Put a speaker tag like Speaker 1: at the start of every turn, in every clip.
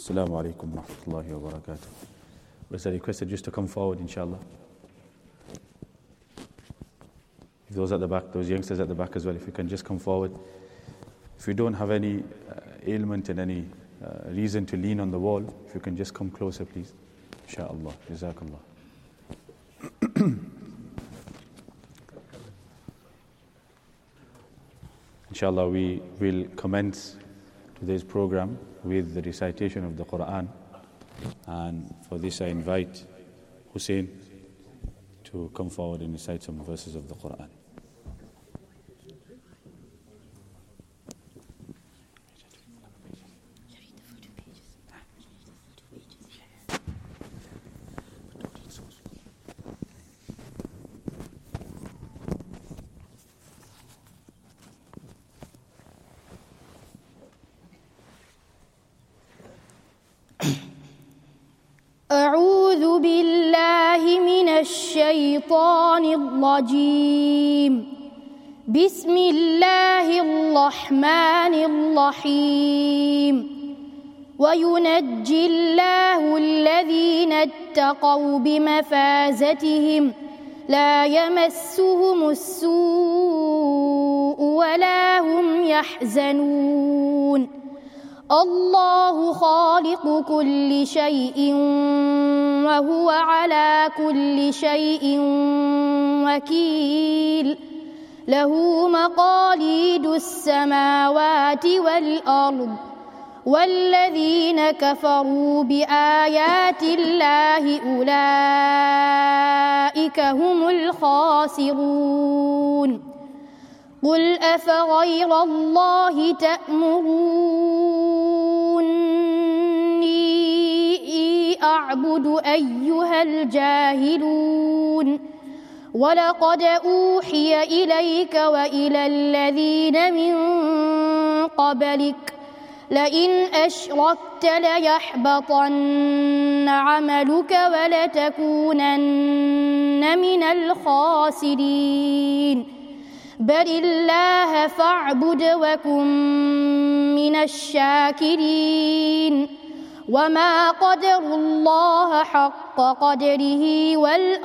Speaker 1: Assalamu alaikum wa rahmatullahi wa barakatuh. Was requested just to come forward, inshallah. If those at the back, those youngsters at the back as well, if you can just come forward. If you don't have any ailment and any reason to lean on the wall, if you can just come closer, please. Insha'Allah. Jazakallah. Inshallah, we will commence today's program with the recitation of the Quran, and for this I invite Hussein to come forward and recite some verses of the Quran.
Speaker 2: أعوذ بالله من الشيطان الرجيم. بسم الله الرحمن الرحيم. وينجي الله الذين اتقوا بمفازتهم لا يمسهم السوء ولا هم يحزنون. الله خالق كل شيء وهو على كل شيء وكيل. له مقاليد السماوات والأرض. والذين كفروا بآيات الله أولئك هم الخاسرون. قل أفغير الله تأمروني أعبد أيها الجاهلون. ولقد أوحي إليك وإلى الذين من قبلك لئن أشركت ليحبطن عملك ولتكونن من الخاسرين. بل الله فاعبد وكن من الشاكرين. وما قدروا الله حق قدره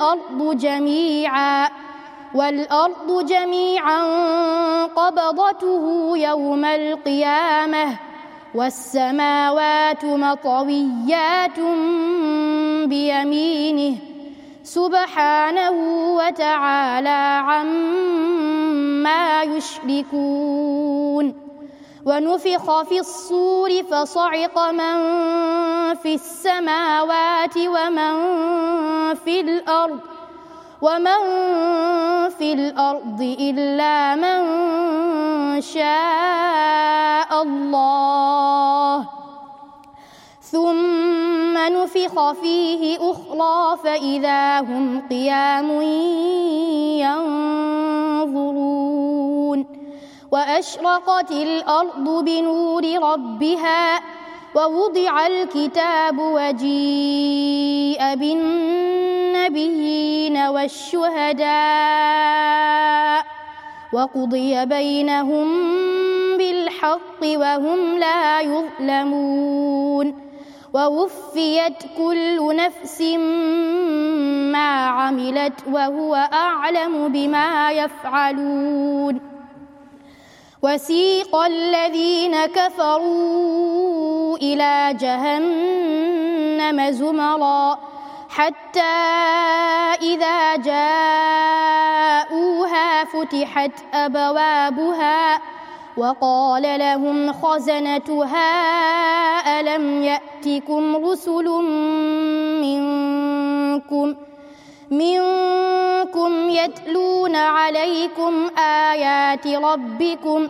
Speaker 2: والأرض جميعا قبضته يوم القيامة والسماوات مطويات بيمينه سبحانه وتعالى عما يشركون. ونفخ في الصور فصعق من في السماوات ومن في الأرض إلا من شاء الله. ثم نفخ فيه أخرى فإذا هم قيام ينظرون. وأشرقت الأرض بنور ربها ووضع الكتاب وجيء بالنبيين والشهداء وقضي بينهم بالحق وهم لا يظلمون. ووفيت كل نفس ما عملت وهو أعلم بما يفعلون. وسيق الذين كفروا إلى جهنم زمرا حتى إذا جاءوها فتحت أبوابها وقال لهم خزنتها ألم يأتكم رسل منكم يتلون عليكم آيات ربكم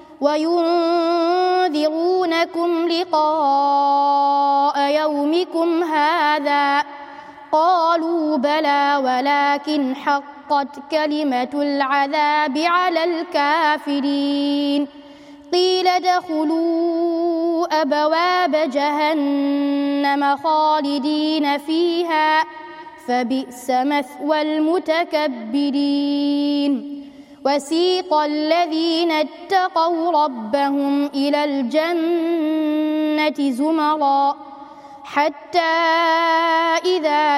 Speaker 2: وينذرونكم لقاء يومكم هذا. قالوا بلى ولكن حقت كلمة العذاب على الكافرين. قيل ادخلوا أبواب جهنم خالدين فيها فبئس مثوى المتكبرين. وسيق الذين اتقوا ربهم إلى الجنة زمرا حتى إذا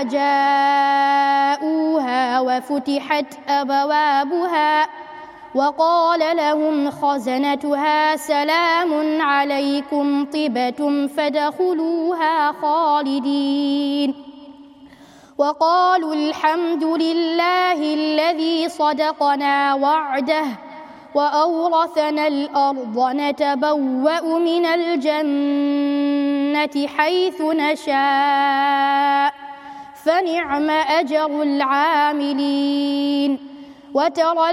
Speaker 2: جاءوها وفتحت أبوابها وقال لهم خزنتها سلام عليكم طبتم فادخلوها خالدين وقالوا الحمد لله الذي صدقنا وعده وأورثنا الأرض نتبوأ من الجنة حيث نشاء فنعم أجر العاملين وترى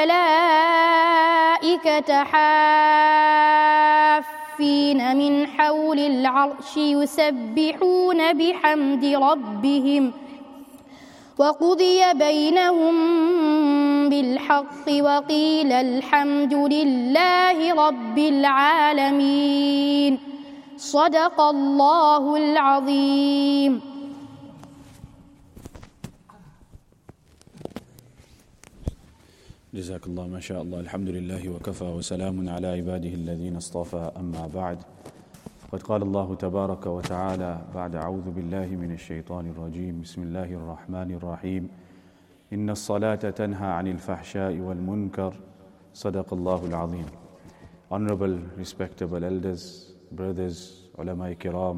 Speaker 2: الملائكة حافين من حول العرش يسبحون بحمد ربهم وقضي بينهم بالحق وقيل الحمد لله رب العالمين صدق الله العظيم.
Speaker 1: جزاك الله ما شاء الله. الحمد لله وكفى وسلام على عباده الذين اصطفى. أما بعد فقد قال الله تبارك وتعالى بعد أعوذ بالله من الشيطان الرجيم بسم الله الرحمن الرحيم إن الصلاة تنهى عن الفحشاء والمنكر صدق الله العظيم. Honorable, respectable elders, brothers, ulama kiram,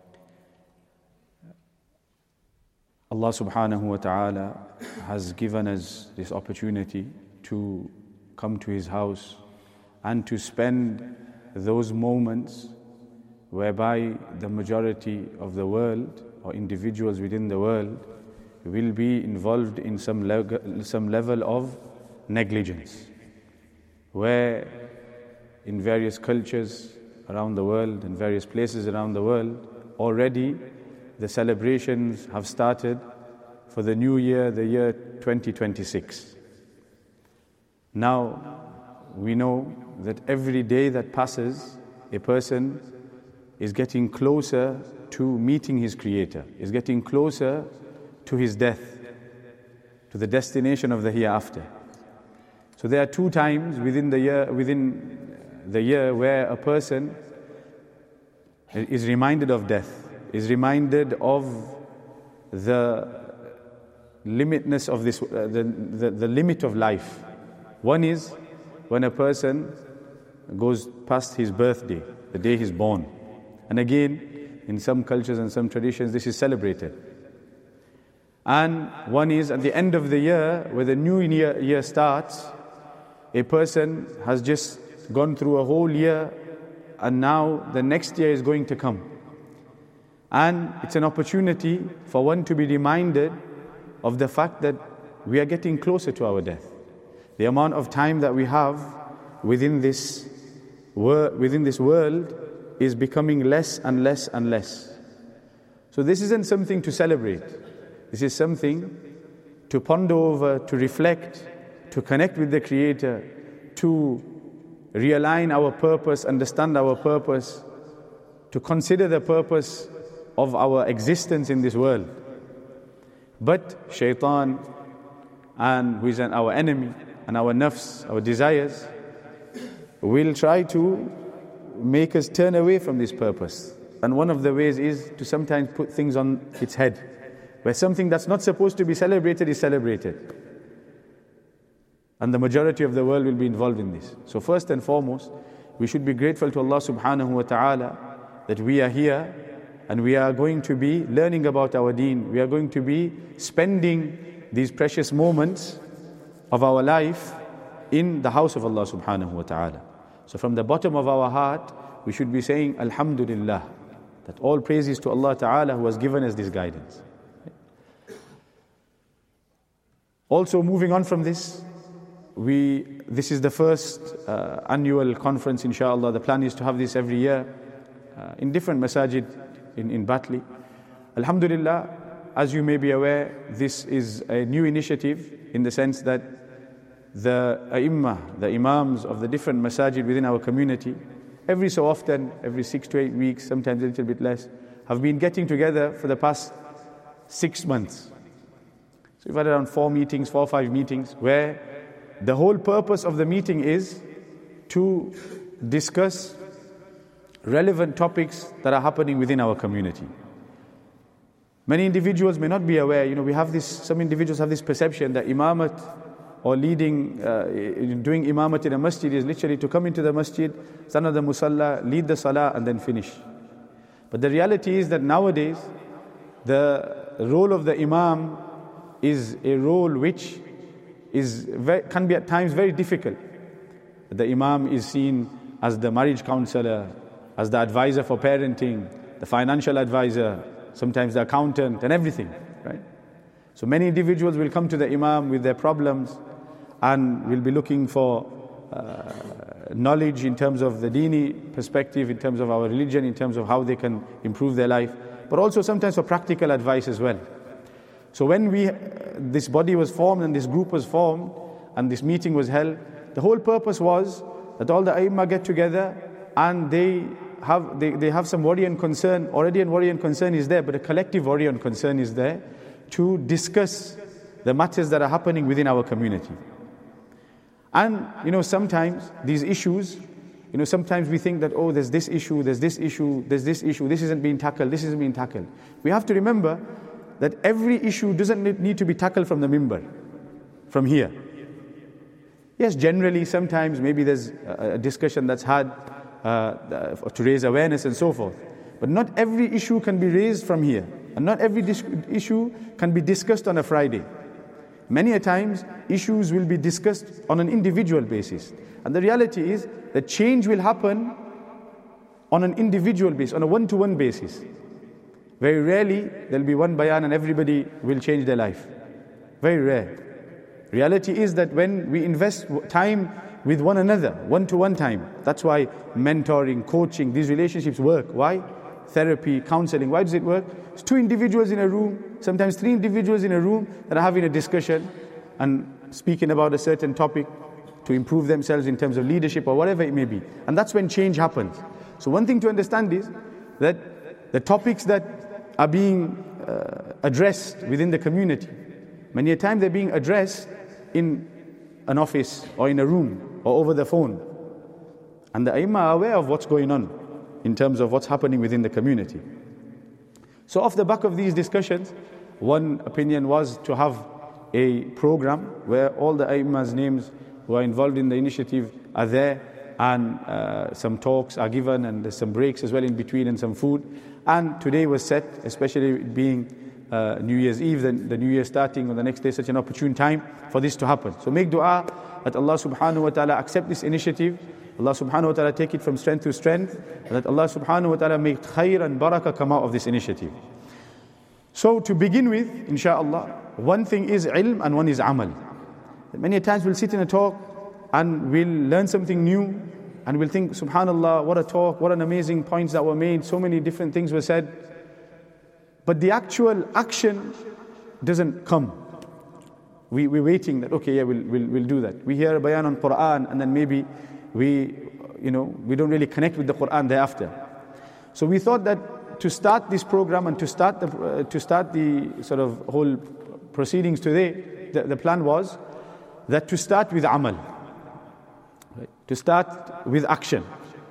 Speaker 1: Allah subhanahu wa ta'ala has given us this opportunity to come to His house and to spend those moments whereby the majority of the world or individuals within the world will be involved in some level of negligence, where in various cultures around the world, in various places around the world, already the celebrations have started for the new year, the year 2026. Now, we know that every day that passes, a person is getting closer to meeting his Creator, is getting closer to his death, to the destination of the hereafter. So there are two times within the year where a person is reminded of death, is reminded of the limitness of this, the limit of life. One is when a person goes past his birthday, the day he's born. And again, in some cultures and some traditions, this is celebrated. And one is at the end of the year, where the new year starts, a person has just gone through a whole year, and now the next year is going to come. And it's an opportunity for one to be reminded of the fact that we are getting closer to our death. The amount of time that we have within this world is becoming less and less and less. So this isn't something to celebrate. This is something to ponder over, to reflect, to connect with the Creator, to realign our purpose, understand our purpose, to consider the purpose of our existence in this world. But shaitan, and who is our enemy, and our nafs, our desires, will try to make us turn away from this purpose. And one of the ways is to sometimes put things on its head, where something that's not supposed to be celebrated is celebrated. And the majority of the world will be involved in this. So first and foremost, we should be grateful to Allah subhanahu wa ta'ala that we are here and we are going to be learning about our deen. We are going to be spending these precious moments of our life in the house of Allah subhanahu wa ta'ala. So from the bottom of our heart, we should be saying, Alhamdulillah, that all praise is to Allah ta'ala who has given us this guidance. Also, moving on from this, this is the first annual conference, inshallah. The plan is to have this every year in different masajid in Batley. Alhamdulillah, as you may be aware, this is a new initiative in the sense that the A'immah, the Imams of the different masajid within our community, every so often, every 6 to 8 weeks, sometimes a little bit less, have been getting together for the past 6 months. So we've had around 4 or 5 meetings, where the whole purpose of the meeting is to discuss relevant topics that are happening within our community. Many individuals may not be aware. We have this. Some individuals have this perception that imamat or leading, doing imamat in a masjid is literally to come into the masjid, stand on the musalla, lead the salah, and then finish. But the reality is that nowadays, the role of the imam is a role which can be at times very difficult. The imam is seen as the marriage counselor, as the advisor for parenting, the financial advisor, sometimes the accountant, and everything, right? So many individuals will come to the imam with their problems and will be looking for knowledge in terms of the dini perspective, in terms of our religion, in terms of how they can improve their life, but also sometimes for practical advice as well. So when this body was formed and this group was formed and this meeting was held, the whole purpose was that all the A'immah get together and they have some worry and concern. Already a worry and concern is there, but a collective worry and concern is there to discuss the matters that are happening within our community. And sometimes these issues, sometimes we think that, oh, there's this issue, this isn't being tackled, this isn't being tackled. We have to remember that every issue doesn't need to be tackled from the mimbar, from here. Yes, generally, sometimes maybe there's a discussion that's had to raise awareness and so forth. But not every issue can be raised from here. And not every issue can be discussed on a Friday. Many a times, issues will be discussed on an individual basis. And the reality is that change will happen on an individual basis, on a one-to-one basis. Very rarely, there'll be one bayan and everybody will change their life. Very rare. Reality is that when we invest time with one another, one-to-one time, that's why mentoring, coaching, these relationships work. Why? Therapy, counseling. Why does it work? It's two individuals in a room, sometimes three individuals in a room that are having a discussion and speaking about a certain topic to improve themselves in terms of leadership or whatever it may be. And that's when change happens. So one thing to understand is that the topics that are being addressed within the community, many a time they're being addressed in an office or in a room or over the phone. And the A'immah are aware of what's going on in terms of what's happening within the community. So off the back of these discussions, one opinion was to have a program where all the A'immah's names who are involved in the initiative are there, and some talks are given, and there's some breaks as well in between and some food. And today was set, especially being New Year's Eve, the New Year starting on the next day, such an opportune time for this to happen. So make dua that Allah subhanahu wa ta'ala accept this initiative, Allah subhanahu wa ta'ala take it from strength to strength, and that Allah subhanahu wa ta'ala make khair and barakah come out of this initiative. So to begin with, insha'Allah, one thing is ilm and one is amal. Many times we'll sit in a talk and we'll learn something new and we'll think, subhanallah, what a talk, what an amazing points that were made, so many different things were said. But the actual action doesn't come. We're waiting that, okay, yeah, we'll do that. We hear a bayan on Quran and then maybe we don't really connect with the Quran thereafter. So we thought that to start this program and to start the sort of whole proceedings today, the plan was that to start with amal, right? To start with action.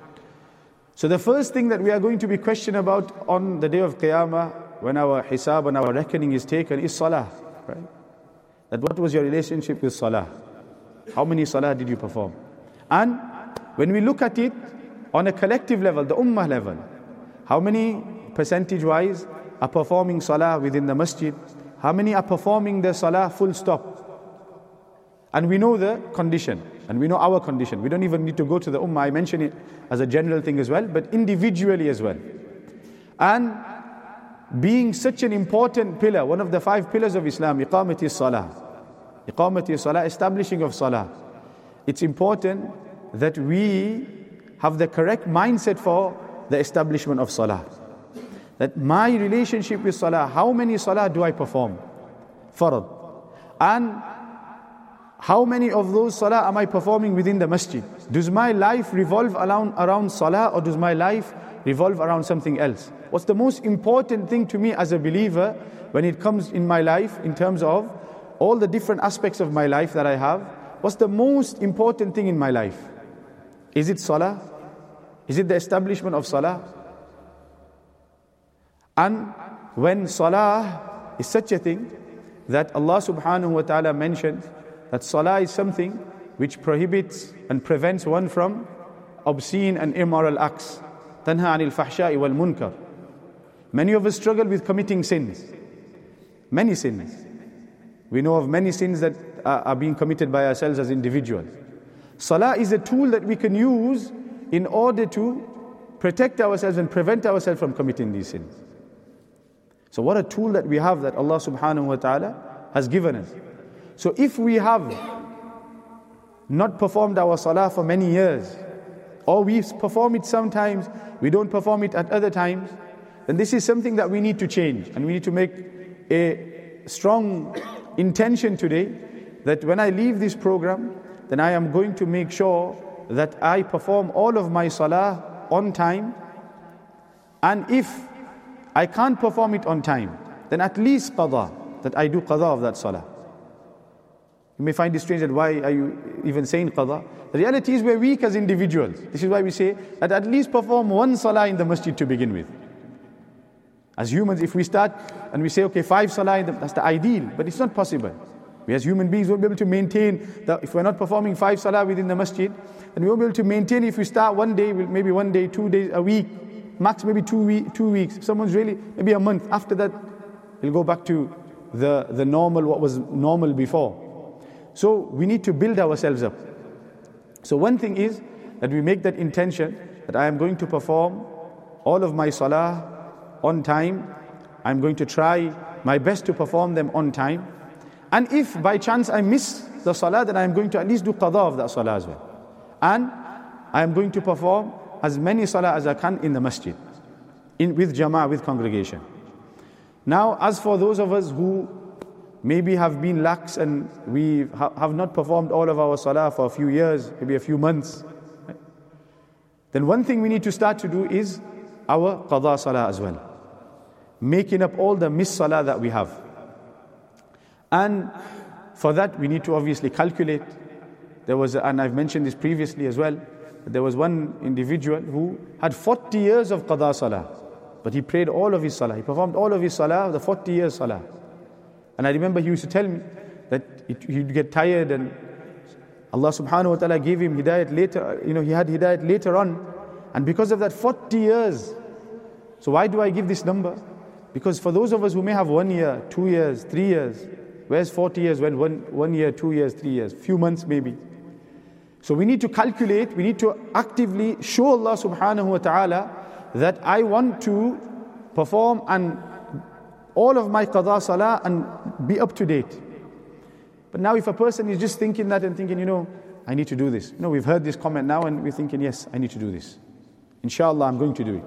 Speaker 1: So the first thing that we are going to be questioned about on the day of Qiyamah, when our hisab and our reckoning is taken, is salah, right? That what was your relationship with salah? How many salah did you perform? And when we look at it on a collective level, the ummah level, how many percentage-wise are performing salah within the masjid? How many are performing the salah full stop? And we know the condition, and we know our condition. We don't even need to go to the ummah. I mention it as a general thing as well, but individually as well. And being such an important pillar, one of the 5 pillars of Islam, iqamati salah. Iqamati salah, establishing of salah. It's important that we have the correct mindset for the establishment of salah. That my relationship with salah, how many salah do I perform? Farad. And how many of those salah am I performing within the masjid? Does my life revolve around salah, or does my life revolve around something else? What's the most important thing to me as a believer when it comes in my life, in terms of all the different aspects of my life that I have? What's the most important thing in my life? Is it salah? Is it the establishment of salah? And when salah is such a thing that Allah subhanahu wa ta'ala mentioned that salah is something which prohibits and prevents one from obscene and immoral acts. Tanha anil fahsha'i wal munkar. Many of us struggle with committing sins. Many sins. We know of many sins that are being committed by ourselves as individuals. Salah is a tool that we can use in order to protect ourselves and prevent ourselves from committing these sins. So what a tool that we have that Allah subhanahu wa ta'ala has given us. So if we have not performed our salah for many years, or we perform it sometimes, we don't perform it at other times, then this is something that we need to change. And we need to make a strong intention today that when I leave this program, then I am going to make sure that I perform all of my salah on time. And if I can't perform it on time, then at least qada, that I do qada of that salah. You may find it strange that why are you even saying qada? The reality is we're weak as individuals. This is why we say that at least perform one salah in the masjid to begin with. As humans, if we start and we say, okay, 5 salah, that's the ideal, but it's not possible. We as human beings won't be able to maintain that. If we're not performing 5 salah within the masjid, then we won't be able to maintain. If we start one day, maybe 1 day, 2 days, a week, max maybe 2 weeks. If someone's really, maybe a month. After that, he'll go back to the normal, what was normal before. So we need to build ourselves up. So one thing is that we make that intention that I am going to perform all of my salah on time. I'm going to try my best to perform them on time. And if by chance I miss the salah, then I'm going to at least do qada of that salah as well. And I'm going to perform as many salah as I can in the masjid, with jama'ah, with congregation. Now, as for those of us who maybe have been lax and we have not performed all of our salah for a few years, maybe a few months, right? Then one thing we need to start to do is our qada salah as well. Making up all the missed salah that we have. And for that we need to obviously calculate. There was, and I've mentioned this previously as well, there was one individual who had 40 years of qada salah, but he prayed all of his salah, he performed all of his salah, the 40 years salah. And I remember he used to tell me that he'd get tired, and Allah subhanahu wa ta'ala gave him hidayat later, he had hidayat later on, and because of that 40 years. So why do I give this number? Because for those of us who may have 1 year, 2 years, 3 years, where's 40 years when 1 year, 2 years, 3 years, few months maybe. So we need to calculate, we need to actively show Allah subhanahu wa ta'ala that I want to perform and all of my qada salah and be up to date. But now if a person is just thinking that and thinking, I need to do this. We've heard this comment now and we're thinking, yes, I need to do this. Inshallah, I'm going to do it.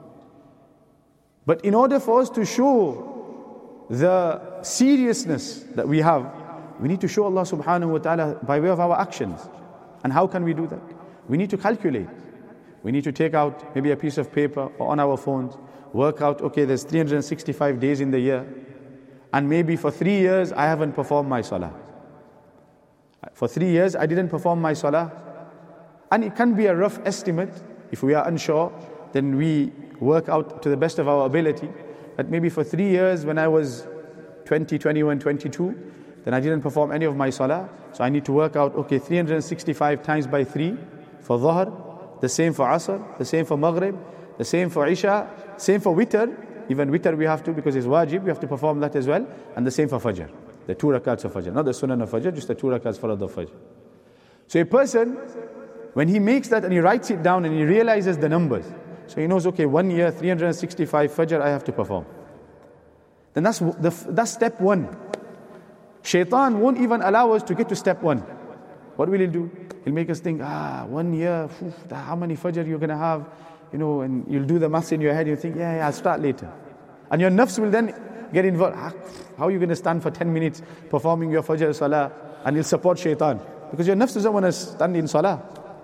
Speaker 1: But in order for us to show the seriousness that we have, we need to show Allah subhanahu wa ta'ala by way of our actions. And how can we do that? We need to calculate. We need to take out maybe a piece of paper or on our phones, work out, okay, there's 365 days in the year, and maybe for 3 years I haven't performed my salah. For 3 years I didn't perform my salah. And it can be a rough estimate. If we are unsure, then we work out to the best of our ability that maybe for 3 years when I was 20, 21, 22, then I didn't perform any of my salah. So I need to work out, okay, 365 times by 3 for Dhuhr, the same for Asr, the same for Maghrib, the same for Isha, same for Witr. Even Witr we have to, because it's wajib, we have to perform that as well. And the same for Fajr, the 2 rakats of Fajr, not the Sunan of Fajr, just the 2 rakats for the Fajr. So a person, when he makes that and he writes it down and he realizes the numbers, so he knows, okay, 1 year, 365 Fajr I have to perform. Then that's step 1. Shaitan won't even allow us to get to step 1. What will he do? He'll make us think, 1 year, how many Fajr you're going to have, and you'll do the maths in your head, you think, yeah, I'll start later. And your nafs will then get involved. How are you going to stand for 10 minutes performing your Fajr Salah? And you'll support Shaitan. Because your nafs doesn't want to stand in Salah.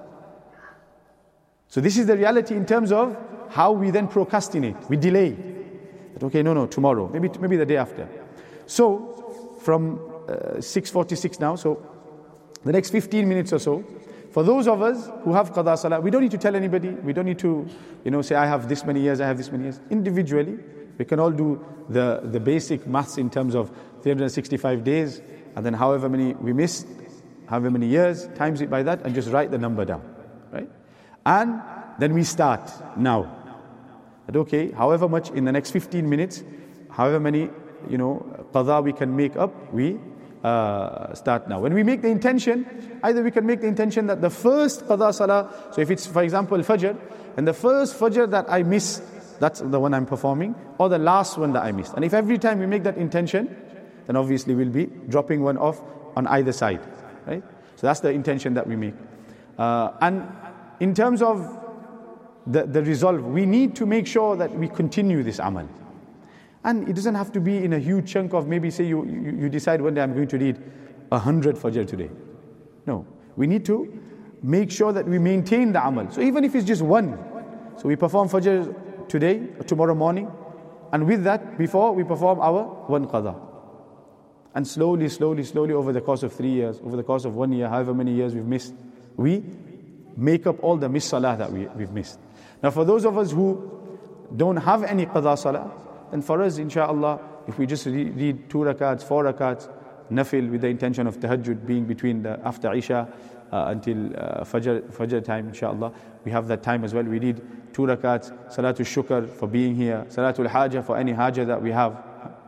Speaker 1: So this is the reality in terms of how we then procrastinate. We delay. That, okay, no, tomorrow. Maybe the day after. So, from 6:46 now, so the next 15 minutes or so, for those of us who have qada salah, we don't need to tell anybody. We don't need to, say, I have this many years, I have this many years. Individually, We can all do the basic maths in terms of 365 days, and then however many we missed, however many years, times it by that, and just write the number down, right? And then we start now. But okay, however much in the next 15 minutes, however many, qadha we can make up, we start now. When we make the intention, either we can make the intention that the first qadha salah, so if it's, for example, Fajr, and the first Fajr that I miss, that's the one I'm performing, or the last one that I missed. And if every time we make that intention, then obviously we'll be dropping one off on either side, right? So that's the intention that we make. And in terms of the resolve, we need to make sure that we continue this amal. And it doesn't have to be in a huge chunk of, maybe say you decide one day I'm going to read 100 Fajr today. No, we need to make sure that we maintain the amal. So even if it's just one, so we perform Fajr today or tomorrow morning, and with that, before we perform our one qadha. And slowly over the course of 3 years, over the course of 1 year, however many years we've missed, we make up all the missed salah that we've missed. Now for those of us who don't have any qadha salah, then for us, inshallah, if we just read 2 rakats, 4 rakats, nafil with the intention of tahajjud being between after Isha until Fajr time, inshallah, we have that time as well. We read 2 rakats, Salatul Shukr for being here, Salatul Hajah for any Hajah that we have,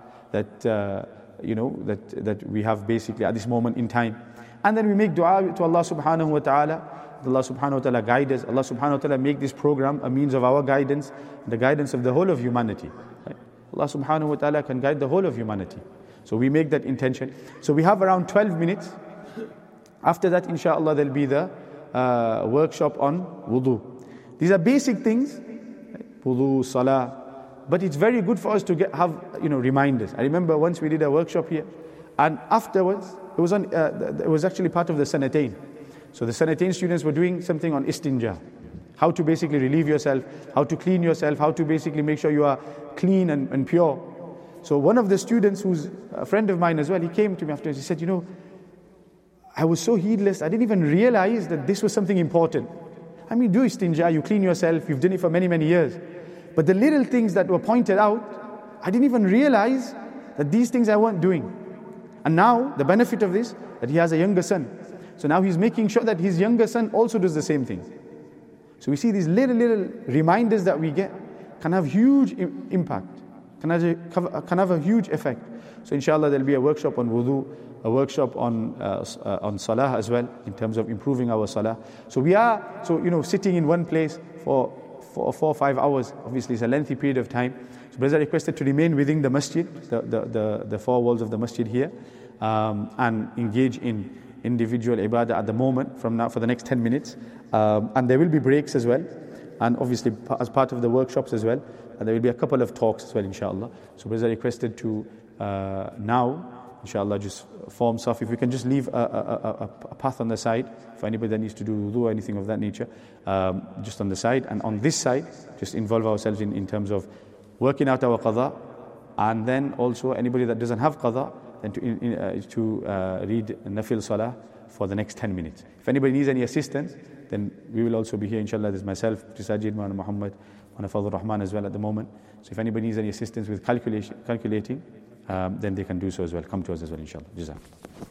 Speaker 1: that we have basically at this moment in time. And then we make dua to Allah subhanahu wa ta'ala. Allah subhanahu wa ta'ala guide us. Allah subhanahu wa ta'ala make this program a means of our guidance, the guidance of the whole of humanity. Right? Allah subhanahu wa ta'ala can guide the whole of humanity. So we make that intention. So we have around 12 minutes. After that, inshallah, there'll be the workshop on wudu. These are basic things, right? Wudu, salah. But it's very good for us to have reminders. I remember once we did a workshop here, and afterwards, it was actually part of the Sanatain. So the Sanatain students were doing something on istinja. How to basically relieve yourself, how to clean yourself, how to basically make sure you are clean and pure. So one of the students, who's a friend of mine as well, he came to me afterwards, he said, I was so heedless, I didn't even realize that this was something important. I mean, do istinja, you clean yourself, you've done it for many, many years. But the little things that were pointed out, I didn't even realize that these things I weren't doing. And now, the benefit of this, that he has a younger son. So now he's making sure that his younger son also does the same thing. So we see these little reminders that we get can have huge impact, can have a huge effect. So inshallah there'll be a workshop on wudu, a workshop on salah as well, in terms of improving our salah. So we are, sitting in one place for 4 or 5 hours, obviously it's a lengthy period of time. So brothers are requested to remain within the masjid, the 4 walls of the masjid here, and engage in individual ibadah at the moment from now for the next 10 minutes. And there will be breaks as well, and obviously as part of the workshops as well. And there will be a couple of talks as well, inshallah. So brothers are requested to now, inshallah, just form saf. If we can just leave a path on the side for anybody that needs to do wudu or anything of that nature, just on the side. And on this side, just involve ourselves in terms of working out our qadha. And then also anybody that doesn't have qadha, then to read nafil salah for the next 10 minutes. If anybody needs any assistance, then we will also be here, inshallah. There's myself, Sajid, Mawlana Muhammad, Mawlana Fadhur Rahman as well at the moment. So if anybody needs any assistance with calculating, then they can do so as well. Come to us as well, inshallah. Jazakallah.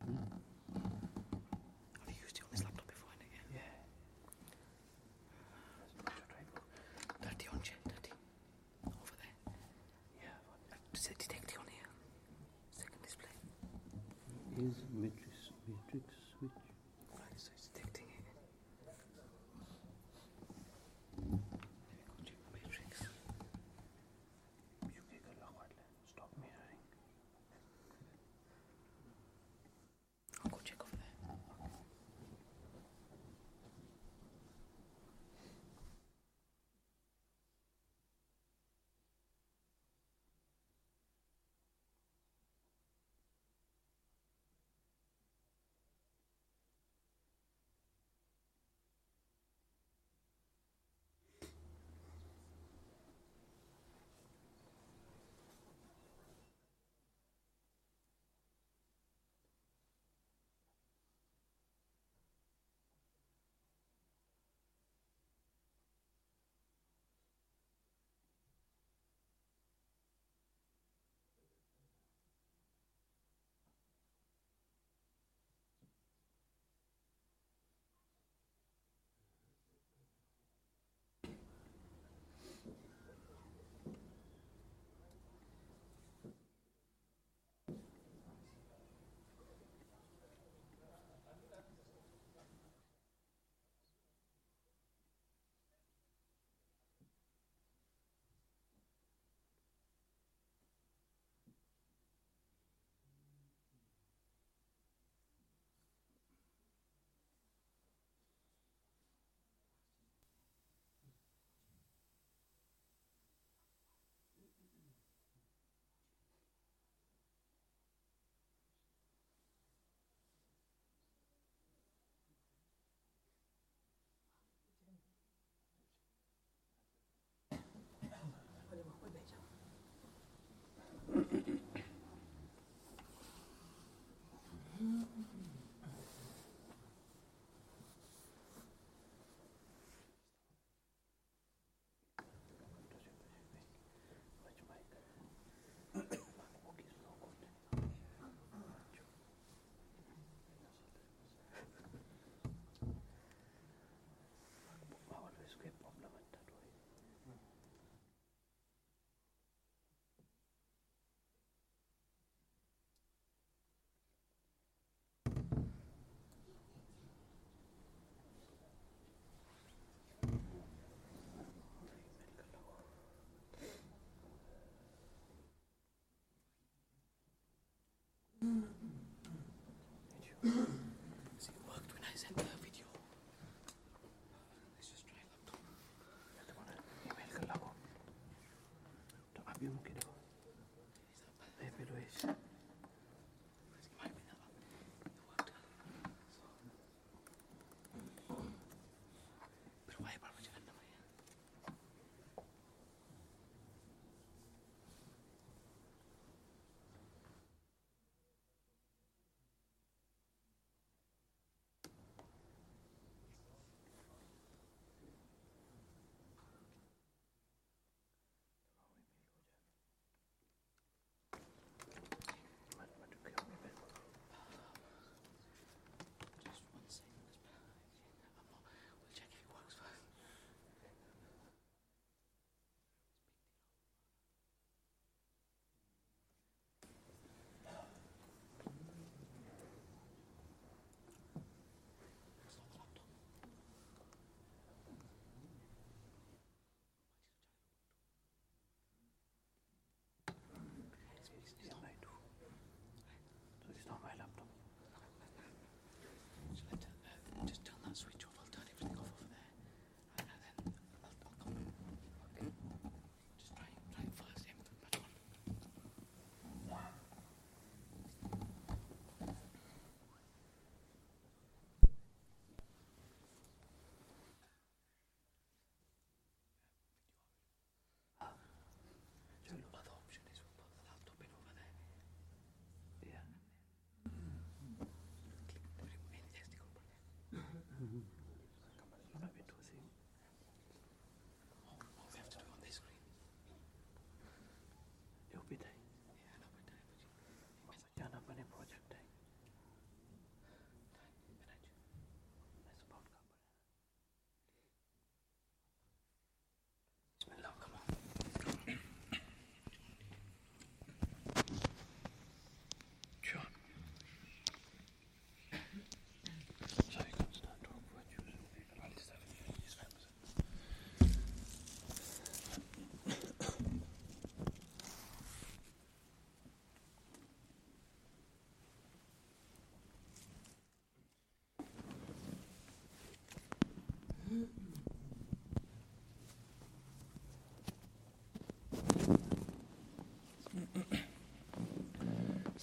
Speaker 3: Have you used it on this laptop before? Yeah. Dirty on chat, dirty. Over there. Yeah. Does it detect it on here? Second display.
Speaker 4: Is matrix switch.
Speaker 3: Right, so it's detecting it. Matrix.
Speaker 4: Stop mirroring.
Speaker 3: I'll go check over there. See, it worked when I sent the video. Let's just try laptop.
Speaker 4: Email कर लो तो अभी मुझे दो मैं पे लो इस
Speaker 3: Pero vaya para llegar a la mañana.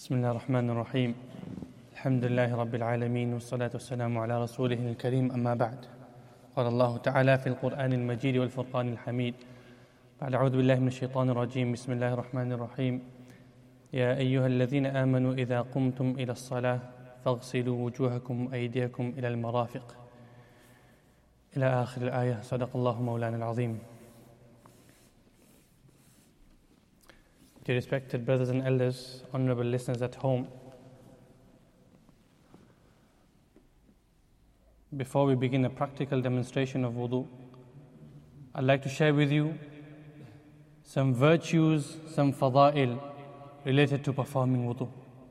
Speaker 5: بسم الله الرحمن الرحيم الحمد لله رب العالمين والصلاة والسلام على رسوله الكريم أما بعد قال الله تعالى في القرآن المجيد والفرقان الحميد بعد أعوذ بالله من الشيطان الرجيم بسم الله الرحمن الرحيم يا أيها الذين آمنوا إذا قمتم إلى الصلاة فاغسلوا وجوهكم وأيديكم إلى المرافق إلى آخر الآية صدق الله مولانا العظيم. Dear respected brothers and elders, honorable listeners at home, before we begin a practical demonstration of wudu, I'd like to share with you some virtues, some fada'il related to performing wudu.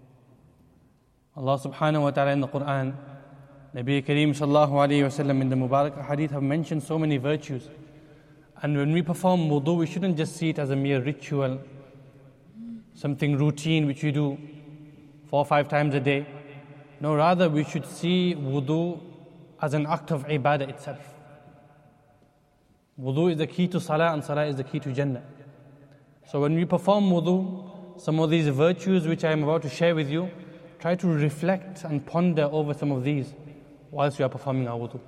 Speaker 5: Allah subhanahu wa ta'ala in the Quran, Nabi Kareem sallallahu alayhi wa sallam in the Mubarak hadith have mentioned so many virtues. And when we perform wudu, we shouldn't just see it as a mere ritual, something routine which we do 4 or 5 times a day. No, rather we should see wudu as an act of ibadah itself. Wudu is the key to salah and salah is the key to Jannah. So when we perform wudu, some of these virtues which I am about to share with you, try to reflect and ponder over some of these whilst we are performing our wudu.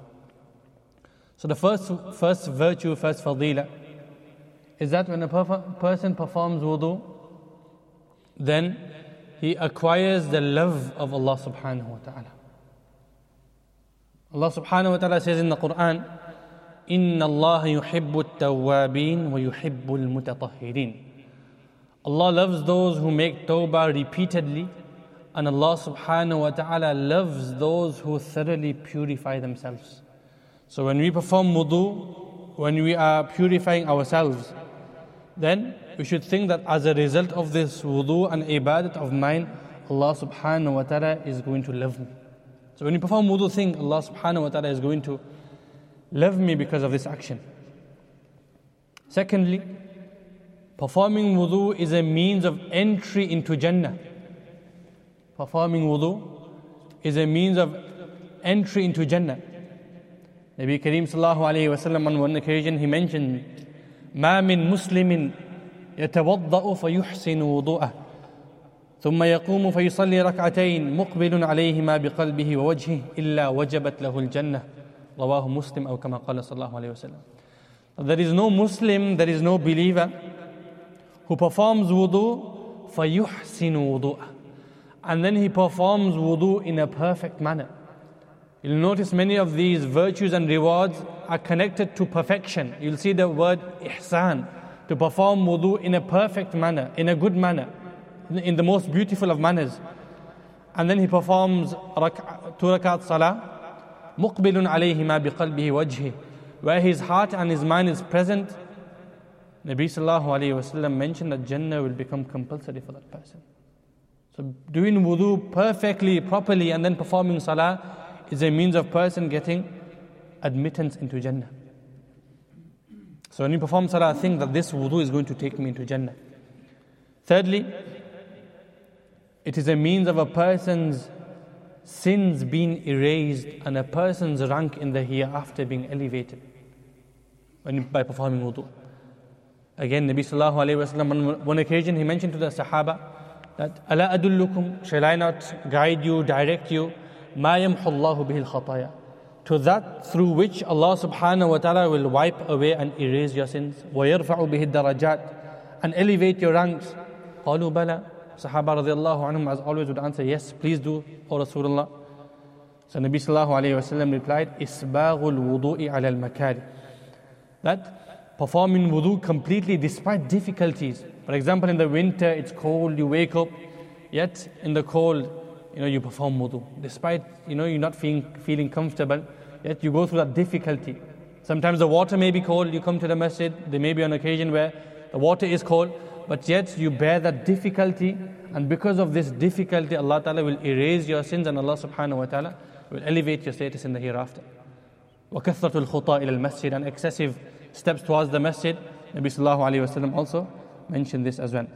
Speaker 5: So the first virtue, first fadila, is that when a person performs wudu, then he acquires the love of Allah subhanahu wa ta'ala. Allah subhanahu wa ta'ala says in the Quran, إِنَّ اللَّهَ يُحِبُّ التَّوَّابِينَ وَيُحِبُّ الْمُتَطَهِّرِينَ. Allah loves those who make tawbah repeatedly, and Allah subhanahu wa ta'ala loves those who thoroughly purify themselves. So when we perform wudu, when we are purifying ourselves, then we should think that as a result of this wudu and ibadat of mine, Allah subhanahu wa ta'ala is going to love me. So when you perform wudu, think Allah subhanahu wa ta'ala is going to love me because of this action. Secondly, performing wudu is a means of entry into Jannah. Performing wudu is a means of entry into Jannah. Nabi Kareem sallallahu alayhi wa sallam on one occasion he mentioned, مَا مِن مُسْلِمٍ يتوضأ فيحسن وضوءه ثم يقوم فيصلي ركعتين مقبل عليهما بقلبه ووجهه إلا وجبت له الجنة رواه مسلم أو كما قال صلى الله عليه وسلم. There is no Muslim, there is no believer who performs wudu فيحسن وضوءه, and then he performs wudu in a perfect manner. You'll notice many of these virtues and rewards are connected to perfection. You'll see the word ihsan, to perform wudu in a perfect manner, in a good manner, in the most beautiful of manners. And then he performs 2 rakat salah, muqbilun alayhima biqalbihi wajhi, where his heart and his mind is present. Nabi sallallahu alayhi wa sallam mentioned that Jannah will become compulsory for that person. So doing wudu perfectly, properly, and then performing salah is a means of person getting admittance into Jannah. So when you perform salah, think that this wudu is going to take me into Jannah. Thirdly, it is a means of a person's sins being erased and a person's rank in the hereafter being elevated by performing wudu. Again, Nabi sallallahu alayhi wa sallam on one occasion he mentioned to the Sahaba that أَلَا أَدُلُّكُمْ, shall I not guide you, direct you, مَا يَمْحُ اللَّهُ بِهِ الْخَطَايَا, to that through which Allah subhanahu wa ta'ala will wipe away and erase your sins. وَيَرْفَعُ بِهِ الدَّرَجَاتِ, and elevate your ranks. قَالُوا بَلَى, Sahaba radiallahu anhum as always would answer, yes, please do, O Rasulullah. So Nabi sallallahu alayhi wa sallam replied, إِسْبَاغُ الْوُضُوءِ عَلَى الْمَكَارِ, that performing wudu completely despite difficulties. For example, in the winter it's cold, you wake up, yet in the cold, you perform wudu. Despite, you're not feeling comfortable, yet you go through that difficulty. Sometimes the water may be cold, you come to the masjid, there may be an occasion where the water is cold, but yet you bear that difficulty, and because of this difficulty, Allah Ta'ala will erase your sins and Allah Subhanahu wa Ta'ala will elevate your status in the hereafter. وَكَثْرَةُ الْخُطَىٰ إِلَى الْمَسْجِدِ, and excessive steps towards the masjid. Nabi Sallallahu Alaihi Wasallam also mentioned this as well.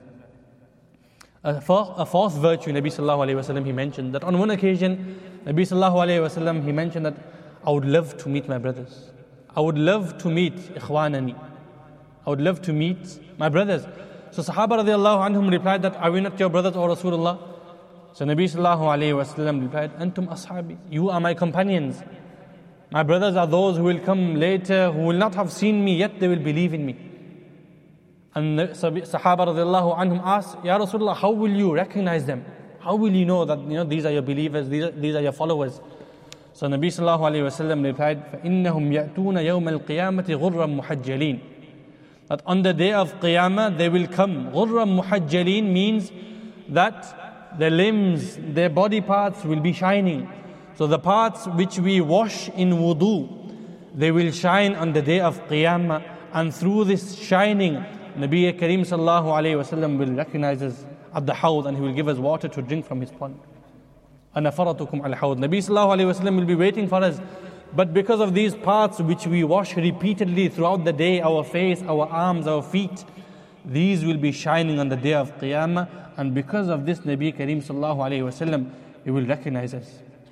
Speaker 5: A fourth virtue, Nabi Sallallahu Alaihi Wasallam, he mentioned that on one occasion, Nabi Sallallahu Alaihi Wasallam, he mentioned that I would love to meet my brothers. I would love to meet ikhwanani. I would love to meet my brothers. So Sahaba radiallahu anhum replied that, are we not your brothers, O Rasulullah? So Nabi sallallahu alayhi wa sallam replied, Antum ashabi, you are my companions. My brothers are those who will come later, who will not have seen me, yet they will believe in me. And the Sahaba radiallahu anhum asked, Ya Rasulullah, how will you recognize them? How will you know that these are your believers, these are your followers? So Nabi sallallahu alayhi wa sallam replied, فَإِنَّهُمْ يَأْتُونَ يَوْمَ الْقِيَامَةِ غُرًّا مُحَجَّلِينَ. That on the day of Qiyamah they will come. غُرًّا مُحَجَّلِينَ means that their limbs, their body parts will be shining. So the parts which we wash in wudu, they will shine on the day of Qiyamah. And through this shining, Nabi Kareem sallallahu alayhi wa sallam will recognize us at the hawd, and he will give us water to drink from his pond. Ana faratukum al hawd. Nabi sallallahu alayhi wa sallam will be waiting for us. But because of these parts which we wash repeatedly throughout the day, our face, our arms, our feet, these will be shining on the day of Qiyamah. And because of this, Nabi Kareem sallallahu alayhi wa sallam, he will recognize us.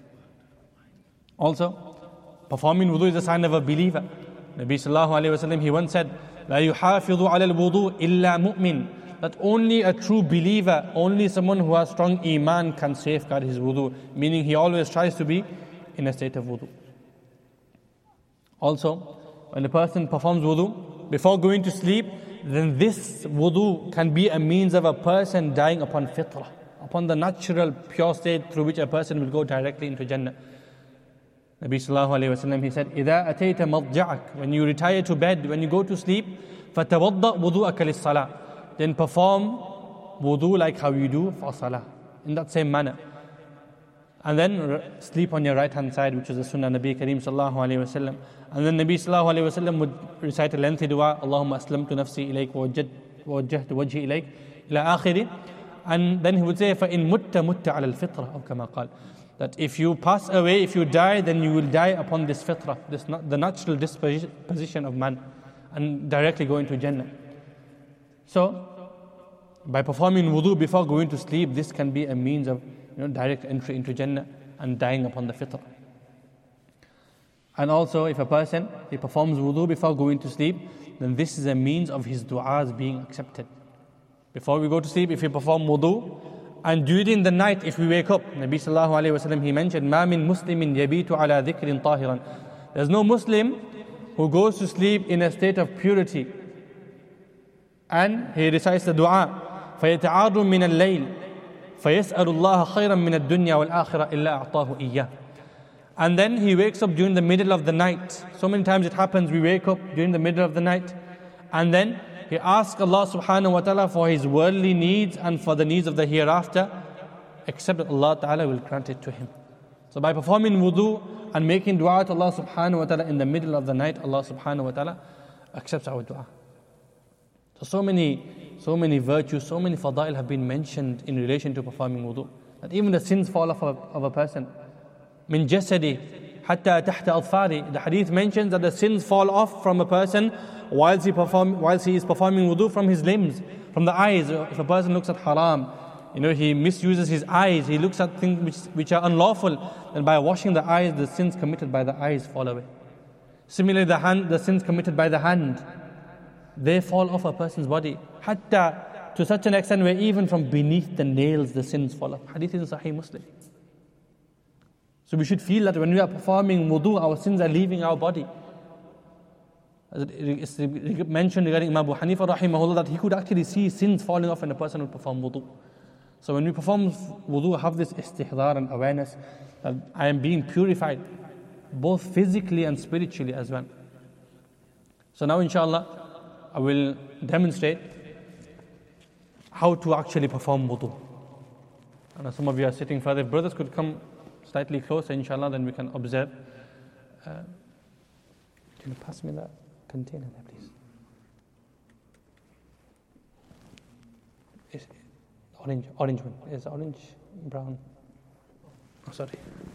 Speaker 5: Also, performing wudu is a sign of a believer. Nabi sallallahu alayhi wa sallam, he once said, لا يحافظ على الوضوء إلا مؤمن. That only a true believer, only someone who has strong iman can safeguard his wudu. Meaning he always tries to be in a state of wudu. Also, when a person performs wudu before going to sleep, then this wudu can be a means of a person dying upon fitrah, upon the natural pure state through which a person will go directly into Jannah. Nabi sallallahu alayhi wa sallam, he said, إِذَا أَتَيْتَ مَضْجَعَكَ. When you retire to bed, when you go to sleep, فَتَوَضَّأْ وُضُوءَكَ لِلصَّلَاةِ. Then perform wudu like how you do for salah, in that same manner. And then sleep on your right hand side, which is the sunnah Nabi Kareem sallallahu alayhi wa sallam. And then Nabi sallallahu alayhi wa sallam would recite a lengthy dua, Allahumma aslamtu nafsi ilayk wa wajjahtu wajhi ilayk, ila akhiri. And then he would say, فَإِن مُتَّ مُتَّ عَلَى الْفِطْرَةِ, or kama qal. That if you pass away, if you die, then you will die upon this fitrah, the natural disposition of man, and directly go into Jannah. So, by performing wudu before going to sleep, this can be a means of direct entry into Jannah and dying upon the fitrah. And also, if a person, he performs wudu before going to sleep, then this is a means of his du'as being accepted. Before we go to sleep, if we perform wudu, and during the night, if we wake up, Nabi sallallahu alayhi wa sallam, he mentioned, مَا مِن مُسْلِمٍ يَبِيتُ عَلَى ذِكْرٍ طَاهِرًا. There's no Muslim who goes to sleep in a state of purity, and he recites the dua, فَيَتَعَارٌ مِنَ اللَّيْلِ فَيَسْأَلُ اللَّهَ خَيْرًا مِنَ الدُّنْيَا وَالْآخِرَةِ إِلَّا أَعْطَاهُ إِيَّهُ. And then he wakes up during the middle of the night. So many times it happens, we wake up during the middle of the night, and then he asks Allah subhanahu wa ta'ala for his worldly needs and for the needs of the hereafter, except that Allah ta'ala will grant it to him. So by performing wudu and making dua to Allah subhanahu wa ta'ala in the middle of the night, Allah subhanahu wa ta'ala accepts our dua. So many virtues, so many fadail have been mentioned in relation to performing wudu, that even the sins fall off of a person. Min jasadi hatta tahta adfari. The hadith mentions that the sins fall off from a person whilst he is performing wudu, from his limbs, from the eyes. If a person looks at haram, he misuses his eyes, he looks at things which are unlawful, and by washing the eyes, the sins committed by the eyes fall away. Similarly, the sins committed by the hand, they fall off a person's body, hatta, to such an extent where even from beneath the nails the sins fall off. Hadith in Sahih Muslim. So we should feel that when we are performing wudu, our sins are leaving our body. As it's mentioned regarding Imam Abu Hanifa rahimahullah, that he could actually see sins falling off when a person would perform wudu. So when we perform wudu, have this istihdar and awareness that I am being purified, both physically and spiritually as well. So now inshallah, I will demonstrate how to actually perform wudu. And some of you are sitting further. If brothers could come slightly closer, inshallah, then we can observe. Can you pass me that container there, please? Is orange one. Is orange, brown? Oh, sorry.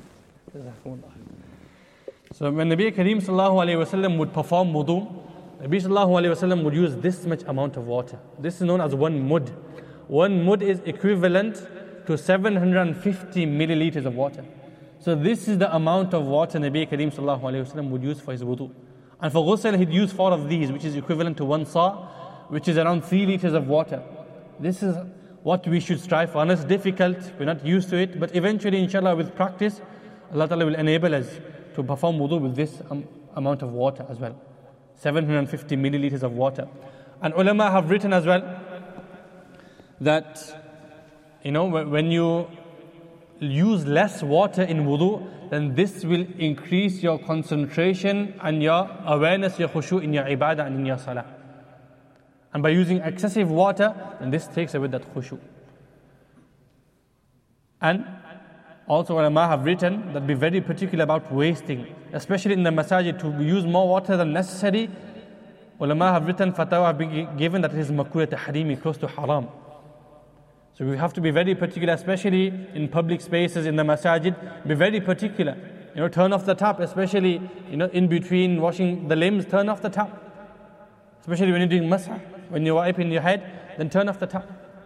Speaker 5: So when Nabi Kareem sallallahu alayhi wa sallam would perform wudu, Nabi sallallahu alayhi wa sallam would use this much amount of water. This is known as 1 mud. 1 mud is equivalent to 750 milliliters of water. So this is the amount of water Nabi Kareem sallallahu alayhi wa sallam would use for his wudu. And for ghusl, he'd use 4 of these, which is equivalent to 1 sa', which is around 3 liters of water. This is what we should strive for. And it's difficult, we're not used to it, but eventually, inshallah, with practice, Allah Ta'ala will enable us to perform wudu with this amount of water as well. 750 milliliters of water. And ulama have written as well that, when you use less water in wudu, then this will increase your concentration and your awareness, your khushu' in your ibadah and in your salah. And by using excessive water, then this takes away that khushu'. And also ulama have written that be very particular about wasting, especially in the masajid, to use more water than necessary. Ulama have written, fatwa have been given that it is makruh tahrimi, close to haram. So we have to be very particular, especially in public spaces, in the masajid. Be very particular. Turn off the tap, especially in between washing the limbs. Turn off the tap, especially when you're doing masah, when you're wiping your head. Then turn off the tap.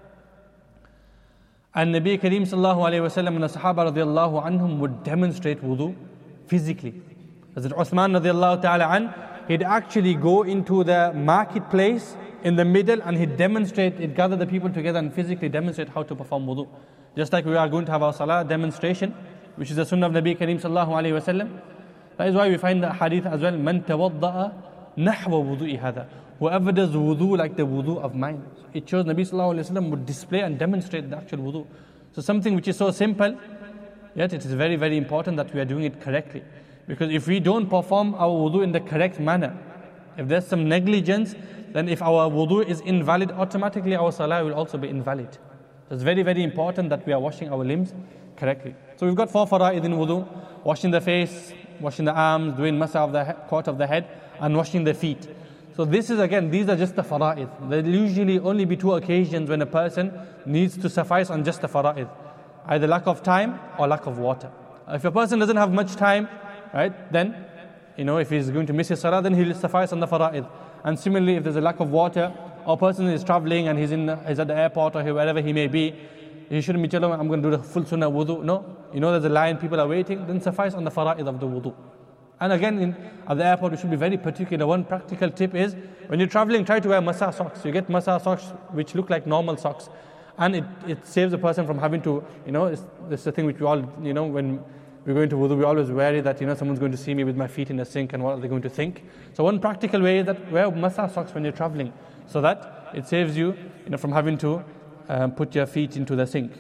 Speaker 5: And Nabi Kareem sallallahu alaihi wasallam and the Sahaba radiallahu anhum would demonstrate wudu physically. Hazrat Uthman radiallahu ta'ala an, he'd actually go into the marketplace in the middle and he'd gather the people together and physically demonstrate how to perform wudu. Just like we are going to have our salah demonstration, which is the sunnah of Nabi Kareem sallallahu alayhi wa sallam. That is why we find the hadith as well, man tawadda'a nahwa wudu'i hadha. Whoever does wudu like the wudu of mine. It shows Nabi sallallahu alayhi wa sallam would display and demonstrate the actual wudu. So something which is so simple, yet it is very, very important that we are doing it correctly. Because if we don't perform our wudu in the correct manner, if there's some negligence, then if our wudu is invalid, automatically our salah will also be invalid. So it's very, very important that we are washing our limbs correctly. So we've got 4 fara'id in wudu: washing the face, washing the arms, doing masah of the court of the head, and washing the feet. So these are just the fara'id. There will usually only be 2 occasions when a person needs to suffice on just the fara'id. Either lack of time or lack of water. If a person doesn't have much time, right, then, if he's going to miss his salah, then he'll suffice on the fara'id. And similarly, if there's a lack of water, or a person is traveling and he's at the airport or wherever he may be, he shouldn't be telling, I'm going to do the full sunnah wudu. No, there's a line, people are waiting, then suffice on the fara'id of the wudu. And again, at the airport, we should be very particular. One practical tip is, when you're traveling, try to wear masah socks. You get masah socks which look like normal socks. And it saves a person from having to, it's the thing which we all, when we're going to wudu, we're always wary that, someone's going to see me with my feet in the sink and what are they going to think. So one practical way is that wear masah socks when you're traveling, so that it saves you, from having to put your feet into the sink.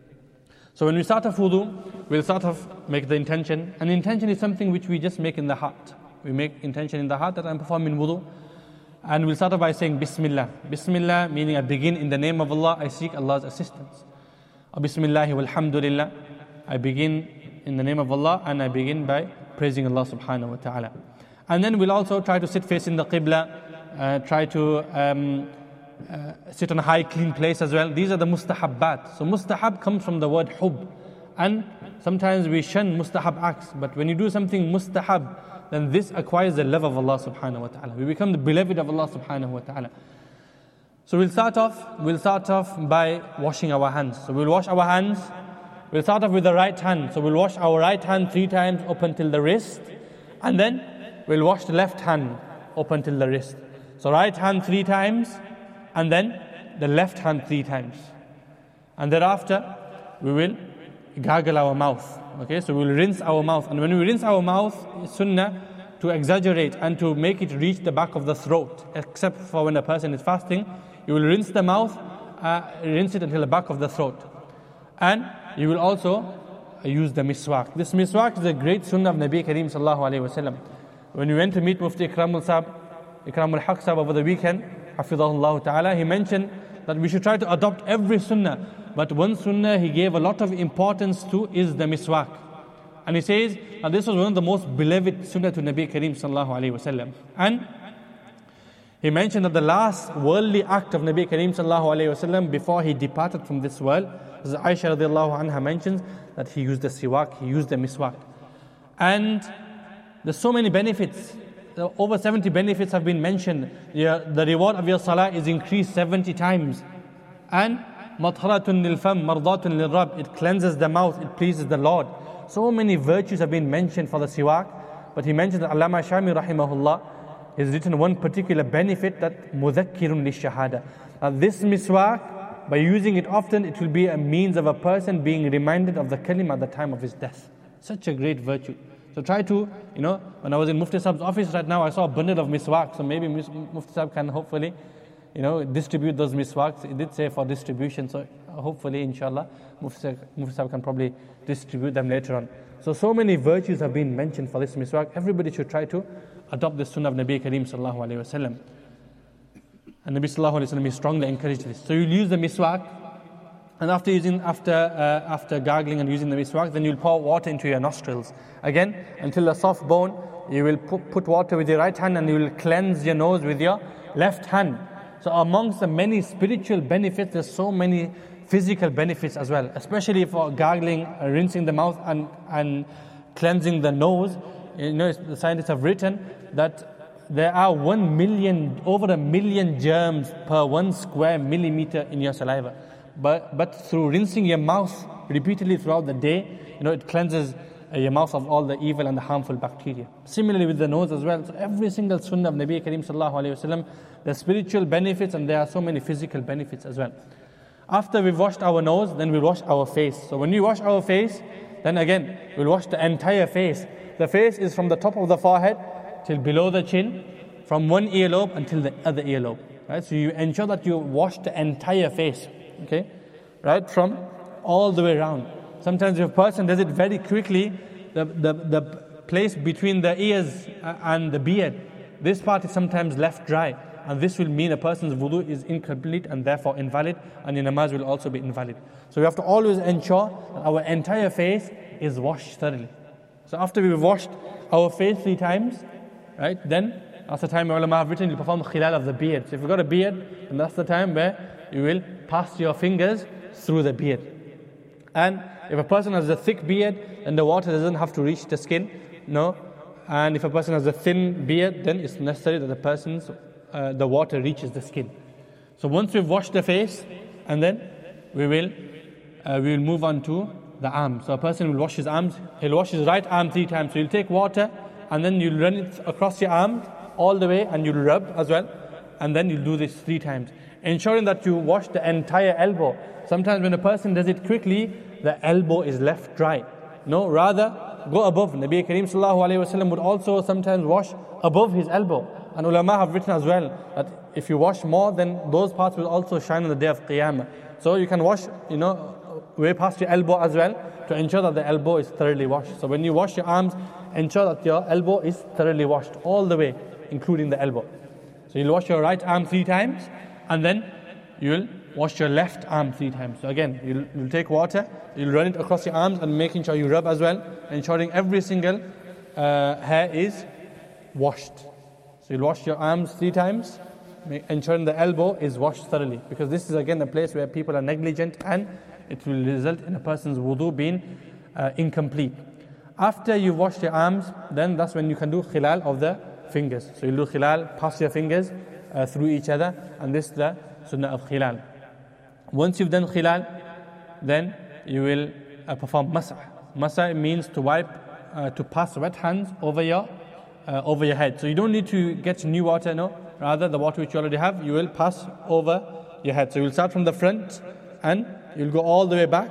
Speaker 5: So when we start off wudu, we'll start off, make the intention. And intention is something which we just make in the heart. We make intention in the heart that I'm performing wudu. And we'll start off by saying Bismillah. Bismillah meaning I begin in the name of Allah, I seek Allah's assistance. Bismillahi walhamdulillah. I begin in the name of Allah and I begin by praising Allah subhanahu wa ta'ala. And then we'll also try to sit facing the qibla, try to sit on a high clean place as well. These are the mustahabbat. So mustahab comes from the word hub. And sometimes we shun mustahab acts, but when you do something mustahab, then this acquires the love of Allah subhanahu wa ta'ala. We become the beloved of Allah subhanahu wa ta'ala. So we'll start off by washing our hands. So we'll wash our hands. We'll start off with the right hand. So we'll wash our right hand 3 times up until the wrist. And then we'll wash the left hand up until the wrist. So right hand 3 times, and then the left hand 3 times. And thereafter, we will gargle our mouth. Okay, so we'll rinse our mouth. And when we rinse our mouth, it's sunnah to exaggerate and to make it reach the back of the throat. Except for when a person is fasting, you will rinse the mouth, rinse it until the back of the throat. And you will also use the miswak. This miswak is a great sunnah of Nabi Kareem sallallahu alayhi wa sallam. When we went to meet Mufti Ikram al-Haq Sahab over the weekend, Hafidhahullah ta'ala, he mentioned that we should try to adopt every sunnah. But one sunnah he gave a lot of importance to is the miswak. And he says that this was one of the most beloved sunnah to Nabi Kareem sallallahu alayhi wa sallam. And he mentioned that the last worldly act of Nabi Kareem sallallahu alayhi wa sallam before he departed from this world, as Aisha radiallahu anha mentions, that he used the siwak, he used the miswak. And there's so many benefits. Over 70 benefits have been mentioned. The reward of your salah is increased 70 times. And matharatun lil fam, mardatun lil rabb, it cleanses the mouth, it pleases the Lord. So many virtues have been mentioned for the siwak. But he mentioned that Allama Shami rahimahullah has written one particular benefit, that mudhakkirun lish shahada. This miswak by using it often, it will be a means of a person being reminded of the kalima at the time of his death. Such a great virtue. So try to, when I was in Mufti Sahib's office right now, I saw a bundle of miswak. So maybe Mufti Sahib can hopefully, distribute those miswaks. It did say for distribution. So hopefully, inshallah, Mufti Sahib can probably distribute them later on. So many virtues have been mentioned for this miswak. Everybody should try to adopt the sunnah of Nabi Kareem sallallahu alayhi wa sallam. And Nabi sallallahu alayhi wa sallam, he strongly encouraged this. So you'll use the miswak, and after gargling and using the miswak, then you'll pour water into your nostrils. Again, until the soft bone, you will put water with your right hand and you will cleanse your nose with your left hand. So amongst the many spiritual benefits, there's so many physical benefits as well, especially for gargling, rinsing the mouth and cleansing the nose. The scientists have written that there are over 1 million germs per 1 square millimeter in your saliva. But through rinsing your mouth repeatedly throughout the day, it cleanses your mouth of all the evil and the harmful bacteria. Similarly with the nose as well. So every single sunnah of Nabi Kareem sallallahu alayhi wa sallam, there are spiritual benefits and there are so many physical benefits as well. After we've washed our nose, then we'll wash our face. So when we wash our face, then again, we'll wash the entire face. The face is from the top of the forehead till below the chin, from one earlobe until the other earlobe. Right? So you ensure that you wash the entire face. Okay? Right? From all the way around. Sometimes if a person does it very quickly, the place between the ears and the beard, this part is sometimes left dry. And this will mean a person's wudu is incomplete and therefore invalid, and your namaz will also be invalid. So we have to always ensure that our entire face is washed thoroughly. So after we've washed our face 3 times, right, then that's the time ulama have written, you perform khilal of the beard. So if you've got a beard, then that's the time where you will pass your fingers through the beard. And if a person has a thick beard, then the water doesn't have to reach the skin, no. And if a person has a thin beard, then it's necessary that the water reaches the skin. So once we've washed the face, and then we will move on to the arms. So a person will wash his arms. He'll wash his right arm 3 times. So you'll take water, and then you'll run it across your arm all the way, and you'll rub as well. And then you'll do this 3 times, ensuring that you wash the entire elbow. Sometimes when a person does it quickly, the elbow is left dry. No, rather go above. Nabi Kareem sallallahu alayhi wa sallam would also sometimes wash above his elbow. And ulama have written as well that if you wash more, then those parts will also shine on the day of Qiyamah. So you can wash, way past your elbow as well, to ensure that the elbow is thoroughly washed. So when you wash your arms, ensure that your elbow is thoroughly washed all the way, including the elbow. So you'll wash your right arm 3 times, and then you'll wash your left arm 3 times. So again, you'll take water, you'll run it across your arms, and making sure you rub as well, ensuring every single hair is washed. So you'll wash your arms 3 times, ensuring the elbow is washed thoroughly. Because this is again a place where people are negligent, and it will result in a person's wudu being incomplete. After you wash your arms, then that's when you can do khilal of the fingers. So you'll do khilal, pass your fingers through each other, and this is the sunnah of khilal. Once you've done khilal, then you will perform masah. Masah means to wipe, to pass wet hands over your head. So you don't need to get new water, no. Rather, the water which you already have, you will pass over your head. So you will start from the front, and you'll go all the way back,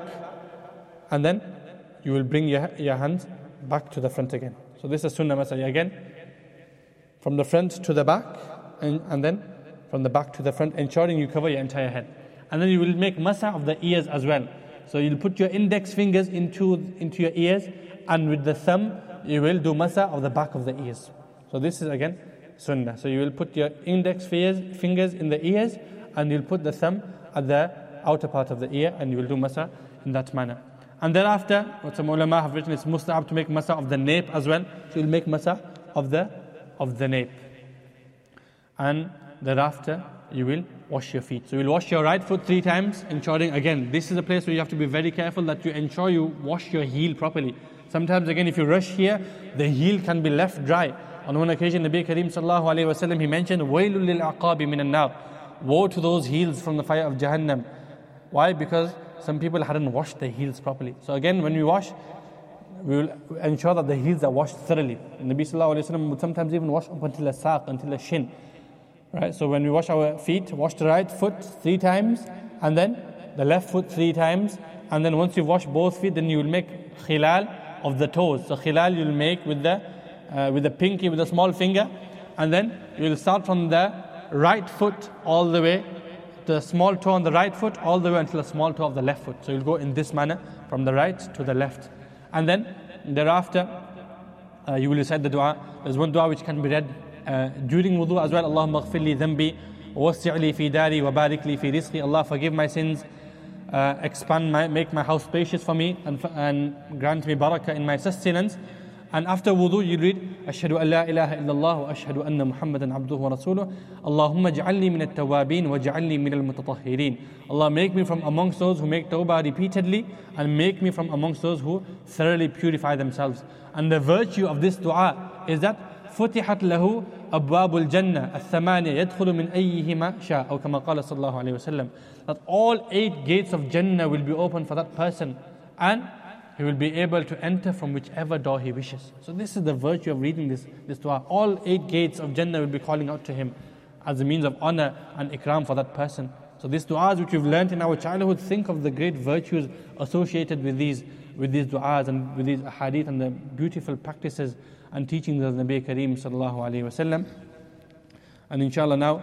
Speaker 5: and then you will bring your hands back to the front again. So this is sunnah masah again. From the front to the back, and then from the back to the front, ensuring you cover your entire head. And then you will make masah of the ears as well. So you'll put your index fingers into your ears, and with the thumb, you will do masah of the back of the ears. So this is again sunnah. So you will put your index fingers in the ears, and you'll put the thumb at the outer part of the ear, and you will do masah in that manner. And thereafter, what some ulama have written is musta'ab to make masah of the nape as well. So you'll make masah of the nape. And thereafter, you will wash your feet. So you'll wash your right foot 3 times, ensuring, again, this is a place where you have to be very careful that you ensure you wash your heel properly. Sometimes again, if you rush here, the heel can be left dry. On one occasion, Nabi Kareem sallallahu alayhi wa sallam, he mentioned, وَيْلُ لِلْعَقَابِ مِنَ النَّارِ, woe to those heels from the fire of Jahannam. Why? Because some people hadn't washed their heels properly. So again, when we wash, we will ensure that the heels are washed thoroughly. Nabi sallallahu alayhi wa sallam would sometimes even wash up until the saq, until the shin. Right? So when we wash our feet, wash the right foot 3 times, and then the left foot 3 times, and then once you wash both feet, then you will make khilal of the toes. So khilal you'll make with the pinky, with the small finger, and then you will start from the right foot all the way, the small toe on the right foot, all the way until the small toe of the left foot. So you'll go in this manner from the right to the left. And then thereafter, you will recite the dua. There's one dua which can be read during wudu as well. Allahumma ghfir li dhanbi, wasi' li fi dari, wa barik li fi rizqi. Allah, forgive my sins, make my house spacious for me, and grant me barakah in my sustenance. And after wudu, you read, Ashhadu an la ilaha illallah wa ashhadu anna Muhammadan abduhu wa rasuluh. Allahumma ja'alni min at-tawabin wa ja'alni min al-mutatahhirin. Allah, make me from amongst those who make tawbah repeatedly, and make me from amongst those who thoroughly purify themselves. And the virtue of this dua is that فتحت له أبواب الجنة الثمانية يدخل من أيهما شاء أو كما قال صلى الله عليه وسلم, that all 8 gates of Jannah will be open for that person, and he will be able to enter from whichever door he wishes. So this is the virtue of reading this dua. All 8 gates of Jannah will be calling out to him as a means of honor and ikram for that person. So these du'as which we've learned in our childhood, think of the great virtues associated with these du'as and with these hadith and the beautiful practices and teachings of Nabi Kareem sallallahu alayhi wa sallam. And inshallah now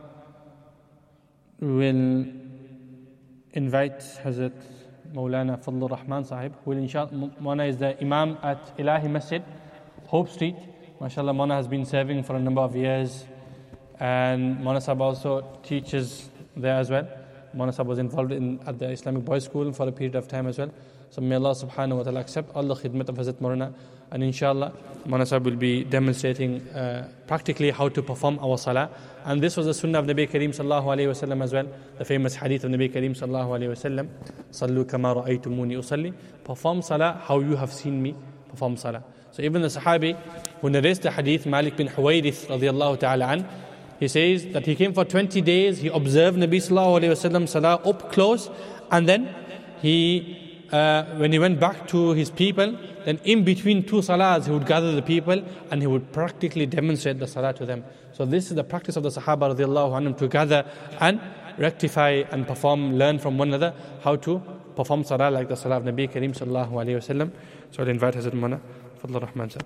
Speaker 5: we will invite Hazrat Maulana Fadlur Rahman Sahib, who will inshallah, Maulana is the Imam at Ilahi Masjid, Hope Street. MashaAllah, Maulana has been serving for a number of years, and Maulana Sahib also teaches there as well. Maulana Sahib was involved at the Islamic Boys School for a period of time as well. So may Allah subhanahu wa ta'ala accept all the khidmat of Hazrat Maulana, and inshallah Maulana Sahib will be demonstrating practically how to perform our salah. And this was the sunnah of Nabi Kareem sallallahu alayhi wa sallam as well, the famous hadith of Nabi Kareem sallallahu alayhi wa sallam, Sallu kama ra'aytumuni usalli, perform salah how you have seen me perform salah. So even the Sahabi who narrates the hadith, Malik bin Huwayrith radiyallahu ta'ala an, he says that he came for 20 days, he observed Nabi sallallahu alayhi wa sallam salah up close, and then when he went back to his people, then in between 2 salahs he would gather the people and he would practically demonstrate the salah to them. So this is the practice of the Sahaba radiallahu anhum, to gather and rectify and perform, learn from one another how to perform salah like the salah of Nabi Kareem sallallahu alayhi wa sallam. So I'll invite Hazrat Maulana Fadlur Rahman sir.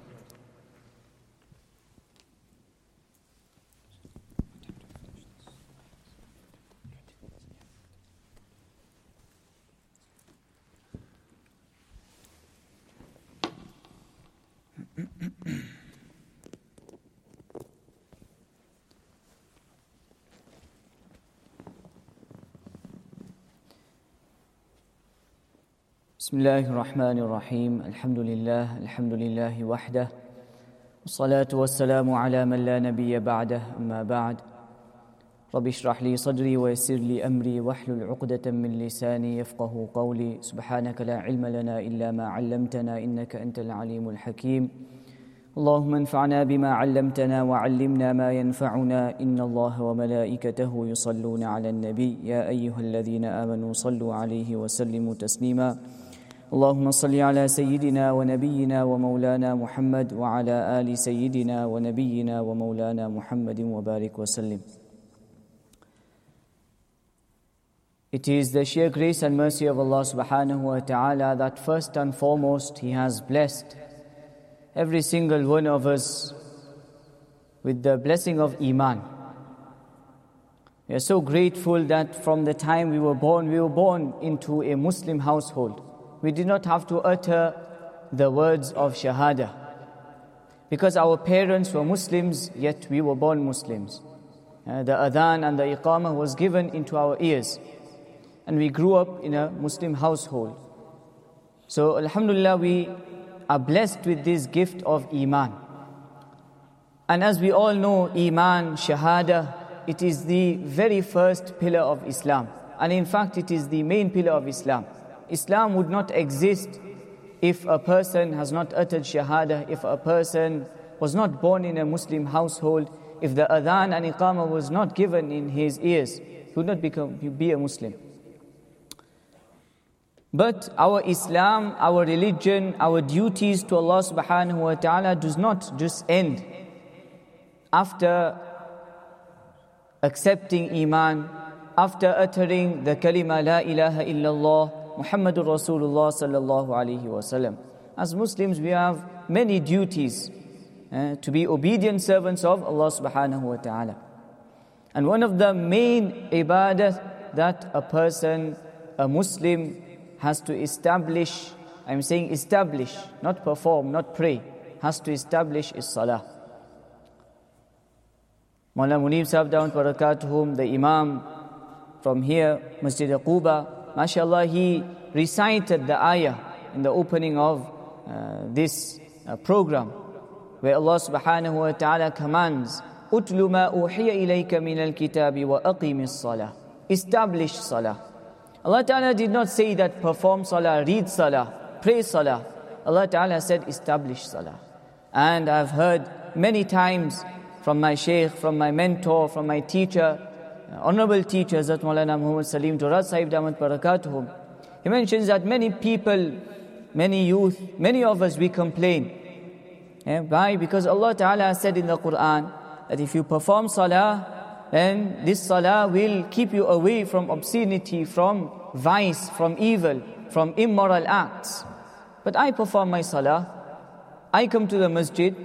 Speaker 6: بسم الله الرحمن الرحيم الحمد لله وحده والصلاة والسلام على من لا نبي بعده أما بعد رب اشرح لي صدري ويسر لي أمري واحلل عقدة من لساني يفقه قولي سبحانك لا علم لنا إلا ما علمتنا إنك أنت العليم الحكيم اللهم انفعنا بما علمتنا وعلمنا ما ينفعنا إن الله وملائكته يصلون على النبي يا أيها الذين آمنوا صلوا عليه وسلموا تسليما اللهم صل على سيدنا ونبينا ومولانا محمد وعلى آل سيدنا ونبينا ومولانا محمد وبارك وسلم. It is the sheer grace and mercy of Allah subhanahu wa ta'ala that first and foremost He has blessed every single one of us with the blessing of Iman. We are so grateful that from the time we were born into a Muslim household. We did not have to utter the words of Shahada, because our parents were Muslims, yet we were born Muslims. The adhan and the iqamah was given into our ears, and we grew up in a Muslim household. So alhamdulillah, we are blessed with this gift of Iman. And as we all know, Iman, Shahada, it is the very first pillar of Islam. And in fact, it is the main pillar of Islam. Islam would not exist if a person has not uttered Shahada, if a person was not born in a Muslim household, if the adhan and iqamah was not given in his ears, he would not be a Muslim. But our Islam, our religion, our duties to Allah subhanahu wa ta'ala does not just end after accepting Iman, after uttering the kalima La ilaha illallah Muhammadur Rasulullah sallallahu alaihi wasallam. As Muslims, we have many duties to be obedient servants of Allah subhanahu wa ta'ala. And one of the main ibadah that a person, a Muslim, has to establish, I'm saying establish, not perform, not pray, has to establish is salah. Mawlana Munib Sahib Dawat Barakatuhum, the Imam from here, Masjid Quba, mashallah, he recited the ayah in the opening of this program, where Allah subhanahu wa ta'ala commands, Utlu ma uhiya ilayka min al-kitabi wa aqimis salah. Establish salah. Allah ta'ala did not say that perform salah, read salah, pray salah. Allah ta'ala said establish salah. And I've heard many times from my shaykh, from my mentor, from my teacher, honorable teachers, that Maulana Muhammad Salim Turad Sahib Damat Barakatuhum. He mentions that many people, many youth, many of us, we complain. Why? Because Allah Ta'ala said in the Quran that if you perform salah, then this salah will keep you away from obscenity, from vice, from evil, from immoral acts. But I perform my salah, I come to the masjid,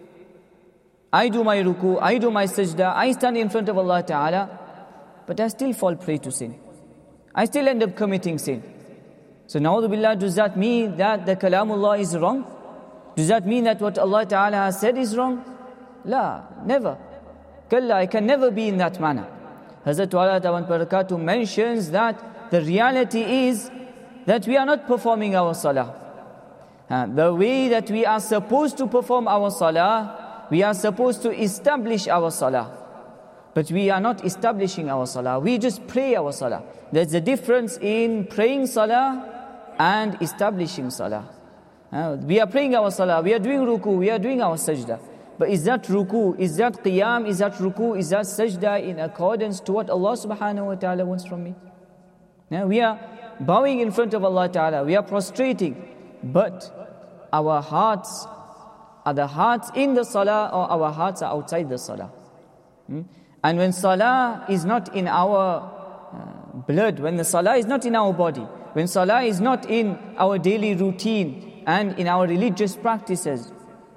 Speaker 6: I do my ruku, I do my sajda, I stand in front of Allah Ta'ala, but I still fall prey to sin. I still end up committing sin. So na'udhu billah, does that mean that the kalamullah is wrong? Does that mean that what Allah Ta'ala has said is wrong? La, never. Kalla, I can never be in that manner. Hazrat Wala Ta'ala Barakatuh mentions that the reality is that we are not performing our salah. The way that we are supposed to perform our salah, we are supposed to establish our salah. But we are not establishing our salah. We just pray our salah. There's a difference in praying salah and establishing salah. We are praying our salah, we are doing ruku, we are doing our sajda. But is that ruku, is that qiyam, is that ruku, is that sajda in accordance to what Allah subhanahu wa ta'ala wants from me? Now we are bowing in front of Allah Ta'ala, we are prostrating. But our hearts, are the hearts in the salah or our hearts are outside the salah? And when salah is not in our blood, when the salah is not in our body, when salah is not in our daily routine and in our religious practices,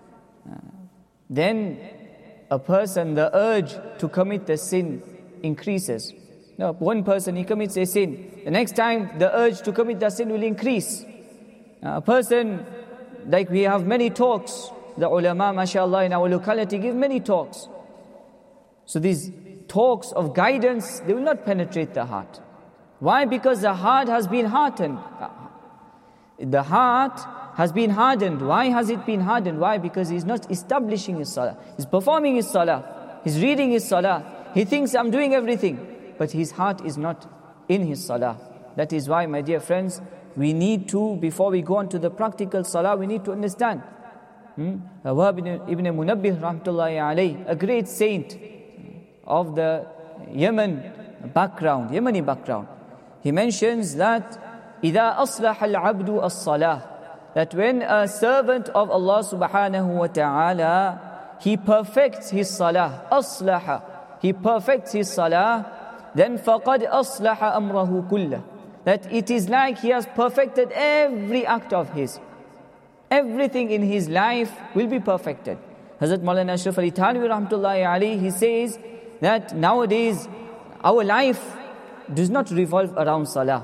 Speaker 6: then a person, the urge to commit the sin increases. Now, one person, he commits a sin. The next time, the urge to commit the sin will increase. A person, like we have many talks, the ulama, mashallah, in our locality give many talks. So these talks of guidance, they will not penetrate the heart. Why? Because the heart has been hardened. The heart has been hardened. Why has it been hardened? Why? Because he's not establishing his salah. He's performing his salah. He's reading his salah. He thinks I'm doing everything. But his heart is not in his salah. That is why, my dear friends, we need to, before we go on to the practical salah, we need to understand. Wahab ibn Munabbih rahmatullahi alayh, a great saint of the Yemeni background. He mentions that إِذَا أَصْلَحَ الْعَبْدُ الصَّلَاةِ, that when a servant of Allah subhanahu wa ta'ala, he perfects his salah, أَصْلَحَ, he perfects his salah, then فَقَدْ أَصْلَحَ أَمْرَهُ كُلَّهُ, that it is like he has perfected every act of his. Everything in his life will be perfected. Hazrat Maulana Ashraf Ali Thanwi rahmatullahi alayhi, he says that nowadays our life does not revolve around salah.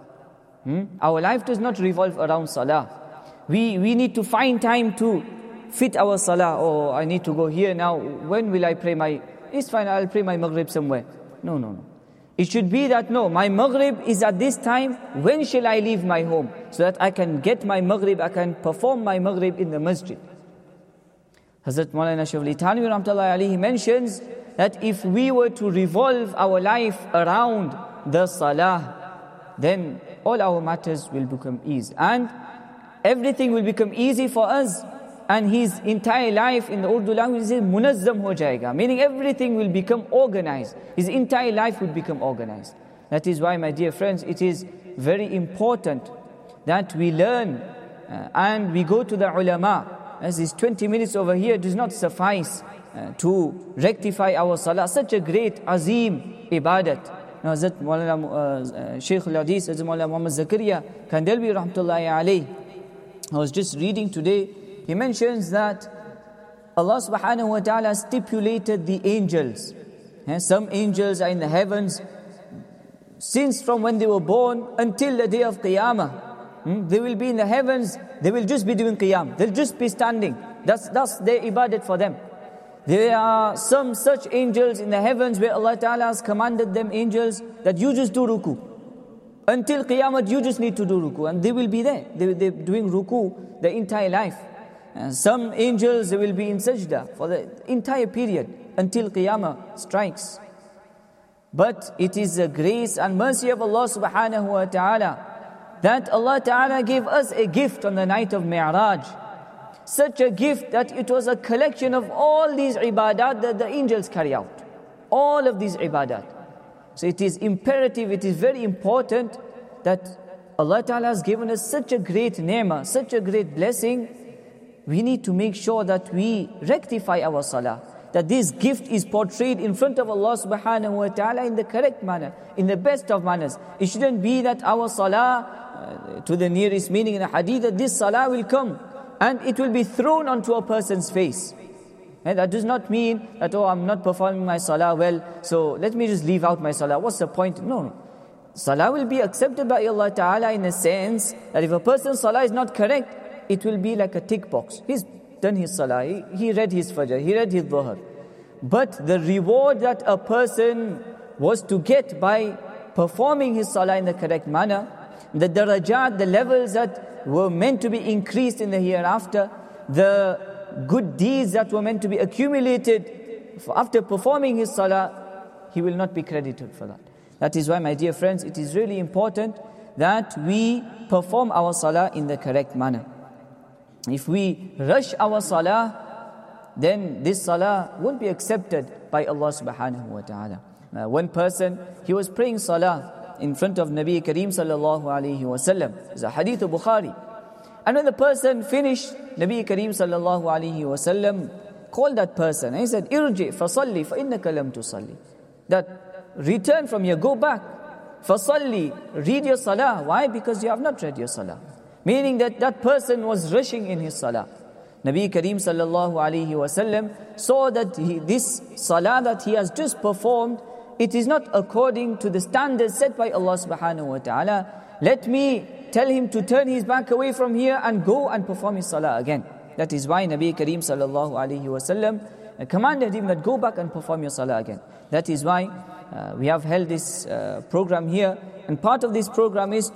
Speaker 6: Our life does not revolve around salah. We need to find time to fit our salah. Oh, I need to go here now. When will I pray my... It's fine, I'll pray my maghrib somewhere. No. It should be that, no, my maghrib is at this time. When shall I leave my home? So that I can get my maghrib, I can perform my maghrib in the masjid. Hazrat Maulana Ashraf Ali Thanwi rahmatullahi alayhi mentions that if we were to revolve our life around the salah, then all our matters will become easy. And everything will become easy for us. And his entire life in the Urdu language is munazzam ho jayega, meaning everything will become organized. His entire life will become organized. That is why, my dear friends, it is very important that we learn and we go to the ulama. As these 20 minutes over here does not suffice to rectify our salah. Such a great azim ibadat. Hazrat Maulana Shaykh al-Hadith, Hazrat Maulana Muhammad Zakaria Kandhelwi rahmatullahi alayhi, I was just reading today, he mentions that Allah subhanahu wa ta'ala stipulated the angels. Some angels are in the heavens since from when they were born until the day of Qiyamah. They will be in the heavens, they will just be doing Qiyam, they'll just be standing. That's their ibadat for them. There are some such angels in the heavens where Allah Ta'ala has commanded them, angels, that you just do ruku. Until Qiyamah, you just need to do ruku. And they will be there. They're doing ruku the entire life. And some angels, they will be in sajda for the entire period until Qiyamah strikes. But it is the grace and mercy of Allah Subhanahu wa Ta'ala that Allah Ta'ala gave us a gift on the night of Mi'raj. Such a gift that it was a collection of all these ibadat that the angels carry out. All of these ibadat. So it is imperative, it is very important that Allah Ta'ala has given us such a great ni'mah, such a great blessing. We need to make sure that we rectify our salah. That this gift is portrayed in front of Allah Subhanahu wa Ta'ala in the correct manner, in the best of manners. It shouldn't be that our salah, to the nearest meaning in the hadith, that this salah will come and it will be thrown onto a person's face. And that does not mean that, oh, I'm not performing my salah well, so let me just leave out my salah. What's the point? No. Salah will be accepted by Allah Ta'ala in a sense that if a person's salah is not correct, it will be like a tick box. He's done his salah, he read his fajr, he read his dhuhr. But the reward that a person was to get by performing his salah in the correct manner, the darajat, the levels that were meant to be increased in the hereafter, the good deeds that were meant to be accumulated after performing his salah, he will not be credited for that. That is why, my dear friends, it is really important that we perform our salah in the correct manner. If we rush our salah, then this salah won't be accepted by Allah subhanahu wa ta'ala. One person, he was praying salah in front of Nabi Kareem sallallahu alayhi wa sallam. It's a hadith of Bukhari. And when the person finished, Nabi Kareem sallallahu alayhi wa sallam called that person and he said, "Irji fasalli fa innaka lam tusalli." That return from here, go back. Fasalli, read your salah. Why? Because you have not read your salah. Meaning that person was rushing in his salah. Nabi Kareem sallallahu alayhi wa sallam saw that this salah that he has just performed, it is not according to the standards set by Allah subhanahu wa ta'ala. Let me tell him to turn his back away from here and go and perform his salah again. That is why Nabi Kareem sallallahu alayhi wa sallam commanded him that go back and perform your salah again. That is why we have held this program here. And part of this program is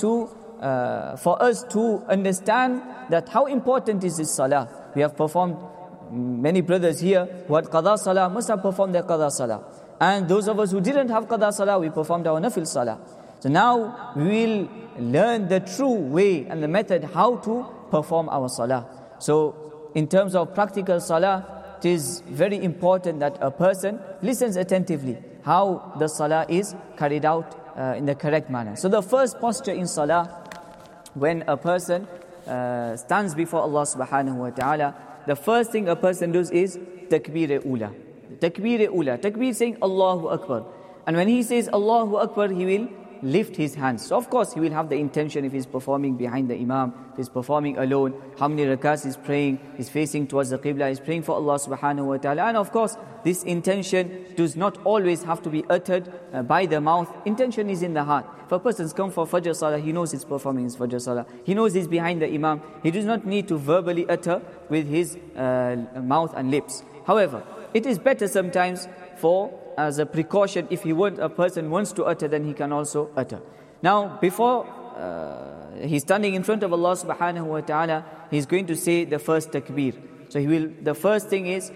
Speaker 6: for us to understand that how important is this salah. We have performed, many brothers here who had qada salah must have performed their qada salah. And those of us who didn't have qada salah, we performed our nafil salah. So now we will learn the true way and the method how to perform our salah. So in terms of practical salah, it is very important that a person listens attentively how the salah is carried out in the correct manner. So the first posture in salah, when a person stands before Allah subhanahu wa ta'ala, the first thing a person does is takbir-e-ula. Takbir-e-ula. Takbir saying Allahu Akbar. And when he says Allahu Akbar, he will lift his hands. So of course he will have the intention if he's performing behind the imam, if he's performing alone, how many rakats he's praying, he's facing towards the qibla, he's praying for Allah subhanahu wa ta'ala. And of course this intention does not always have to be uttered by the mouth. Intention is in the heart. If a person's come for Fajr Salah, he knows he's performing his Fajr Salah. He knows he's behind the imam. He does not need to verbally utter with his mouth and lips. However, it is better sometimes as a precaution, if a person wants to utter, then he can also utter. Now, before he's standing in front of Allah subhanahu wa ta'ala, he's going to say the first takbir. So the first thing is,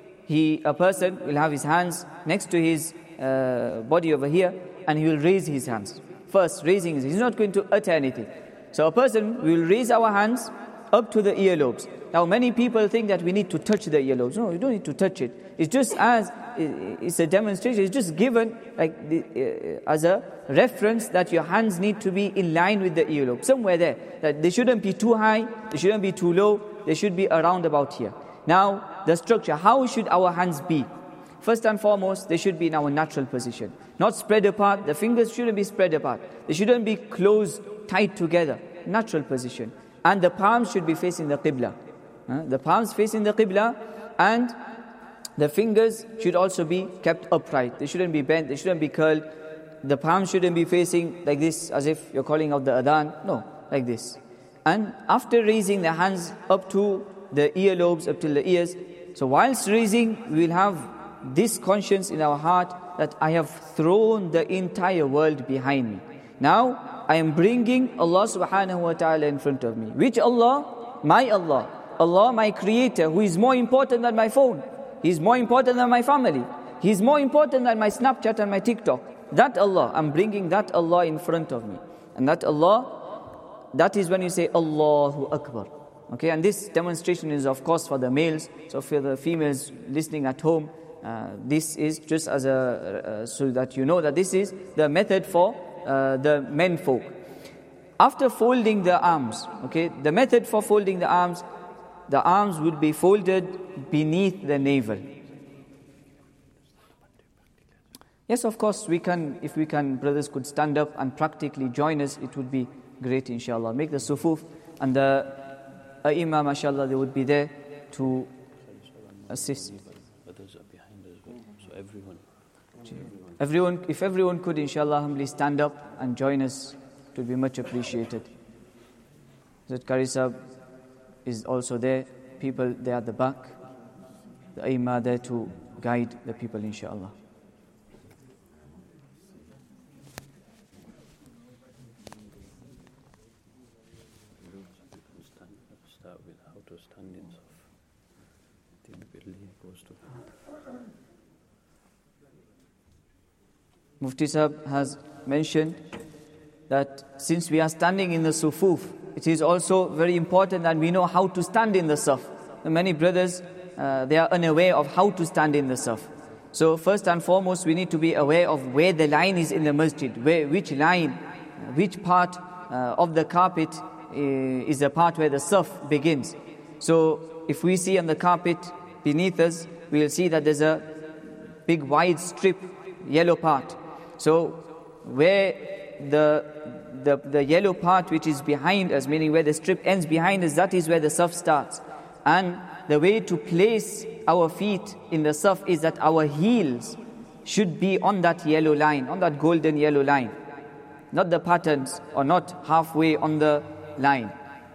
Speaker 6: a person will have his hands next to his body over here, and he will raise his hands. First, raising his hands. He's not going to utter anything. So a person will raise our hands up to the earlobes. Now many people think that we need to touch the earlobes. No, you don't need to touch it. It's just it's a demonstration. It's just given as a reference that your hands need to be in line with the earlobe, somewhere there. That they shouldn't be too high, they shouldn't be too low, they should be around about here. Now the structure, how should our hands be? first and foremost, they should be in our natural position. Not spread apart. The fingers shouldn't be spread apart. They shouldn't be close, tight together. Natural position. And the palms should be facing the Qibla. The palms facing the Qibla, and the fingers should also be kept upright. They shouldn't be bent, they shouldn't be curled. The palms shouldn't be facing like this, as if you're calling out the adhan. No, like this. And after raising the hands up to the earlobes, up till the ears, so whilst raising, we will have this conscience in our heart that I have thrown the entire world behind me. Now, I am bringing Allah subhanahu wa ta'ala in front of me. Which Allah? My Allah. Allah, my creator, who is more important than my phone. He is more important than my family. He is more important than my Snapchat and my TikTok. That Allah, I'm bringing that Allah in front of me. And that Allah, that is when you say Allahu Akbar. Okay, and this demonstration is of course for the males. So for the females listening at home, this is just as so that you know that this is the method for the men folk. After folding the arms, okay, the method for folding the arms would be folded beneath the navel. Yes, of course, if we can, brothers could stand up and practically join us, it would be great, inshallah. Make the sufuf, and the ai-imam, mashallah, they would be there to assist.
Speaker 4: Others are behind as well, so
Speaker 6: everyone, if everyone could, inshallah, humbly stand up and join us, it would be much appreciated. Hazrat Qari Sahib is also there. People there at the back. The ai-imam there to guide the people, inshallah.
Speaker 4: Start with how to stand in Saf. Typically goes to
Speaker 6: Mufti Sahib has mentioned that since we are standing in the sufuf, it is also very important that we know how to stand in the saf. Many brothers, they are unaware of how to stand in the saf. So first and foremost, we need to be aware of where the line is in the masjid, which line, which part of the carpet is the part where the saf begins. So if we see on the carpet beneath us, we will see that there's a big wide strip, yellow part. So where the yellow part which is behind us, meaning where the strip ends behind us, that is where the saf starts. And the way to place our feet in the saf is that our heels should be on that yellow line, on that golden yellow line. Not the patterns, or not halfway on the line.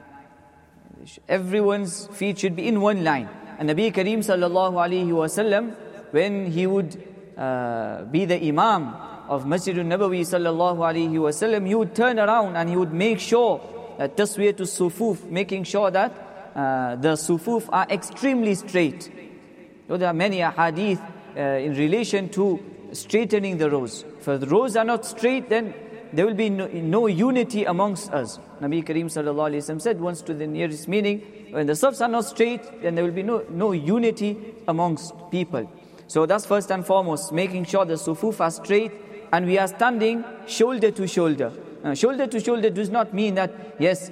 Speaker 6: Everyone's feet should be in one line. And Nabi Kareem sallallahu alaihi wasallam, when he would be the imam of Masjidun Nabawi sallallahu alaihi wasallam, he would turn around and he would make sure that taswiyatul sufuf, making sure that the sufuf are extremely straight. So there are many ahadith in relation to straightening the rows. If the rows are not straight, then there will be no unity amongst us. Nabi Kareem sallallahu alaihi wasallam said once, to the nearest meaning, when the safs are not straight, then there will be no unity amongst people. So that's first and foremost, making sure the sufuf are straight and we are standing shoulder to shoulder. Shoulder to shoulder does not mean that, yes,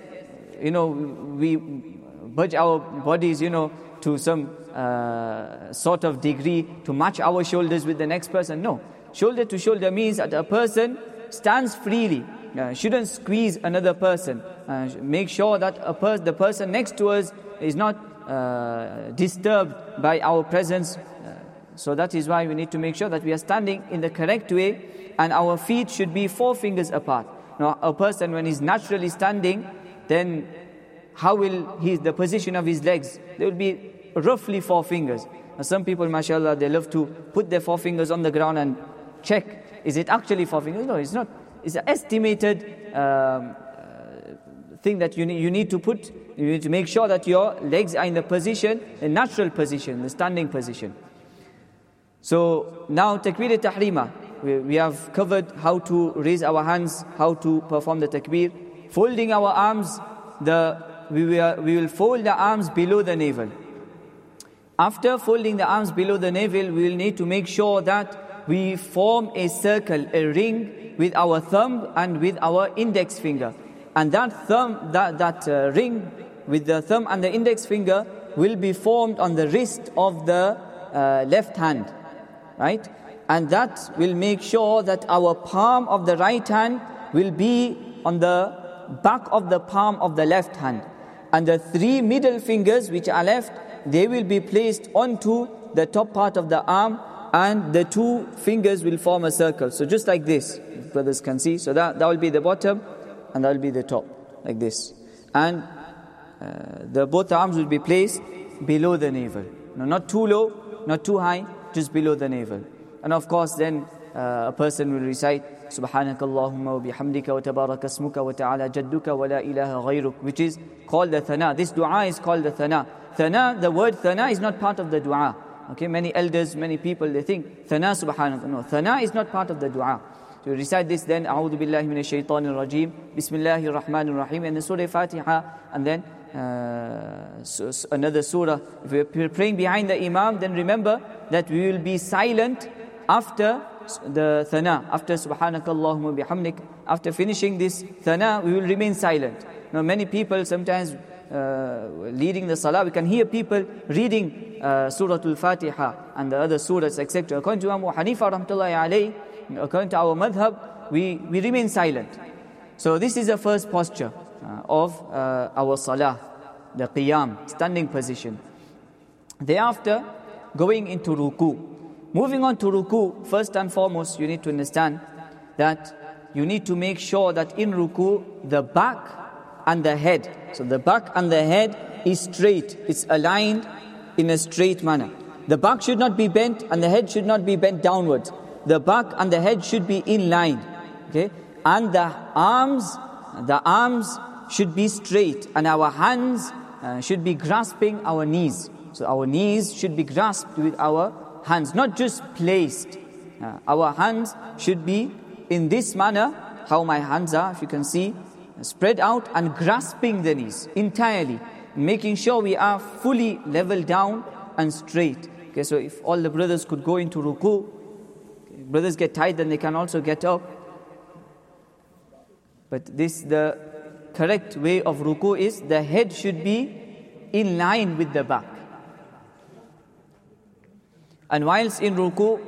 Speaker 6: we budge our bodies, to some sort of degree to match our shoulders with the next person. No. Shoulder to shoulder means that a person stands freely, shouldn't squeeze another person. Make sure that the person next to us is not disturbed by our presence. So that is why we need to make sure that we are standing in the correct way, and our feet should be 4 fingers apart. Now, a person when he's naturally standing, then how will the position of his legs? There will be roughly 4 fingers. Now, some people, mashallah, they love to put their 4 fingers on the ground and check, is it actually 4 fingers? No, it's not. It's an estimated thing that you need to put. You need to make sure that your legs are in the position, the natural position, the standing position. So now takbir tahrima. We have covered how to raise our hands, how to perform the takbir. Folding our arms, we will fold the arms below the navel. After folding the arms below the navel, we will need to make sure that we form a circle, a ring with our thumb and with our index finger. And that ring with the thumb and the index finger will be formed on the wrist of the left hand. right? And that will make sure that our palm of the right hand will be on the back of the palm of the left hand. And the 3 middle fingers which are left, they will be placed onto the top part of the arm, and the 2 fingers will form a circle. So just like this, brothers can see. So that will be the bottom, and that will be the top, like this. And both arms will be placed below the navel. No, not too low, not too high, just below the navel. And of course then a person will recite Subhanaka Allahumma wa bihamdika wa tabaraka asmuka wa ta'ala jadduka wa la ilaha ghayruk, which is called the thana. This dua is called the thana. Thana, the word thana is not part of the dua. Okay, many elders, many people, they think thana subhanaka. No, thana is not part of the dua. So you recite this then, A'udhu billahi minash shaitanir rajim, Bismillahir rahmanir rahim, and the Surah Fatiha, and then another surah. If we're praying behind the imam, then remember that we will be silent after the thana, after Subhanaka Allahumma bihamdik. After finishing this thana, we will remain silent. Now many people sometimes leading the salah, we can hear people reading Surah Al-Fatiha and the other surahs, etc. According to Abu Hanifa rahmatullahi alayhi, according to our madhab, we remain silent. So this is the first posture of our salah, the qiyam, standing position. Thereafter, going into ruku. Moving on to ruku, first and foremost, you need to understand that you need to make sure that in ruku, the back and the head, so the back and the head is straight, it's aligned in a straight manner. The back should not be bent and the head should not be bent downwards. The back and the head should be in line, okay? And the arms should be straight, and our hands should be grasping our knees. So our knees should be grasped with our hands, not just placed. Our hands should be in this manner, how my hands are, if you can see, spread out and grasping the knees entirely, making sure we are fully level down and straight. Okay, so if all the brothers could go into ruku, brothers get tired, then they can also get up. But the correct way of ruku is the head should be in line with the back. And whilst in ruku,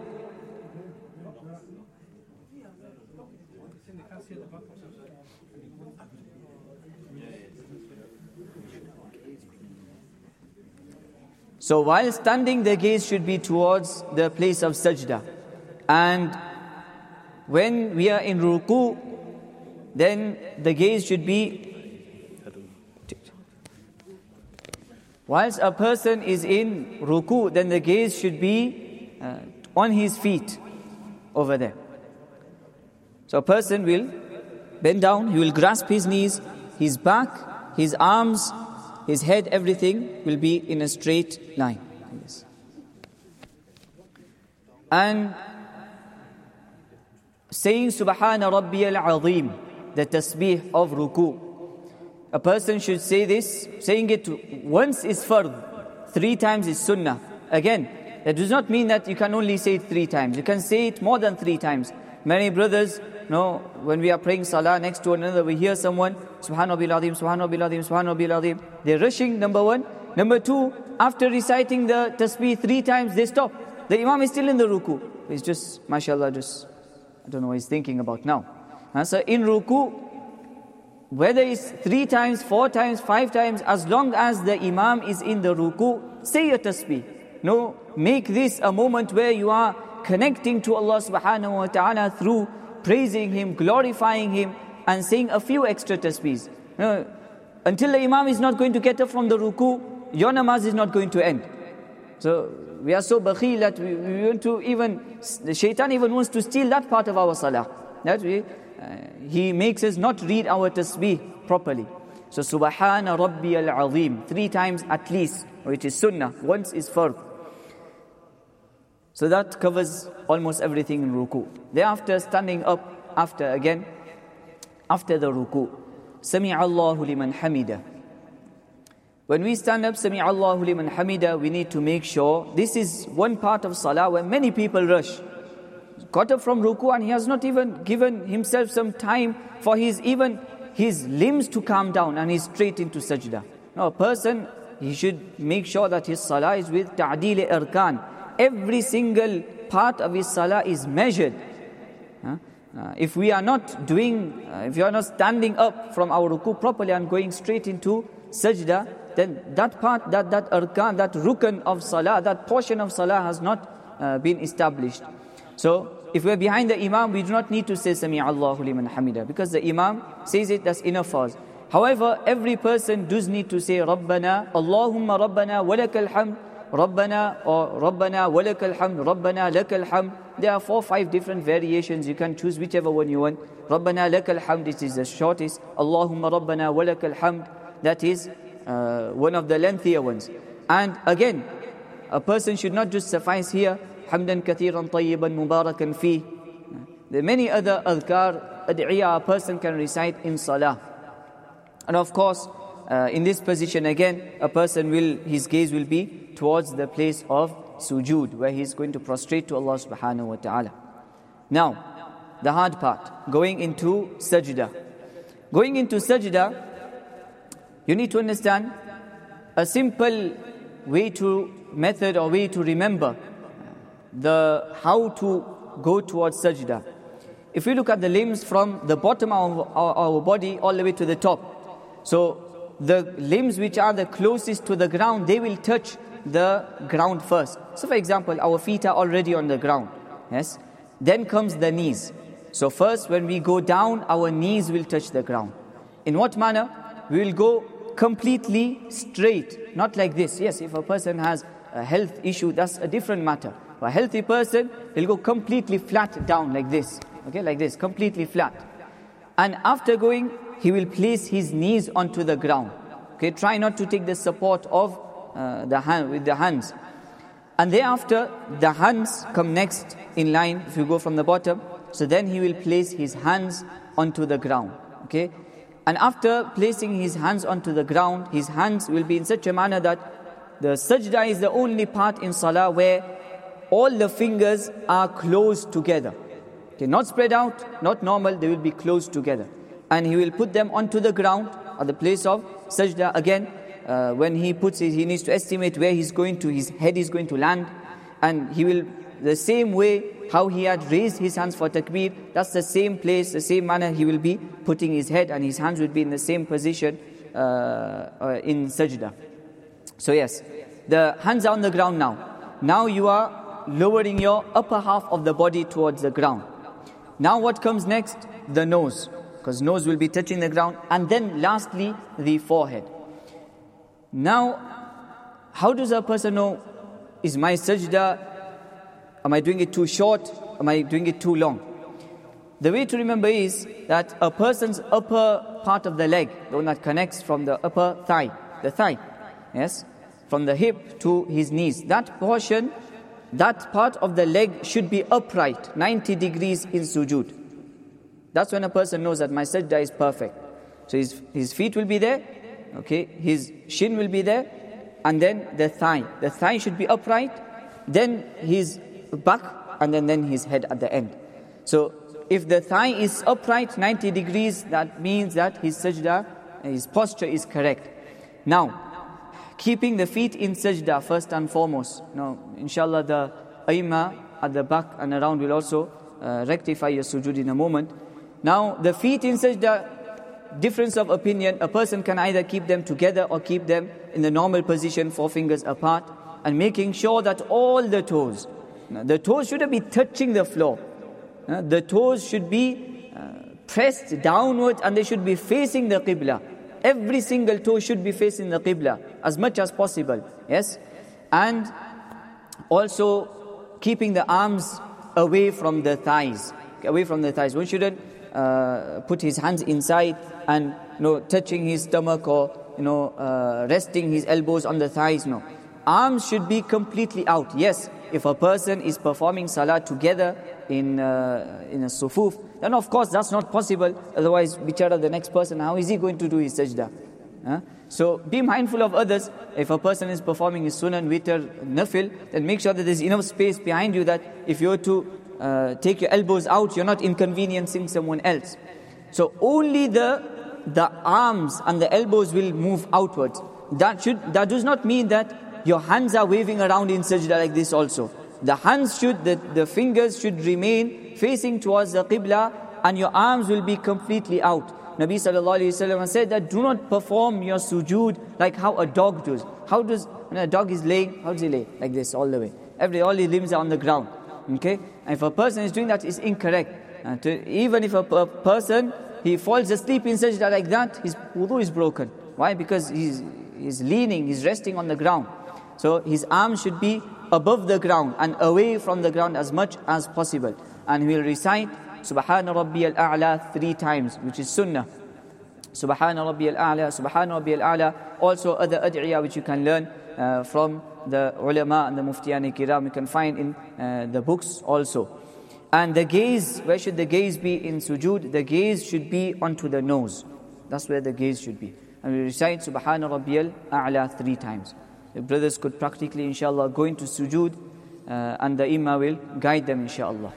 Speaker 6: so while standing, the gaze should be towards the place of sajda. And when we are in ruku, then the gaze should be, whilst a person is in ruku, then the gaze should be on his feet over there. So a person will bend down, he will grasp his knees, his back, his arms, his head, everything will be in a straight line. Yes. And saying Subhana Rabbiyal Azim, the tasbih of ruku. A person should say this, saying it once is fard, 3 times is sunnah. Again, that does not mean that you can only say it 3 times. You can say it more than 3 times. Many brothers, when we are praying salah next to another, we hear someone, Subhana Rabbil Azim, Subhana Rabbil Azim, Subhana Rabbil Azim. They're rushing, number 1. Number 2, after reciting the tasbih 3 times, they stop. The imam is still in the ruku. He's just, mashallah, I don't know what he's thinking about now. So in ruku, whether it's 3 times, 4 times, 5 times, as long as the imam is in the ruku, say a tasbih. Make this a moment where you are connecting to Allah subhanahu wa ta'ala through praising Him, glorifying Him, and saying a few extra tasbihs. Until the imam is not going to get up from the ruku, your namaz is not going to end. So we are so bakhil that we want to the shaitan even wants to steal that part of our salah. That he makes us not read our tasbih properly. So Subhana Rabbiyal Azim, 3 times at least, which is sunnah, once is fard. So that covers almost everything in ruku. Thereafter, standing up, after the ruku, Sami Allahu liman hamida. When we stand up, Sami Allahu liman hamida, we need to make sure, this is one part of salah where many people rush. Got up from ruku and he has not even given himself some time for his limbs to calm down, and he's straight into sajda. Now a person, he should make sure that his salah is with ta'deel arkan. Every single part of his salah is measured. If we are not doing, if you are not standing up from our ruku properly and going straight into sajda, then that part, that arkan, that rukn of salah, that portion of salah has not been established. So, if we are behind the imam, we do not need to say Sami Allahu liman hamida, because the imam says it, that's enough for us. However, every person does need to say Rabbana, Allahumma Rabbana walakal hamd, Rabbana or Rabbana walakal hamd, Rabbana lakal hamd. There are 4 or 5 different variations. You can choose whichever one you want. Rabbana lakal hamd, it is the shortest. Allahumma Rabbana walakal hamd, that is one of the lengthier ones. And again, a person should not just suffice here, Hamdan kathiran tayyiban mubarakan fi. There are many other adhkar, ad'iyah a person can recite in salah. And of course, in this position again, a person his gaze will be towards the place of sujood, where he is going to prostrate to Allah subhanahu wa ta'ala. Now, the hard part, going into sajda. Going into sajda, you need to understand a simple method or way to remember how to go towards sajda. If we look at the limbs from the bottom of our body all the way to the top, so the limbs which are the closest to the ground, they will touch the ground first. So for example, our feet are already on the ground. Yes. Then comes the knees. So first, when we go down, our knees will touch the ground. In what manner? We will go completely straight, not like this. Yes, if a person has a health issue, that's a different matter. For a healthy person, he'll go completely flat down like this. Okay, like this, completely flat. And after going, he will place his knees onto the ground. Okay, try not to take the support of with the hands. And thereafter, the hands come next in line, if you go from the bottom. So then he will place his hands onto the ground. Okay, and after placing his hands onto the ground, his hands will be in such a manner that the sajda is the only part in salah where all the fingers are close together. Okay, not spread out, not normal, they will be close together. And he will put them onto the ground at the place of sajda. Again, when he puts it, he needs to estimate where his head is going to land. And he will, the same way how he had raised his hands for takbir, that's the same place, the same manner he will be putting his head, and his hands will be in the same position in sajda. So yes, the hands are on the ground now. Now you are lowering your upper half of the body towards the ground. Now what comes next? The nose, because nose will be touching the ground. And then lastly, the forehead. Now, how does a person know, is my sajda, am I doing it too short? Am I doing it too long? The way to remember is that a person's upper part of the leg, the one that connects from the upper thigh, the thigh, yes, from the hip to his knees, that portion, that part of the leg should be upright, 90 degrees in sujood. That's when a person knows that my sajda is perfect. So his feet will be there, okay, his shin will be there, and then the thigh. The thigh should be upright, then his back, and then his head at the end. So if the thigh is upright 90 degrees, that means that his sajda, his posture is correct. Now, keeping the feet in sajda first and foremost. Now, inshallah, the aima at the back and around will also rectify your sujood in a moment. Now, the feet in sajda, difference of opinion. A person can either keep them together or keep them in the normal position, 4 fingers apart, and making sure that all the toes shouldn't be touching the floor. The toes should be pressed downward, and they should be facing the qibla. Every single toe should be facing the qibla as much as possible. Yes, and also keeping the arms away from the thighs. Away from the thighs. One shouldn't put his hands inside and touching his stomach or resting his elbows on the thighs. No, arms should be completely out. Yes, if a person is performing salah together in a sufuf, then of course that's not possible. Otherwise, bichara, the next person, how is he going to do his sajda? So be mindful of others. If a person is performing his sunan, witr, nafil, then make sure that there's enough space behind you that if you're to take your elbows out, you're not inconveniencing someone else. So only the arms and the elbows will move outwards. That does not mean that your hands are waving around in sajda like this also. the hands should, the fingers should remain facing towards the Qibla, and your arms will be completely out. Nabi sallallahu alayhi wa sallam said that do not perform your sujood like how a dog does. How does, when a dog is laying, how does he lay? Like this, all the way. All his limbs are on the ground. Okay? And if a person is doing that, it's incorrect. And even if a person, he falls asleep in sajda like that, his wudu is broken. Why? Because he's leaning, he's resting on the ground. So his arms should be above the ground and away from the ground as much as possible. And he will recite Subhana Rabbi al-A'la 3 times, which is sunnah. Subhana Rabbi al-A'la, Subhana Rabbi al-A'la. Also other ad'iyah which you can learn from the ulama and the muftiyan kiram, you can find in the books also. And the gaze, where should the gaze be in sujood? The gaze should be onto the nose. That's where the gaze should be. And we recite Subhana Rabbiyal A'la 3 times. The brothers could practically, inshallah, go into sujood and the imam will guide them, inshallah.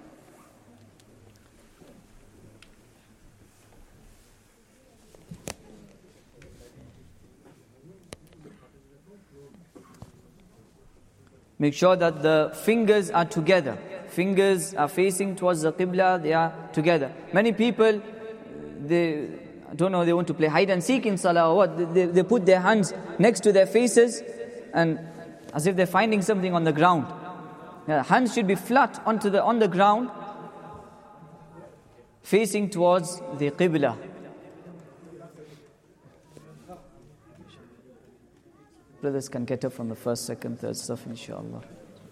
Speaker 6: Make sure that the fingers are together. Fingers are facing towards the Qibla, they are together. Many people, they don't know, they want to play hide and seek in salah or what. They put their hands next to their faces and as if they're finding something on the ground. Hands should be flat on the ground, facing towards the Qibla. Brothers can get up from the first, second, third stuff, inshallah.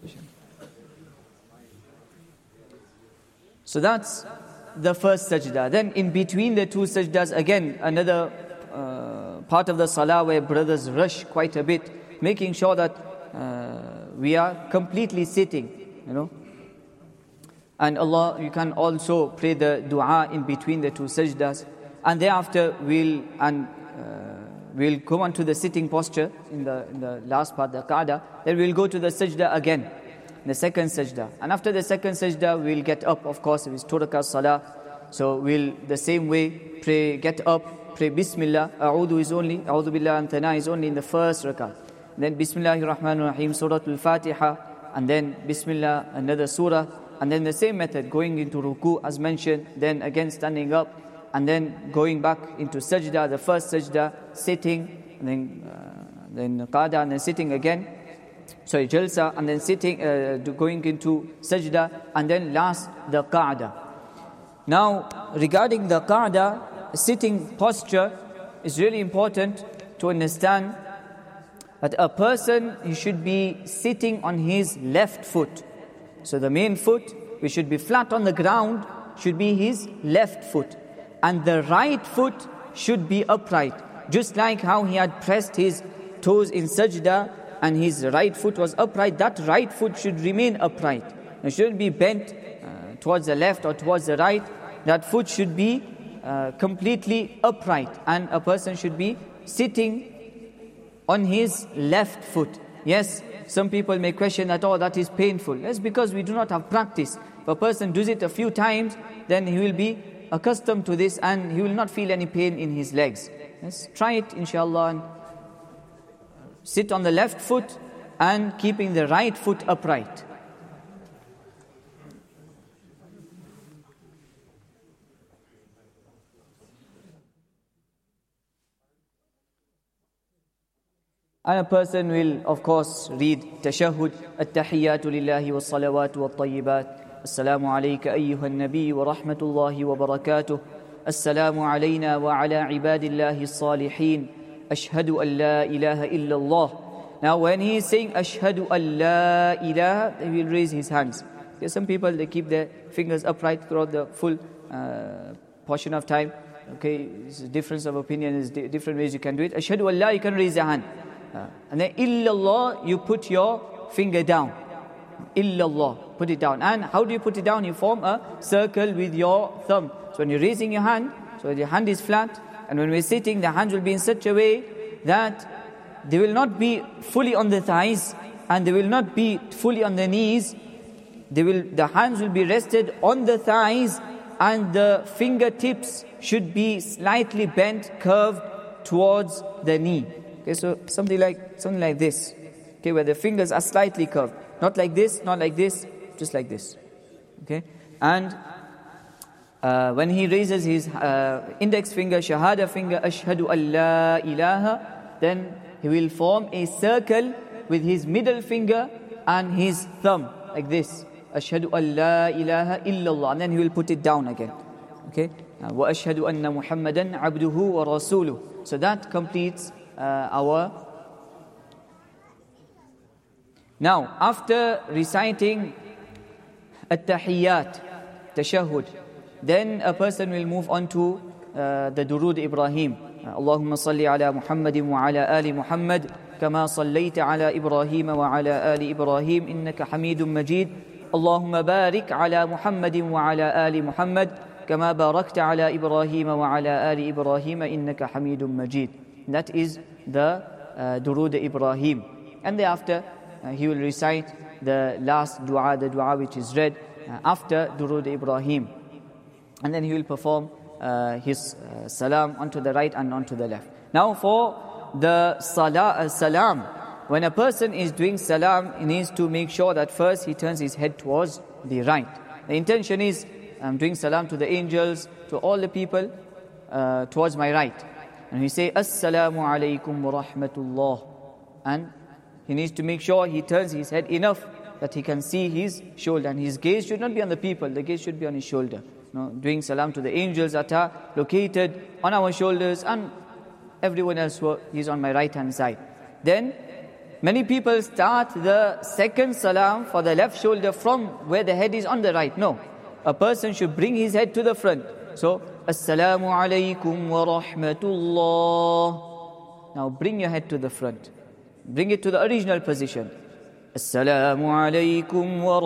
Speaker 6: So that's the first sajda. Then in between the 2 sajdas, again, another part of the salah where brothers rush quite a bit, making sure that we are completely sitting, And Allah, you can also pray the dua in between the 2 sajdas. And thereafter we'll go on to the sitting posture in the last part, the qa'dah. Then we'll go to the sajda again, the second sajda. And after the second sajda, we'll get up, of course, if it's 2 rakah salah. So we'll, the same way, get up, pray Bismillah. A'udhu is only, A'udhu Billah and Thana is only in the first rakah. Then Bismillahir Rahmanir Rahim, Surah Al-Fatiha. And then Bismillah, another surah. And then the same method, going into ruku as mentioned. Then again standing up. And then going back into sajda, the first sajda, sitting, and then qada, and then sitting again. Sorry, jalsa, and then sitting, going into sajda, and then last, the qa'da. Now, regarding the qa'da, sitting posture is really important to understand that a person, he should be sitting on his left foot. So the main foot, which should be flat on the ground, should be his left foot. And the right foot should be upright. Just like how he had pressed his toes in sajda and his right foot was upright, that right foot should remain upright. It shouldn't be bent towards the left or towards the right. That foot should be completely upright. And a person should be sitting on his left foot. Yes, some people may question that, that is painful. That's because we do not have practice. If a person does it a few times, then he will be accustomed to this and he will not feel any pain in his legs. Yes, try it, inshallah, and sit on the left foot and keeping the right foot upright. And a person will, of course, read tashahhud, at-tahiyyatu lillahi was-salawatu wat-tayyibat. السلام عليك أيها النبي ورحمة الله وبركاته السلام علينا وعلى عباد الله الصالحين أشهد أن لا إله إلا الله. Now when he is saying أشهد أن لا إله, he will raise his hands. There's some people, they keep their fingers upright throughout the full portion of time. Okay, it's a difference of opinion, there's different ways you can do it. أشهد أن لا, you can raise your hand. And then illallah, you put your finger down. Illallah, put it down. And how do you put it down? You form a circle with your thumb. So when you're raising your hand, so your hand is flat, and when we're sitting, the hands will be in such a way that they will not be fully on the thighs, and they will not be fully on the knees. The hands will be rested on the thighs, and the fingertips should be slightly bent, curved towards the knee. Okay, so something like this. Okay, where the fingers are slightly curved. Not like this, not like this, just like this. Okay? And when he raises his index finger, shahada finger, ashhadu an la ilaha, then he will form a circle with his middle finger and his thumb, like this. Ashhadu an la ilaha illallah. And then he will put it down again. Okay? Wa ashhadu anna Muhammadan abduhu wa rasuluh. So that completes our... Now, after reciting at-tahiyyat, tashahhud, then a person will move on to the Durood Ibrahim. Allahumma salli ala Muhammadin wa ala ali Muhammad kama sallaita ala Ibrahim wa ala ali Ibrahim innaka Hamidun Majid. Allahumma barik ala Muhammadin wa ala ali Muhammad kama barakta ala Ibrahim wa ala ali Ibrahim innaka Hamidun Majid. That is the Durood Ibrahim. And thereafter he will recite the last dua, the dua which is read after Durood Ibrahim. And then he will perform his salam onto the right and onto the left. Now for the salam, when a person is doing salam, he needs to make sure that first he turns his head towards the right. The intention is, I'm doing salam to the angels, to all the people, towards my right. And he say, Assalamu alaikum wa rahmatullah. And he needs to make sure he turns his head enough that he can see his shoulder. And his gaze should not be on the people, the gaze should be on his shoulder. Doing salam to the angels that are located on our shoulders and everyone else who is on my right hand side. Then many people start the second salam for the left shoulder from where the head is on the right. No, a person should bring his head to the front. So, Assalamu alaikum wa rahmatullah. Now bring your head to the front. Bring it to the original position. Assalamu alaikum wa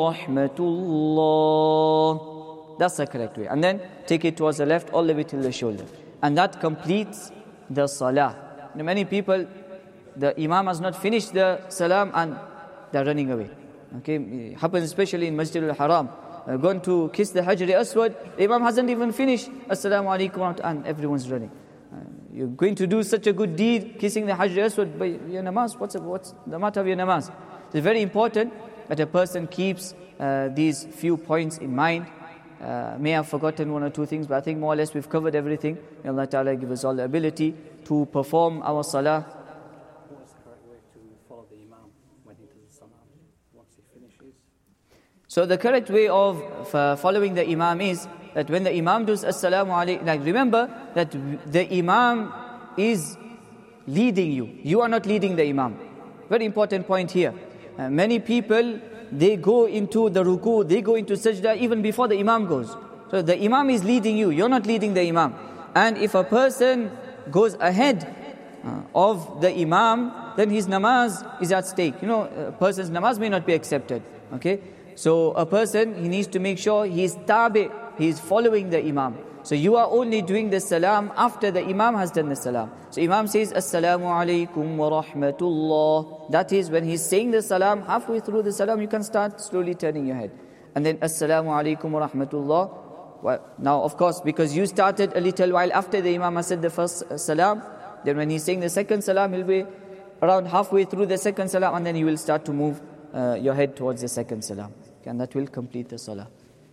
Speaker 6: rahmatullah. That's the correct way. And then take it towards the left all the way till the shoulder. And that completes the salah. Many people, the imam has not finished the salam and they're running away. Okay, it happens especially in Masjid al-Haram. Going to kiss the Hajr Aswad, the imam hasn't even finished Assalamu alaikum and everyone's running. You're going to do such a good deed, kissing the Hajr Aswad, but your namaz, what's the matter of your namaz? It's very important that a person keeps these few points in mind. May have forgotten one or two things, but I think more or less we've covered everything. May Allah Ta'ala give us all the ability to perform our salah.
Speaker 3: What is the correct way to follow the imam when he does the salam once he finishes?
Speaker 6: So the correct way of following the imam is that when the imam does Assalamu alaikum, like remember that the imam is leading you. You are not leading the imam. Very important point here. Many people, they go into the ruku, they go into sajda even before the imam goes. So the imam is leading you, you're not leading the imam. And if a person goes ahead of the imam, then his namaz is at stake. A person's namaz may not be accepted. Okay? So a person, he needs to make sure he is tabi, he is following the imam. So you are only doing the salam after the imam has done the salam. So imam says, Assalamu alaikum wa rahmatullah. That is when he's saying the salam, halfway through the salam, you can start slowly turning your head. And then Assalamu alaikum wa rahmatullah. Well, now of course, because you started a little while after the imam has said the first salam, then when he's saying the second salam, he'll be around halfway through the second salam, and then you will start to move your head towards the second salam. And that will complete the salah.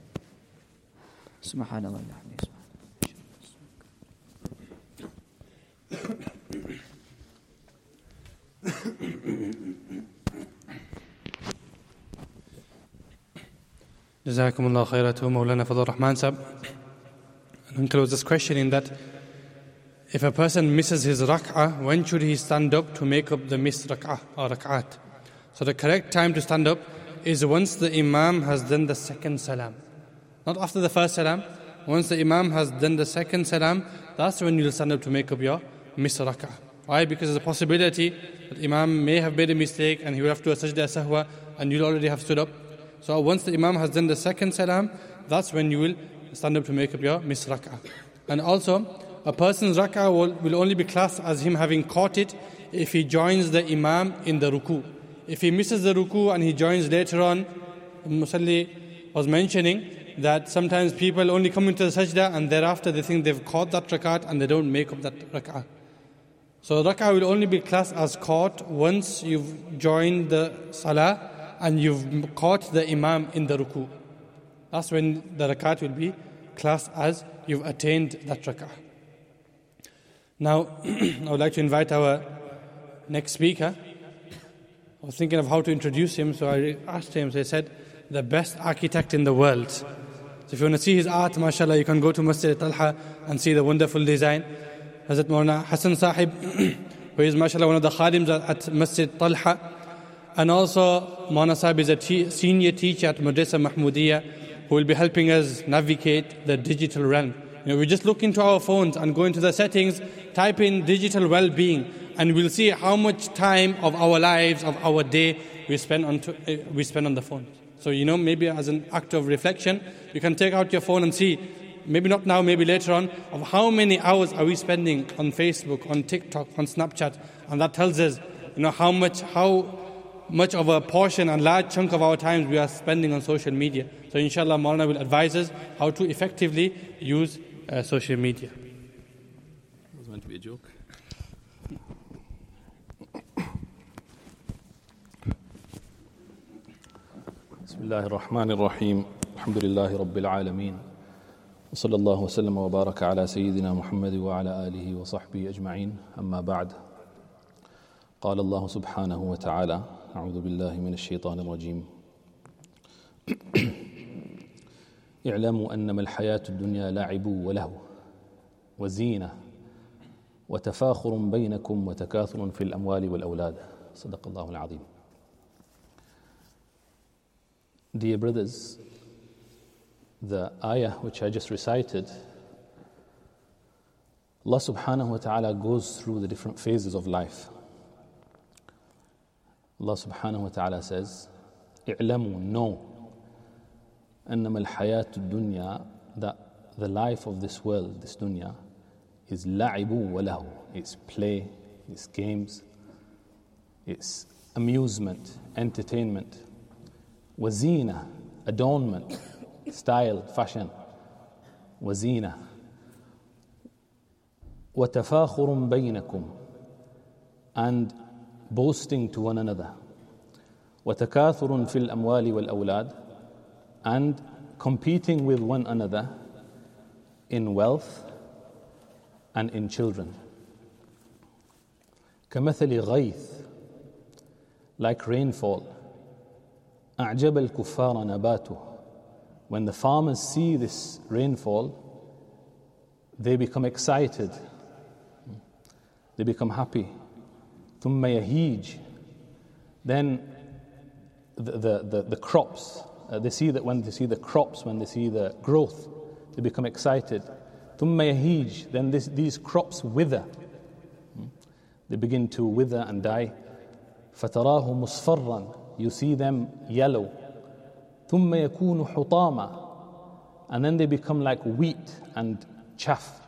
Speaker 6: Subhanallah.
Speaker 5: Jazakumullah khairan to Mawlana Fadl Rahman Sahib. And close this question in that if a person misses his rak'ah, when should he stand up to make up the missed rak'ah or rak'at? So the correct time to stand up is once the imam has done the second salam. Not after the first salam. Once the imam has done the second salam, that's when you'll stand up to make up your missed rak'ah. Why? Because there's a possibility that imam may have made a mistake and he will have to do a sajda sahwa and you'll already have stood up. So once the imam has done the second salam, that's when you will stand up to make up your missed rak'ah. And also, a person's rak'ah will only be classed as him having caught it if he joins the imam in the ruku. If he misses the ruku and he joins later on, Musalli was mentioning that sometimes people only come into the sajda and thereafter they think they've caught that rakat and they don't make up that rak'ah. So rak'ah will only be classed as caught once you've joined the salah and you've caught the Imam in the ruku. That's when the rakat will be classed as you've attained that rak'ah. Now, I would like to invite our next speaker. I was thinking of how to introduce him, so I asked him, so he said, the best architect in the world. So if you want to see his art, mashallah, you can go to Masjid Talha and see the wonderful design. Hazrat Maulana Hassan Sahib, who is mashallah one of the khadims at Masjid Talha, and also Maulana Sahib is a senior teacher at Madrasa Mahmudiyya, who will be helping us navigate the digital realm. We just look into our phones and go into the settings, type in digital well-being, and we'll see how much time of our lives, of our day, we spend on the phone. So, maybe as an act of reflection, you can take out your phone and see, maybe not now, maybe later on, of how many hours are we spending on Facebook, on TikTok, on Snapchat, and that tells us, how much of a portion and large chunk of our time we are spending on social media. So, inshallah, Maulana will advise us how to effectively use social media.
Speaker 3: It was meant to be a joke. بسم الله الرحمن الرحيم الحمد لله رب العالمين وصلى الله وسلم وبارك على سيدنا محمد وعلى آله وصحبه أجمعين أما بعد قال الله سبحانه وتعالى أعوذ بالله من الشيطان الرجيم اعلموا أنما الحياة الدنيا لعب ولهو وزينة وتفاخر بينكم وتكاثر في الأموال والأولاد صدق الله العظيم. Dear brothers, the ayah which I just recited, Allah subhanahu wa ta'ala goes through the different phases of life. Allah subhanahu wa ta'ala says, اعلموا, know, أنما الحياة الدنيا, that the life of this world, this dunya, is لعب وله, it's play, it's games, it's amusement, entertainment, وزينة, adornment, style, fashion, وزينة, وتفاخر بينكم, and boasting to one another, وتكاثر في الأموال والأولاد, and competing with one another in wealth and in children. كمثل غيث, like rainfall, أعجب الكفار نباته, when the farmers see this rainfall, they become excited, they become happy. ثم يهيج, then the crops, they see that when they see the crops, when they see the growth, they become excited. ثم يهيج, then these crops wither, they begin to wither and die. فتراه مصفرا, you see them yellow. ثم يكون حطاما, and then they become like wheat and chaff.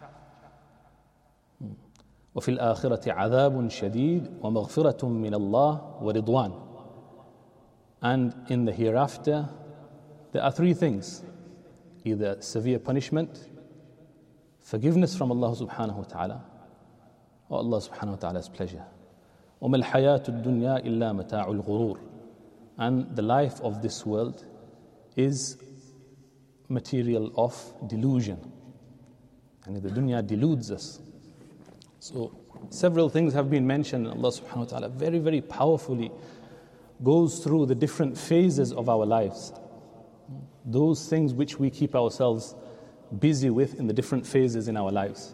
Speaker 3: وفي الآخرة عذاب شديد ومغفرة من الله ورضوان. And in the hereafter, there are three things: either severe punishment, forgiveness from Allah subhanahu wa ta'ala, or Allah subhanahu wa ta'ala's pleasure. وما الحياة الدنيا إلا متاع الغرور. And the life of this world is material of delusion. And the dunya deludes us. So several things have been mentioned, and Allah subhanahu wa ta'ala very, very powerfully goes through the different phases of our lives. Those things which we keep ourselves busy with in the different phases in our lives.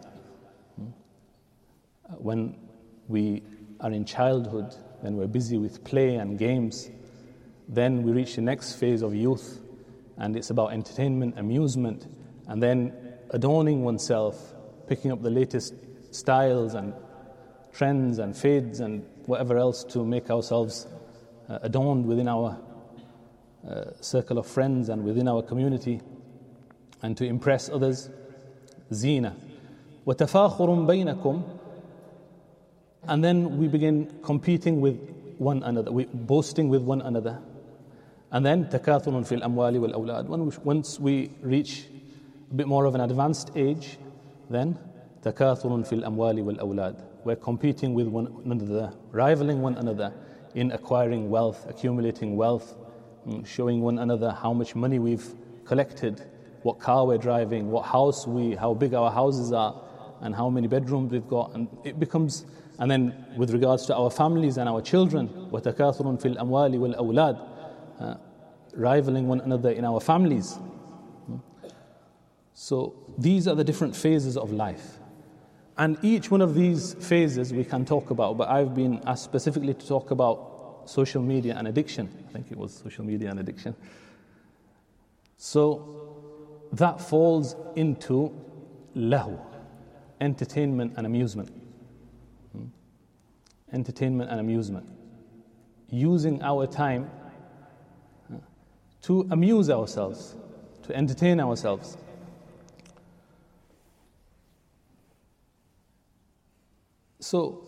Speaker 3: When we are in childhood, then we're busy with play and games. Then we reach the next phase of youth, and it's about entertainment, amusement, and then adorning oneself, picking up the latest styles and trends and fades and whatever else to make ourselves adorned within our circle of friends and within our community, and to impress others. Zina. وَتَفَاخُرٌ بَيْنَكُمْ, and then we begin competing with one another, boasting with one another. And then تَكَاثُرٌ فِي الْأَمْوَالِ وَالْأَوْلَادِ, once we reach a bit more of an advanced age, then تَكَاثُرٌ فِي الْأَمْوَالِ وَالْأَوْلَادِ, we're competing with one another, rivaling one another in acquiring wealth, accumulating wealth showing one another how much money we've collected, what car we're driving, how big our houses are, and how many bedrooms we've got. And it becomes, and then with regards to our families and our children, وَتَكَاثُرٌ فِي الْأَمْوَالِ وَالْأَوْلَادِ, rivaling one another in our families. So these are the different phases of life. And each one of these phases we can talk about, but I've been asked specifically to talk about social media and addiction. I think it was social media and addiction. So that falls into lahu, entertainment and amusement. Entertainment and amusement. Using our time to amuse ourselves, to entertain ourselves. So,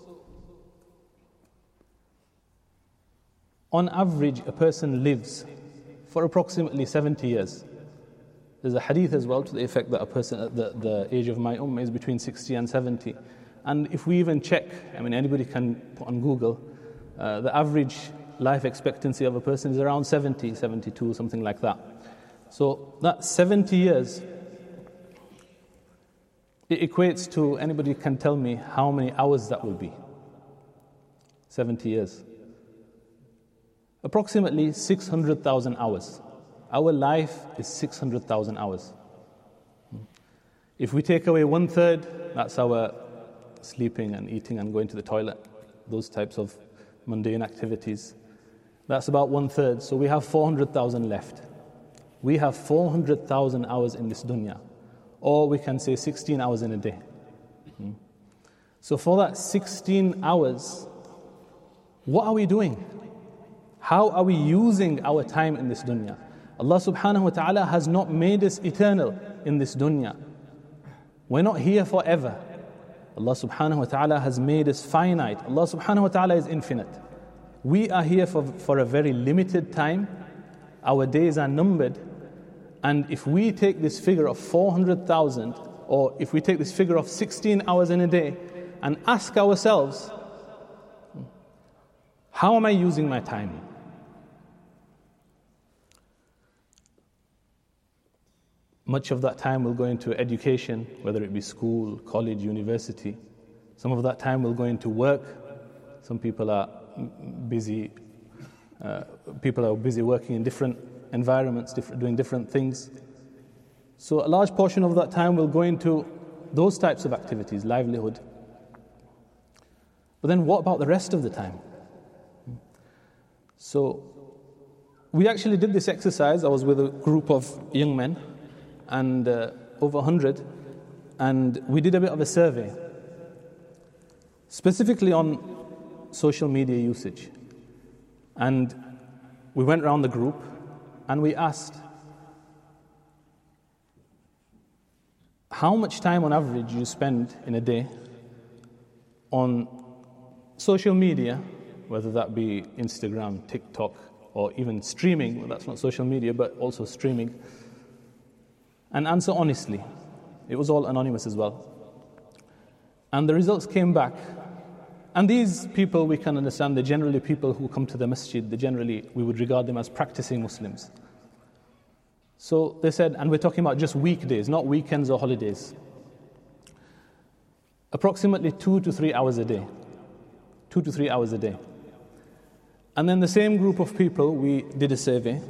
Speaker 3: on average, a person lives for approximately 70 years. There's a hadith as well to the effect that a person at the age of my ummah is between 60 and 70. And if we even check, anybody can put on Google, the average life expectancy of a person is around 70, 72, something like that. So that 70 years, it equates to, anybody can tell me how many hours that will be? 70 years. Approximately 600,000 hours. Our life is 600,000 hours. If we take away 1/3, that's our sleeping and eating and going to the toilet, those types of mundane activities. That's about 1/3, so we have 400,000 left. We have 400,000 hours in this dunya. Or we can say 16 hours in a day. So for that 16 hours, what are we doing? How are we using our time in this dunya? Allah subhanahu wa ta'ala has not made us eternal in this dunya. We're not here forever. Allah subhanahu wa ta'ala has made us finite. Allah subhanahu wa ta'ala is infinite. We are here for a very limited time. Our days are numbered. And if we take this figure of 400,000, or if we take this figure of 16 hours in a day, and ask ourselves, how am I using my time? Much of that time will go into education, whether it be school, college, university. Some of that time will go into work. Some people are busy. People are busy working in different environments, doing different things. So a large portion of that time will go into those types of activities, livelihood. But then what about the rest of the time? So we actually did this exercise. I was with a group of young men, and over 100, and we did a bit of a survey, specifically on social media usage. And we went around the group, and we asked, how much time on average you spend in a day on social media, whether that be Instagram, TikTok, or even streaming. Well, that's not social media, but also streaming. And answer honestly. It was all anonymous as well. And the results came back. And these people, we can understand, they're generally people who come to the masjid. We would regard them as practicing Muslims. So they said, and we're talking about just weekdays, not weekends or holidays. Approximately 2 to 3 hours a day. 2 to 3 hours a day. And then the same group of people, we did a survey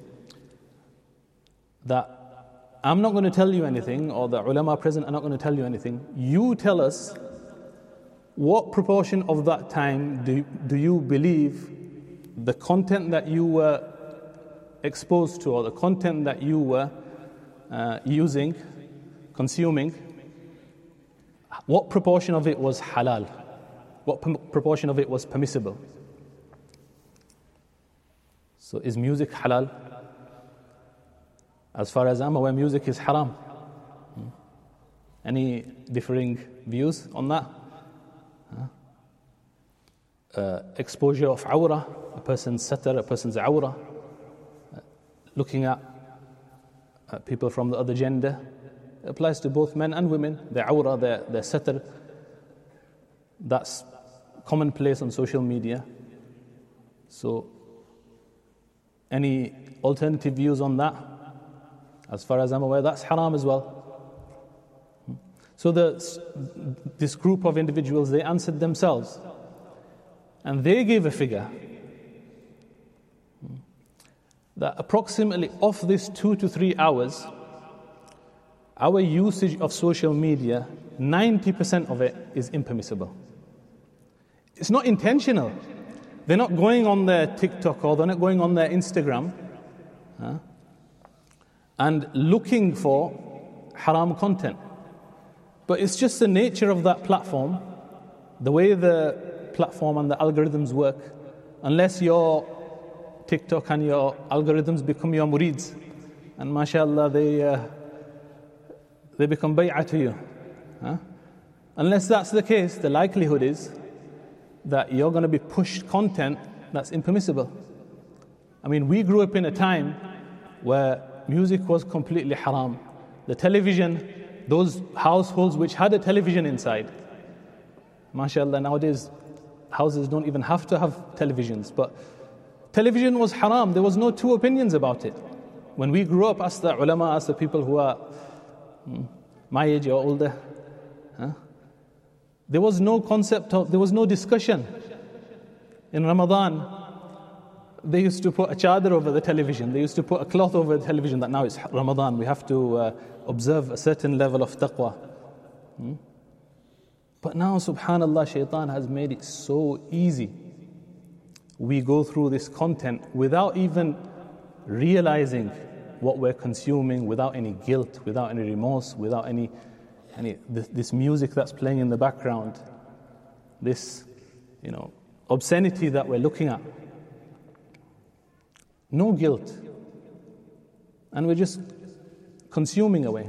Speaker 3: that I'm not going to tell you anything, or the ulama present are not going to tell you anything. You tell us what proportion of that time do you believe the content that you were exposed to, or the content that you were consuming, what proportion of it was halal? What proportion of it was permissible? So is music halal? As far as I'm aware, music is haram. Any differing views on that? Exposure of awrah, a person's satar, a person's awrah, looking at people from the other gender, it applies to both men and women. Their awrah, their satar, that's commonplace on social media. So Any alternative views on that? As far as I'm aware, that's haram as well. So this group of individuals, they answered themselves. And they gave a figure that approximately of this 2 to 3 hours, our usage of social media, 90% of it is impermissible. It's not intentional. They're not going on their TikTok or they're not going on their Instagram and looking for haram content. But it's just the nature of that platform, the way the platform and the algorithms work. Unless your TikTok and your algorithms become your murids, and mashallah, they become bay'ah to you. Unless that's the case, the likelihood is that you're going to be pushed content that's impermissible. I mean, we grew up in a time where music was completely haram. The television, those households which had a television inside, mashallah, nowadays houses don't even have to have televisions, but television was haram. There was no two opinions about it. When we grew up, ask the ulama, ask the people who are my age or older, there was no concept of, there was no discussion. In Ramadan, they used to put a chadar over the television. They used to put a cloth over the television that now it's Ramadan. We have to observe a certain level of taqwa. But now, subhanallah, shaitan has made it so easy. We go through this content without even realizing what we're consuming, without any guilt, without any remorse, without any this music that's playing in the background, this obscenity that we're looking at. No guilt. And we're just consuming away.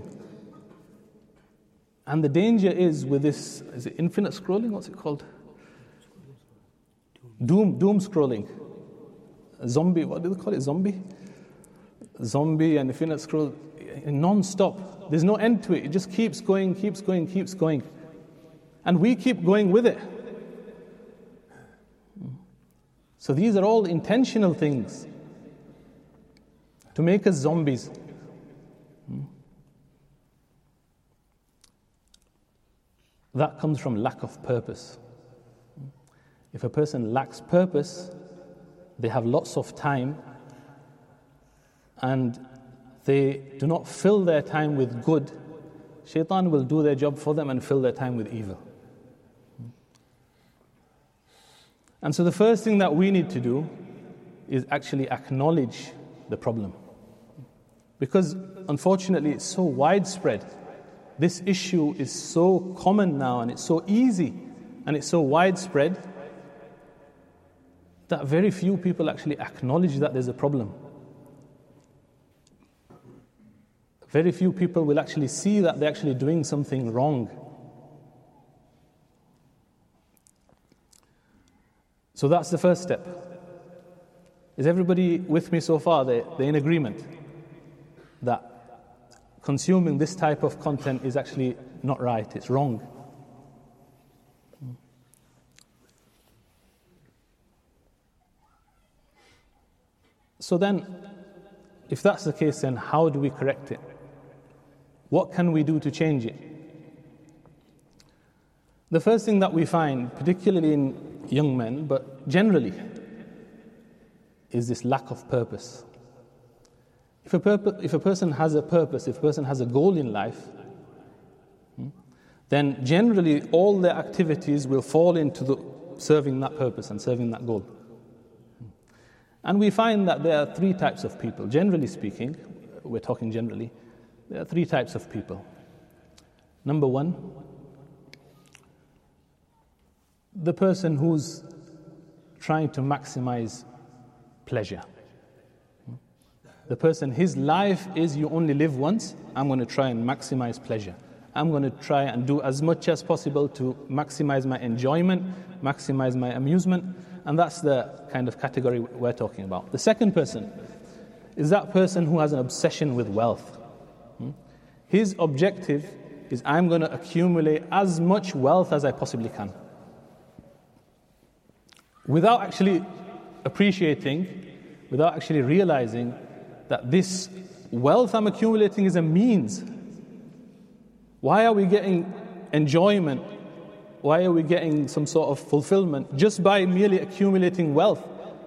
Speaker 3: And the danger is with this, is it infinite scrolling? What's it called? Doom scrolling. Zombie, what do they call it? Zombie and infinite scroll, non-stop. There's no end to it. It just keeps going. And we keep going with it. So these are all intentional things to make us zombies. That comes from lack of purpose. If a person lacks purpose, they have lots of time and they do not fill their time with good, shaitan will do their job for them and fill their time with evil. And so the first thing that we need to do is actually acknowledge the problem. Because unfortunately it's so widespread. This issue is so common now and it's so easy and it's so widespread that very few people actually acknowledge that there's a problem. Very few people will actually see that they're actually doing something wrong. So that's the first step. Is everybody with me so far? They're in agreement that consuming this type of content is actually not right, it's wrong. So then, if that's the case, then how do we correct it? What can we do to change it? The first thing that we find, particularly in young men, but generally, is this lack of purpose. If a person has a purpose, if a person has a goal in life, then generally all their activities will fall into serving that purpose and serving that goal. And we find that there are three types of people. Generally speaking, we're talking generally, there are three types of people. Number one, the person who's trying to maximize pleasure. The person, his life is you only live once, I'm going to try and maximize pleasure. I'm going to try and do as much as possible to maximize my enjoyment, maximize my amusement, and that's the kind of category we're talking about. The second person is that person who has an obsession with wealth. His objective is I'm going to accumulate as much wealth as I possibly can, without actually appreciating without actually realizing that this wealth I'm accumulating is a means. Why are we getting enjoyment? Why are we getting some sort of fulfillment just by merely accumulating wealth?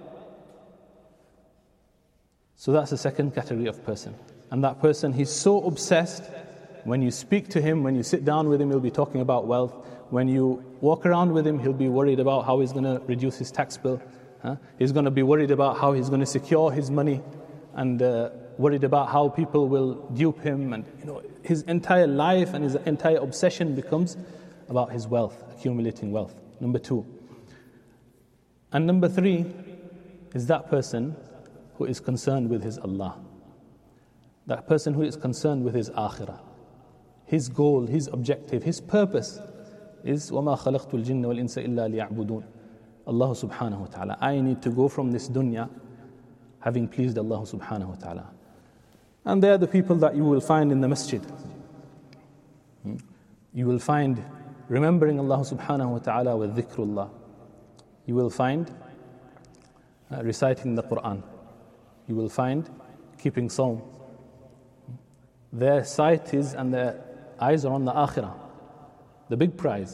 Speaker 3: So that's the second category of person. And that person, he's so obsessed. When you speak to him, when you sit down with him, he'll be talking about wealth. When you walk around with him, he'll be worried about how he's going to reduce his tax bill. He's going to be worried about how he's going to secure his money, and worried about how people will dupe him. And his entire life and his entire obsession becomes about his wealth, accumulating wealth. Number 2. And number 3 is that person who is concerned with his Allah. That person who is concerned with his akhirah. His goal, his objective, his purpose is وَمَا خَلَقْتُ الْجِنَّ وَالْإِنسَ إِلَّا لِيَعْبُدُونَ. Allah subhanahu wa ta'ala, I need to go from this dunya having pleased Allah subhanahu wa ta'ala. And they are the people that you will find in the masjid. You will find remembering Allah subhanahu wa ta'ala with dhikrullah. You will find reciting the Quran. You will find keeping sawm. Their sight is and their eyes are on the akhirah, the big prize.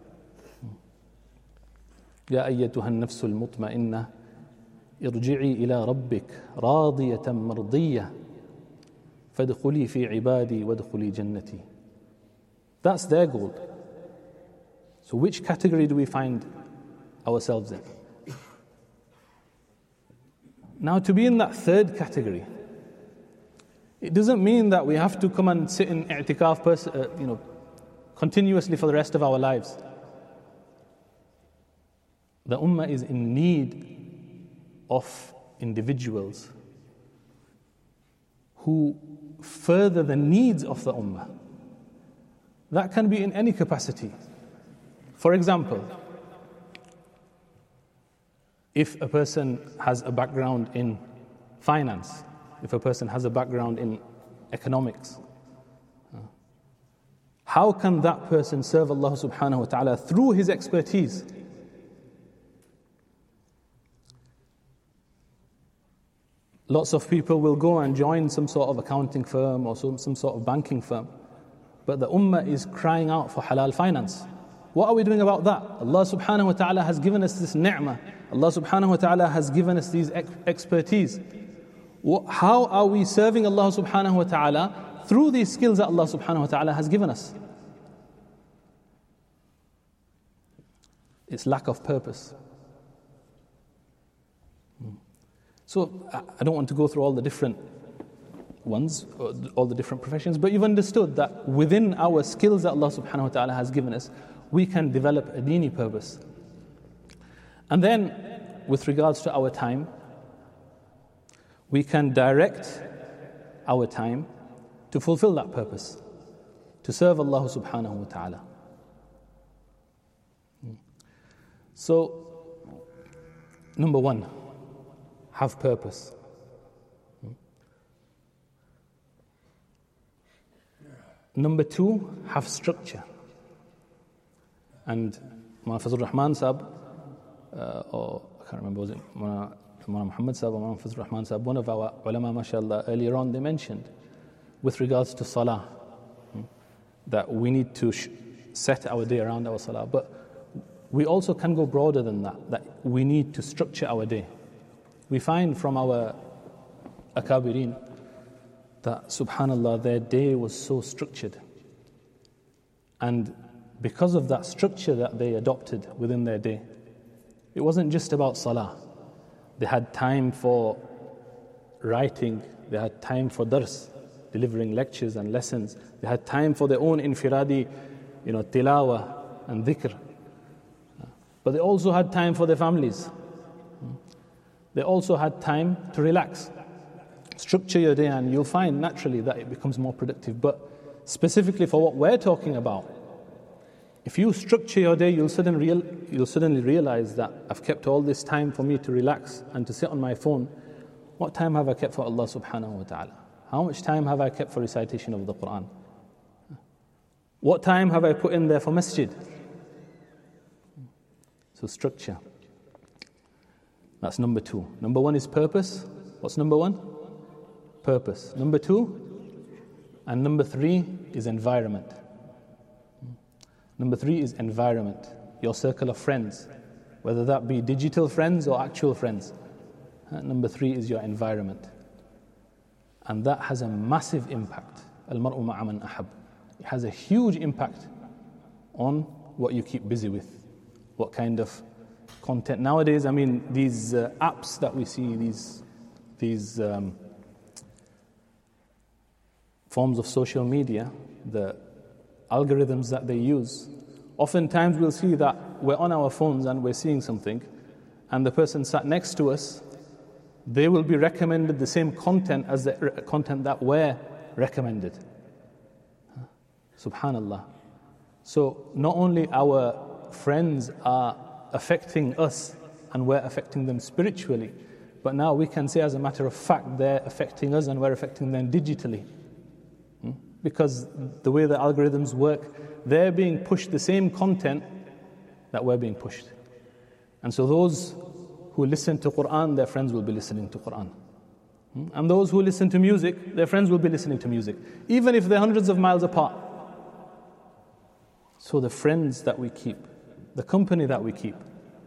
Speaker 3: يا أيتها النفس المطمئنة ارجعي إلى ربك راضية مرضية فادخلي في عبادي وادخلي جنتي. That's their goal. So which category do we find ourselves in? Now, to be in that third category, it doesn't mean that we have to come and sit in i'tikaf continuously for the rest of our lives. The ummah is in need of individuals who further the needs of the ummah. That can be in any capacity. For example, if a person has a background in finance, if a person has a background in economics, how can that person serve Allah subhanahu wa ta'ala through his expertise? Lots of people will go and join some sort of accounting firm or some sort of banking firm, but the ummah is crying out for halal finance. What are we doing about that? Allah subhanahu wa ta'ala has given us this ni'mah. Allah subhanahu wa ta'ala has given us these expertise. How are we serving Allah subhanahu wa ta'ala through these skills that Allah subhanahu wa ta'ala has given us? It's lack of purpose. So I don't want to go through all the different ones, all the different professions, but you've understood that within our skills that Allah subhanahu wa ta'ala has given us, we can develop a deeni purpose. And then, with regards to our time, we can direct our time to fulfill that purpose, to serve Allah subhanahu wa ta'ala. So, number 1, have purpose. Number 2, have structure. And Mawlana Fazlur Rahman Sahib, or I can't remember, was it Mawlana Muhammad Sahib or Mawlana Fazlur Rahman Sahib, one of our ulama, mashallah, earlier on, they mentioned with regards to salah, that we need to set our day around our salah. But we also can go broader than that, that we need to structure our day. We find from our akabirin that, subhanallah, their day was so structured. And because of that structure that they adopted within their day, it wasn't just about salah. They had time for writing, they had time for dars, delivering lectures and lessons. They had time for their own infiradi, tilawa and dhikr. But they also had time for their families. They also had time to relax. Structure your day and you'll find naturally that it becomes more productive. But specifically for what we're talking about, if you structure your day, you'll suddenly realize that I've kept all this time for me to relax and to sit on my phone. What time have I kept for Allah subhanahu wa ta'ala? How much time have I kept for recitation of the Quran? What time have I put in there for masjid? So structure. That's number 2. Number 1 is purpose. What's number 1? Purpose. Number 2 and number 3 is environment. Number 3 is environment, your circle of friends, whether that be digital friends or actual friends. Number 3 is your environment. And that has a massive impact. Al-mar'u ma'a man ahab. It has a huge impact on what you keep busy with, what kind of content. Nowadays, I mean, these apps that we see, these forms of social media, the algorithms that they use, oftentimes we'll see that we're on our phones and we're seeing something, and the person sat next to us, they will be recommended the same content as the content that we're recommended. Subhanallah. So not only our friends are affecting us and we're affecting them spiritually, but now we can say as a matter of fact they're affecting us and we're affecting them digitally. Because the way the algorithms work, they're being pushed the same content that we're being pushed. And so those who listen to Quran, their friends will be listening to Quran. And those who listen to music, their friends will be listening to music, even if they're hundreds of miles apart. So the friends that we keep, the company that we keep.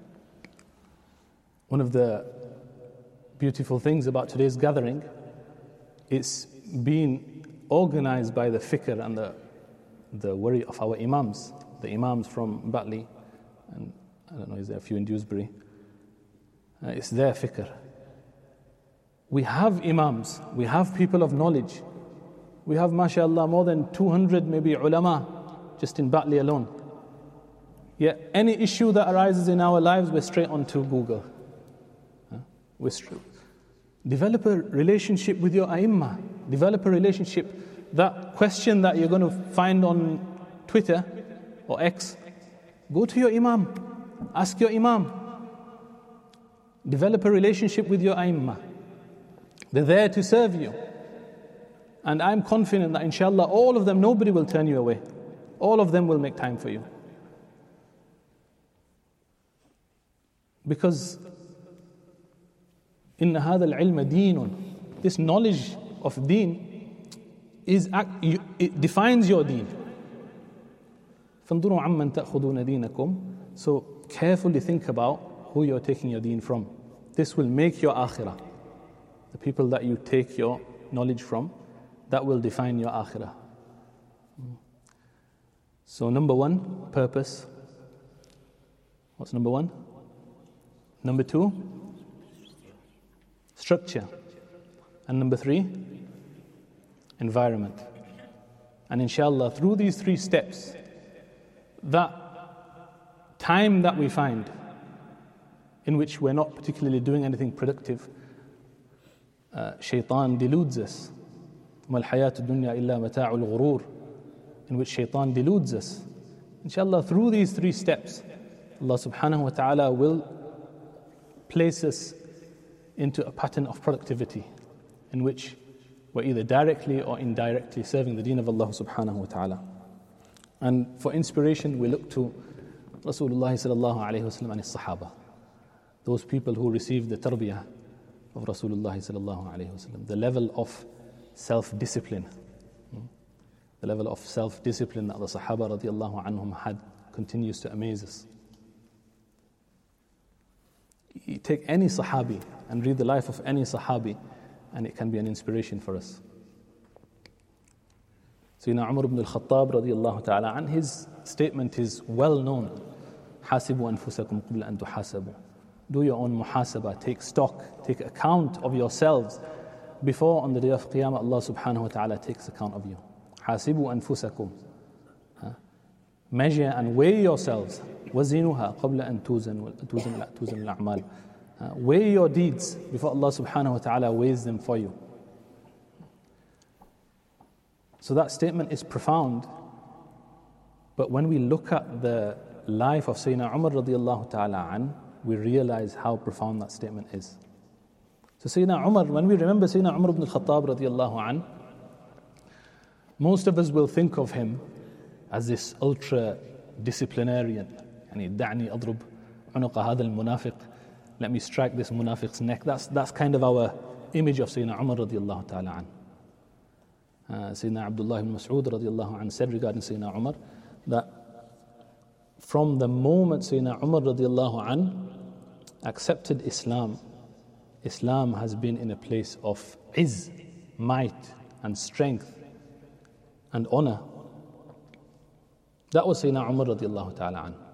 Speaker 3: One of the beautiful things about today's gathering, it's been organized by the fikr and the worry of our imams, the imams from Batley, and I don't know, is there a few in Dewsbury? It's their fikr. We have imams, we have people of knowledge, we have, mashallah, more than 200 maybe ulama just in Batley alone. Yet any issue that arises in our lives, we're straight onto Google. Develop a relationship with your ai*imma. Develop a relationship. That question that you're going to find on Twitter or X, go to your imam. Ask your imam. Develop a relationship with your ai*imma. They're there to serve you. And I'm confident that inshallah all of them, nobody will turn you away. All of them will make time for you. Because إن هذا العلم دين. This knowledge of deen it defines your deen. فانظروا عمن تأخذون دينكم. So carefully think about who you're taking your deen from. This will make your akhirah. The people that you take your knowledge from, that will define your akhirah. So number 1, purpose. What's number 1? Number 2, structure. And number 3, environment. And inshallah, through these 3 steps, that time that we find in which we're not particularly doing anything productive, shaitan deludes us. وَمَا الْحَيَاةُ الدُّنْيَا إِلَّا مَتَاعُ الْغُرُورِ, in which shaitan deludes us. Inshallah, through these 3 steps, Allah subhanahu wa ta'ala will place us into a pattern of productivity in which we're either directly or indirectly serving the deen of Allah subhanahu wa ta'ala. And for inspiration, we look to Rasulullah sallallahu alayhi wa sallam and his Sahaba, those people who received the tarbiyah of Rasulullah sallallahu alayhi wa sallam, the level of self-discipline. The level of self-discipline that the Sahaba radiallahu anhum had continues to amaze us. You take any Sahabi and read the life of any Sahabi, and it can be an inspiration for us. Sayyidina Umar ibn al-Khattab radiallahu ta'ala, and his statement is well known. حَاسِبُوا أَنفُسَكُمْ قُبْلَ أَن تُحَاسَبُوا. Do your own muhasabah, take stock, take account of yourselves before on the day of Qiyamah Allah subhanahu wa ta'ala takes account of you. حَاسِبُوا أَنفُسَكُمْ. Measure and weigh yourselves. وَزِنُوهَا قَبْلَ أَن تُوزَنُ الْأَعْمَالِ. Weigh your deeds before Allah subhanahu wa ta'ala weighs them for you. So that statement is profound, but when we look at the life of Sayyidina Umar radiallahu ta'ala an, we realize how profound that statement is. So Sayyidina Umar, when we remember Sayyidina Umar ibn al-Khattab radiallahu an, most of us will think of him as this ultra disciplinarian. يعني دعني أضرب عنق هذا المنافق let me strike this munafiq's neck. That's kind of our image of Sayyidina Umar radiallahu ta'ala an. Sayyidina Abdullah ibn Mas'ud radiallahu an said regarding Sayyidina Umar that from the moment Sayyidina Umar radiallahu an accepted Islam, Islam has been in a place of izz, might and strength and honor. That was Sayyidina Umar radiallahu ta'ala an.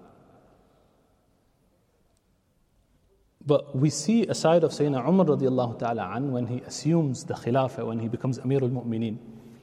Speaker 3: But we see a side of Sayyidina Umar radiallahu ta'ala an when he assumes the Khilafah, when he becomes Amir al-Mu'mineen,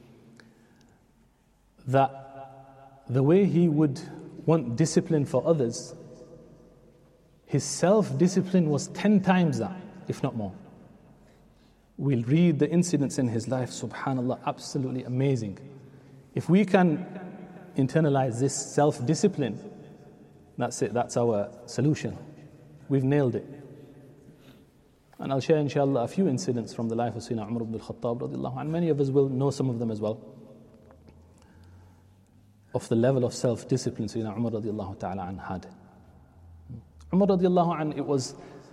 Speaker 3: that the way he would want discipline for others, his self-discipline was 10 times that, if not more. We'll read the incidents in his life, subhanAllah, absolutely amazing. If we can internalize this self-discipline, that's it, that's our solution. We've nailed it. And I'll share, inshallah, a few incidents from the life of Sayyidina Umar ibn al-Khattab radiallahu anhu. Many of us will know some of them as well, of the level of self-discipline Sayyidina Umar radiallahu ta'ala anhu had. Umar radiallahu anhu, it was,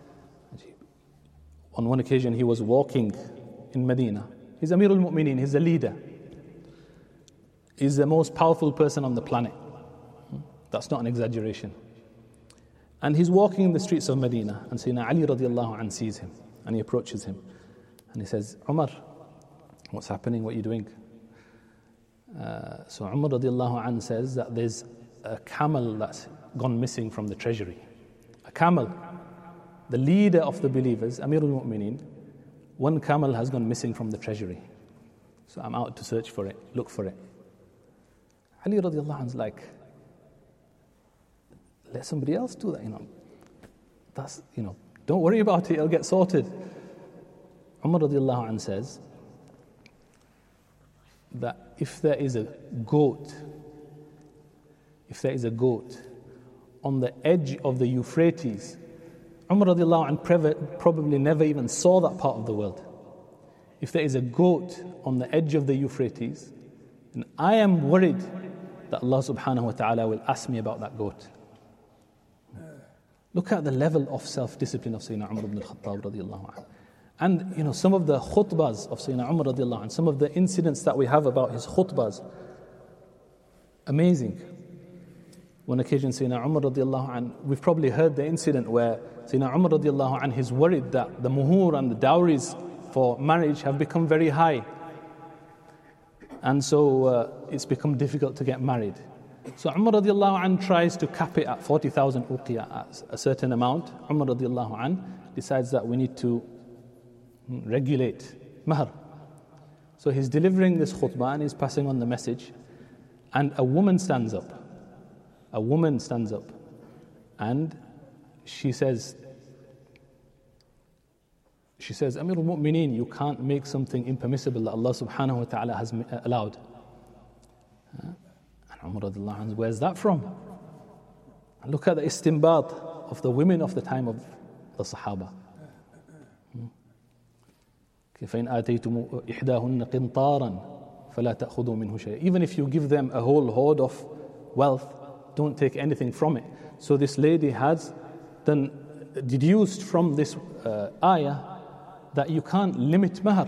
Speaker 3: on one occasion he was walking in Medina. He's Amir al-Mu'mineen, he's the leader. He's the most powerful person on the planet. That's not an exaggeration. And he's walking in the streets of Medina, and Sayyidina Ali radiallahu anhu sees him, and he approaches him, and he says, Umar, what's happening, what are you doing? So Umar radiallahu anhu says that there's a camel that's gone missing from the treasury. A camel, the leader of the believers, Amir al-Mu'mineen, one camel has gone missing from the treasury. So I'm out to search for it, look for it. Ali radiallahu anhu is like, let somebody else do that, That's, don't worry about it, it'll get sorted. Umar radiallahu anhu says that if there is a goat on the edge of the Euphrates, Umar radiallahu anhu probably never even saw that part of the world. If there is a goat on the edge of the Euphrates, then I am worried that Allah subhanahu wa ta'ala will ask me about that goat. Look at the level of self-discipline of Sayyidina Umar ibn al-Khattab radiallahu anhu. And some of the khutbahs of Sayyidina Umar radiallahu anhu, some of the incidents that we have about his khutbahs, amazing. One occasion Sayyidina Umar radiallahu anhu, we've probably heard the incident where Sayyidina Umar radiallahu anhu is worried that the muhur and the dowries for marriage have become very high. And so it's become difficult to get married. So Umar radiallahu anhu tries to cap it at 40,000 uqiyah, at a certain amount. Umar radiallahu anhu decides that we need to regulate mahr. So he's delivering this khutbah and he's passing on the message. And a woman stands up. And she says, Amir al-Mu'mineen, you can't make something impermissible that Allah subhanahu wa ta'ala has allowed. Umar radiallahu anhu, where's that from? And look at the istinbat of the women of the time of the Sahaba. فَإِنْ آتَيْتُمُ إِحْدَاهُنَّ قِنْطَارًا فَلَا تَأْخُذُوا مِنْهُ شَيْئًا. Even if you give them a whole hoard of wealth, don't take anything from it. So this lady has then deduced from this ayah that you can't limit mahr.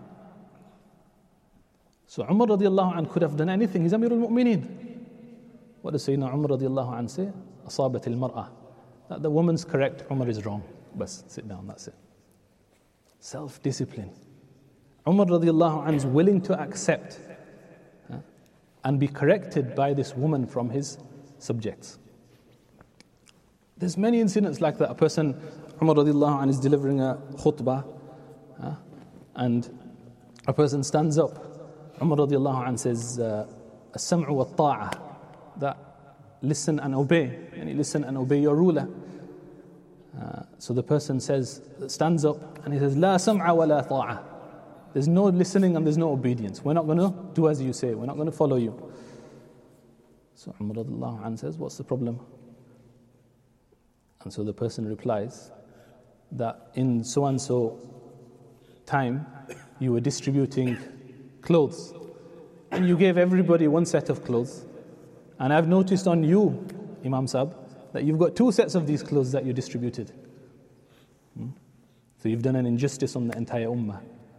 Speaker 3: So Umar radiallahu anhu could have done anything. He's Amir al-Mu'mineen. What does Sayyidina Umar radiallahu anhu say? أصابت المرأة. That the woman's correct, Umar is wrong. Bas, sit down, that's it. Self-discipline. Umar radiallahu anhu is willing to accept and be corrected by this woman from his subjects. There's many incidents like that. A person, Umar radiallahu anhu, is delivering a khutbah and a person stands up. Umar radiallahu anhu says, as-sam'u wa-ta'a, that listen and obey, and listen and obey your ruler. So the person stands up and he says, la sam'a wa la ta'a. There's no listening and there's no obedience. We're not going to do as you say. We're not going to follow you. So Umar radiallahu anhu says, what's the problem? And so the person replies that in so-and-so time, you were distributing clothes. And you gave everybody one set of clothes. And I've noticed on you, Imam Sahib, that you've got two sets of these clothes that you distributed. So you've done an injustice on the entire ummah.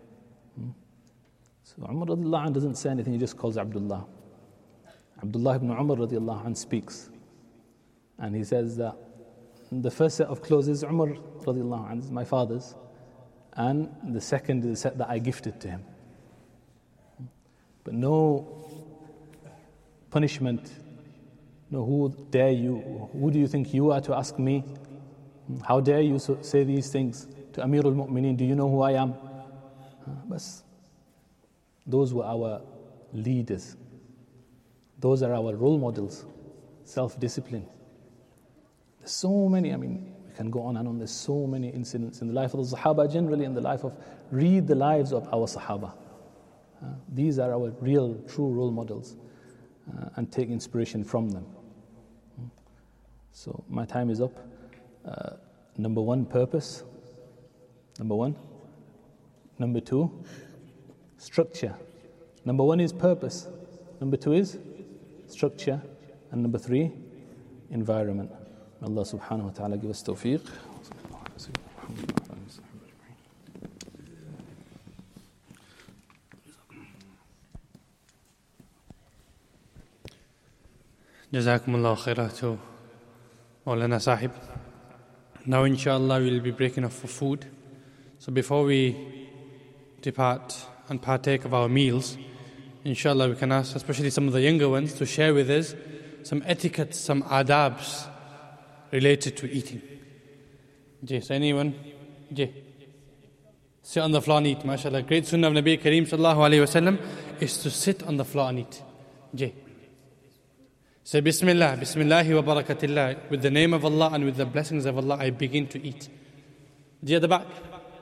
Speaker 3: So Umar radiallahu anh doesn't say anything, he just calls Abdullah. Abdullah ibn Umar radiallahu anh speaks. And he says that the first set of clothes is Umar radiallahu anh, my father's. And the second is the set that I gifted to him. But no punishment, no, who dare you, who do you think you are to ask me? How dare you say these things to Amirul Mu'mineen? Do you know who I am? But those were our leaders. Those are our role models. Self-discipline. There's so many, we can go on and on. There's so many incidents in the life of the Sahaba, generally in the life of, read the lives of our Sahaba. These are our real, true role models, and take inspiration from them. So my time is up. Number one, purpose. Number one. Number two, structure. Number one is purpose. Number two is structure. And number three, environment. May Allah subhanahu wa ta'ala give us tawfiq.
Speaker 5: Jazakumullah khairah to Maulana Sahib. Now inshallah we'll be breaking off for food. So before we depart and partake of our meals, inshallah we can ask especially some of the younger ones to share with us some etiquettes, some adabs related to eating. So anyone? Sit on the floor and eat, mashallah. Great sunnah of Nabi Kareem sallallahu alayhi wa sallam is to sit on the floor and eat. Say Bismillah, Bismillahi wa barakatillah. With the name of Allah and with the blessings of Allah, I begin to eat. At the back.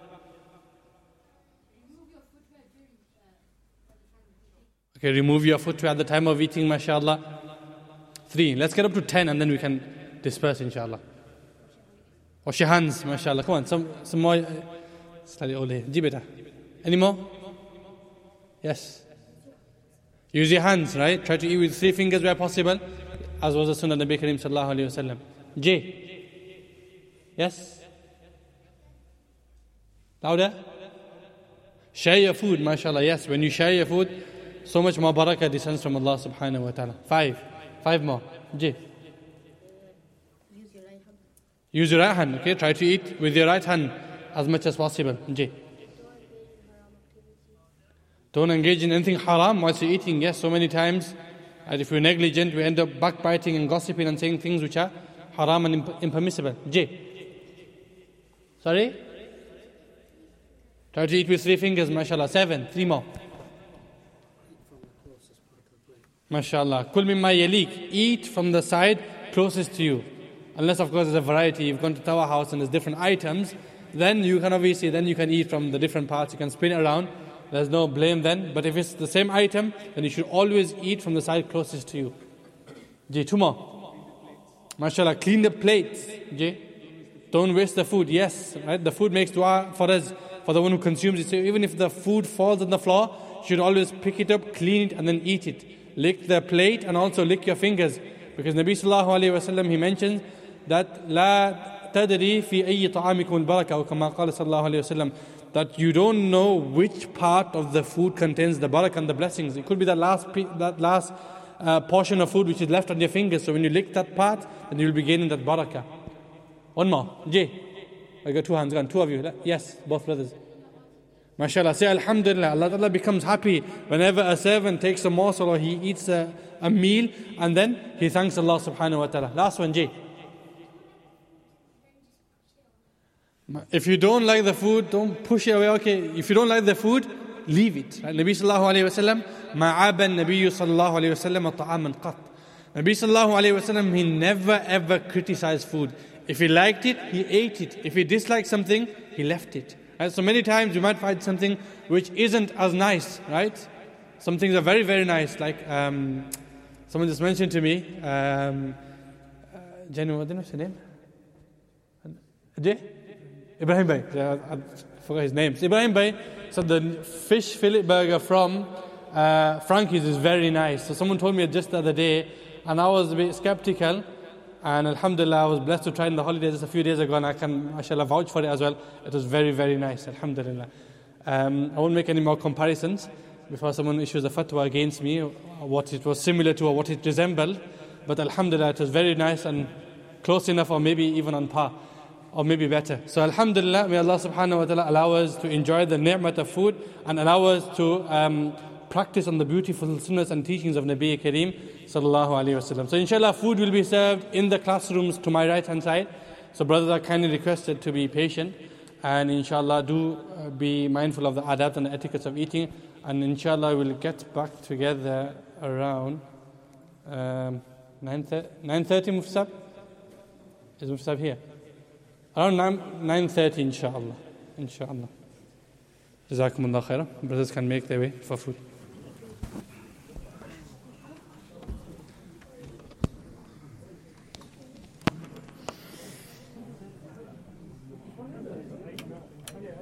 Speaker 5: Okay, remove your footwear at the time of eating, mashallah. 3. Let's get up to 10 and then we can disperse, inshallah. Wash your hands, mashallah. Come on, some more. Slightly older. Ji beta. Any more? Yes. Use your hands, right? Try to eat with 3 fingers where possible, as was the sunnah of Nabi Kareem sallallahu alayhi wa sallam. Yes? Louder? Share your food, mashallah. Yes, when you share your food, so much more barakah descends from Allah subhanahu wa ta'ala. 5 more. Use your right hand, okay? Try to eat with your right hand as much as possible. Don't engage in anything haram whilst you're eating. Yes, so many times, and if we're negligent, we end up backbiting and gossiping and saying things which are haram and impermissible. Sorry? Try to eat with 3 fingers, mashallah. 7, 3 more. Mashallah. Kul mimma yalik. Eat from the side closest to you. Unless, of course, there's a variety. You've gone to Tawa house and there's different items. Then you can eat from the different parts. You can spin it around. There's no blame then. But if it's the same item, then you should always eat from the side closest to you. 2 more. Mashallah, clean the plates. Don't waste the food. Yes, right? The food makes dua for us, for the one who consumes it. So even if the food falls on the floor, you should always pick it up, clean it, and then eat it. Lick the plate and also lick your fingers. Because Nabi sallallahu alayhi wa sallam, he mentions that لا تدري في أي طعامكم البركة أو كما قال صلى الله عليه وسلم, that you don't know which part of the food contains the barakah and the blessings. It could be that last portion of food which is left on your fingers. So when you lick that part, then you'll be gaining that barakah. 1 more. I got 2 hands. Gone. 2 of you. Yes, both brothers. MashaAllah. Say Alhamdulillah. Allah becomes happy whenever a servant takes a morsel or he eats a meal, and then he thanks Allah subhanahu wa ta'ala. Last one, If you don't like the food, don't push it away. Okay, if you don't like the food, leave it. Right? Nabi sallallahu alayhi wa sallam, ma'aban Nabi sallallahu alayhi wa sallam ta'aman qat. Nabi sallallahu alayhi wa sallam, he never ever criticized food. If he liked it, he ate it. If he disliked something, he left it. Right? So many times you might find something which isn't as nice, right? Some things are very, very nice. Like someone just mentioned to me, Jenny, what is her name? Ibrahim Bhai. I forgot his name. Ibrahim Bhai said the fish fillet burger from Frankie's is very nice. So someone told me just the other day, and I was a bit skeptical. And alhamdulillah, I was blessed to try in the holidays just a few days ago, and I can, mashallah, vouch for it as well. It was very, very nice, alhamdulillah. I won't make any more comparisons before someone issues a fatwa against me, what it was similar to or what it resembled. But alhamdulillah, it was very nice and close enough, or maybe even on par, or maybe better. So alhamdulillah, may Allah subhanahu wa ta'ala allow us to enjoy the ni'mat of food and allow us to practice on the beautiful sunnahs and teachings of Nabi Kareem sallallahu alayhi wasallam. So inshallah, food will be served in the classrooms to my right hand side. So brothers are kindly requested to be patient, and inshallah do be mindful of the adab and the etiquettes of eating. And inshallah we'll get back together around 9:30 Mufsab? Is Mufsab here? Around 9:30 inshallah. Inshallah. Jazakumullah khairan. Brothers can make their way for food.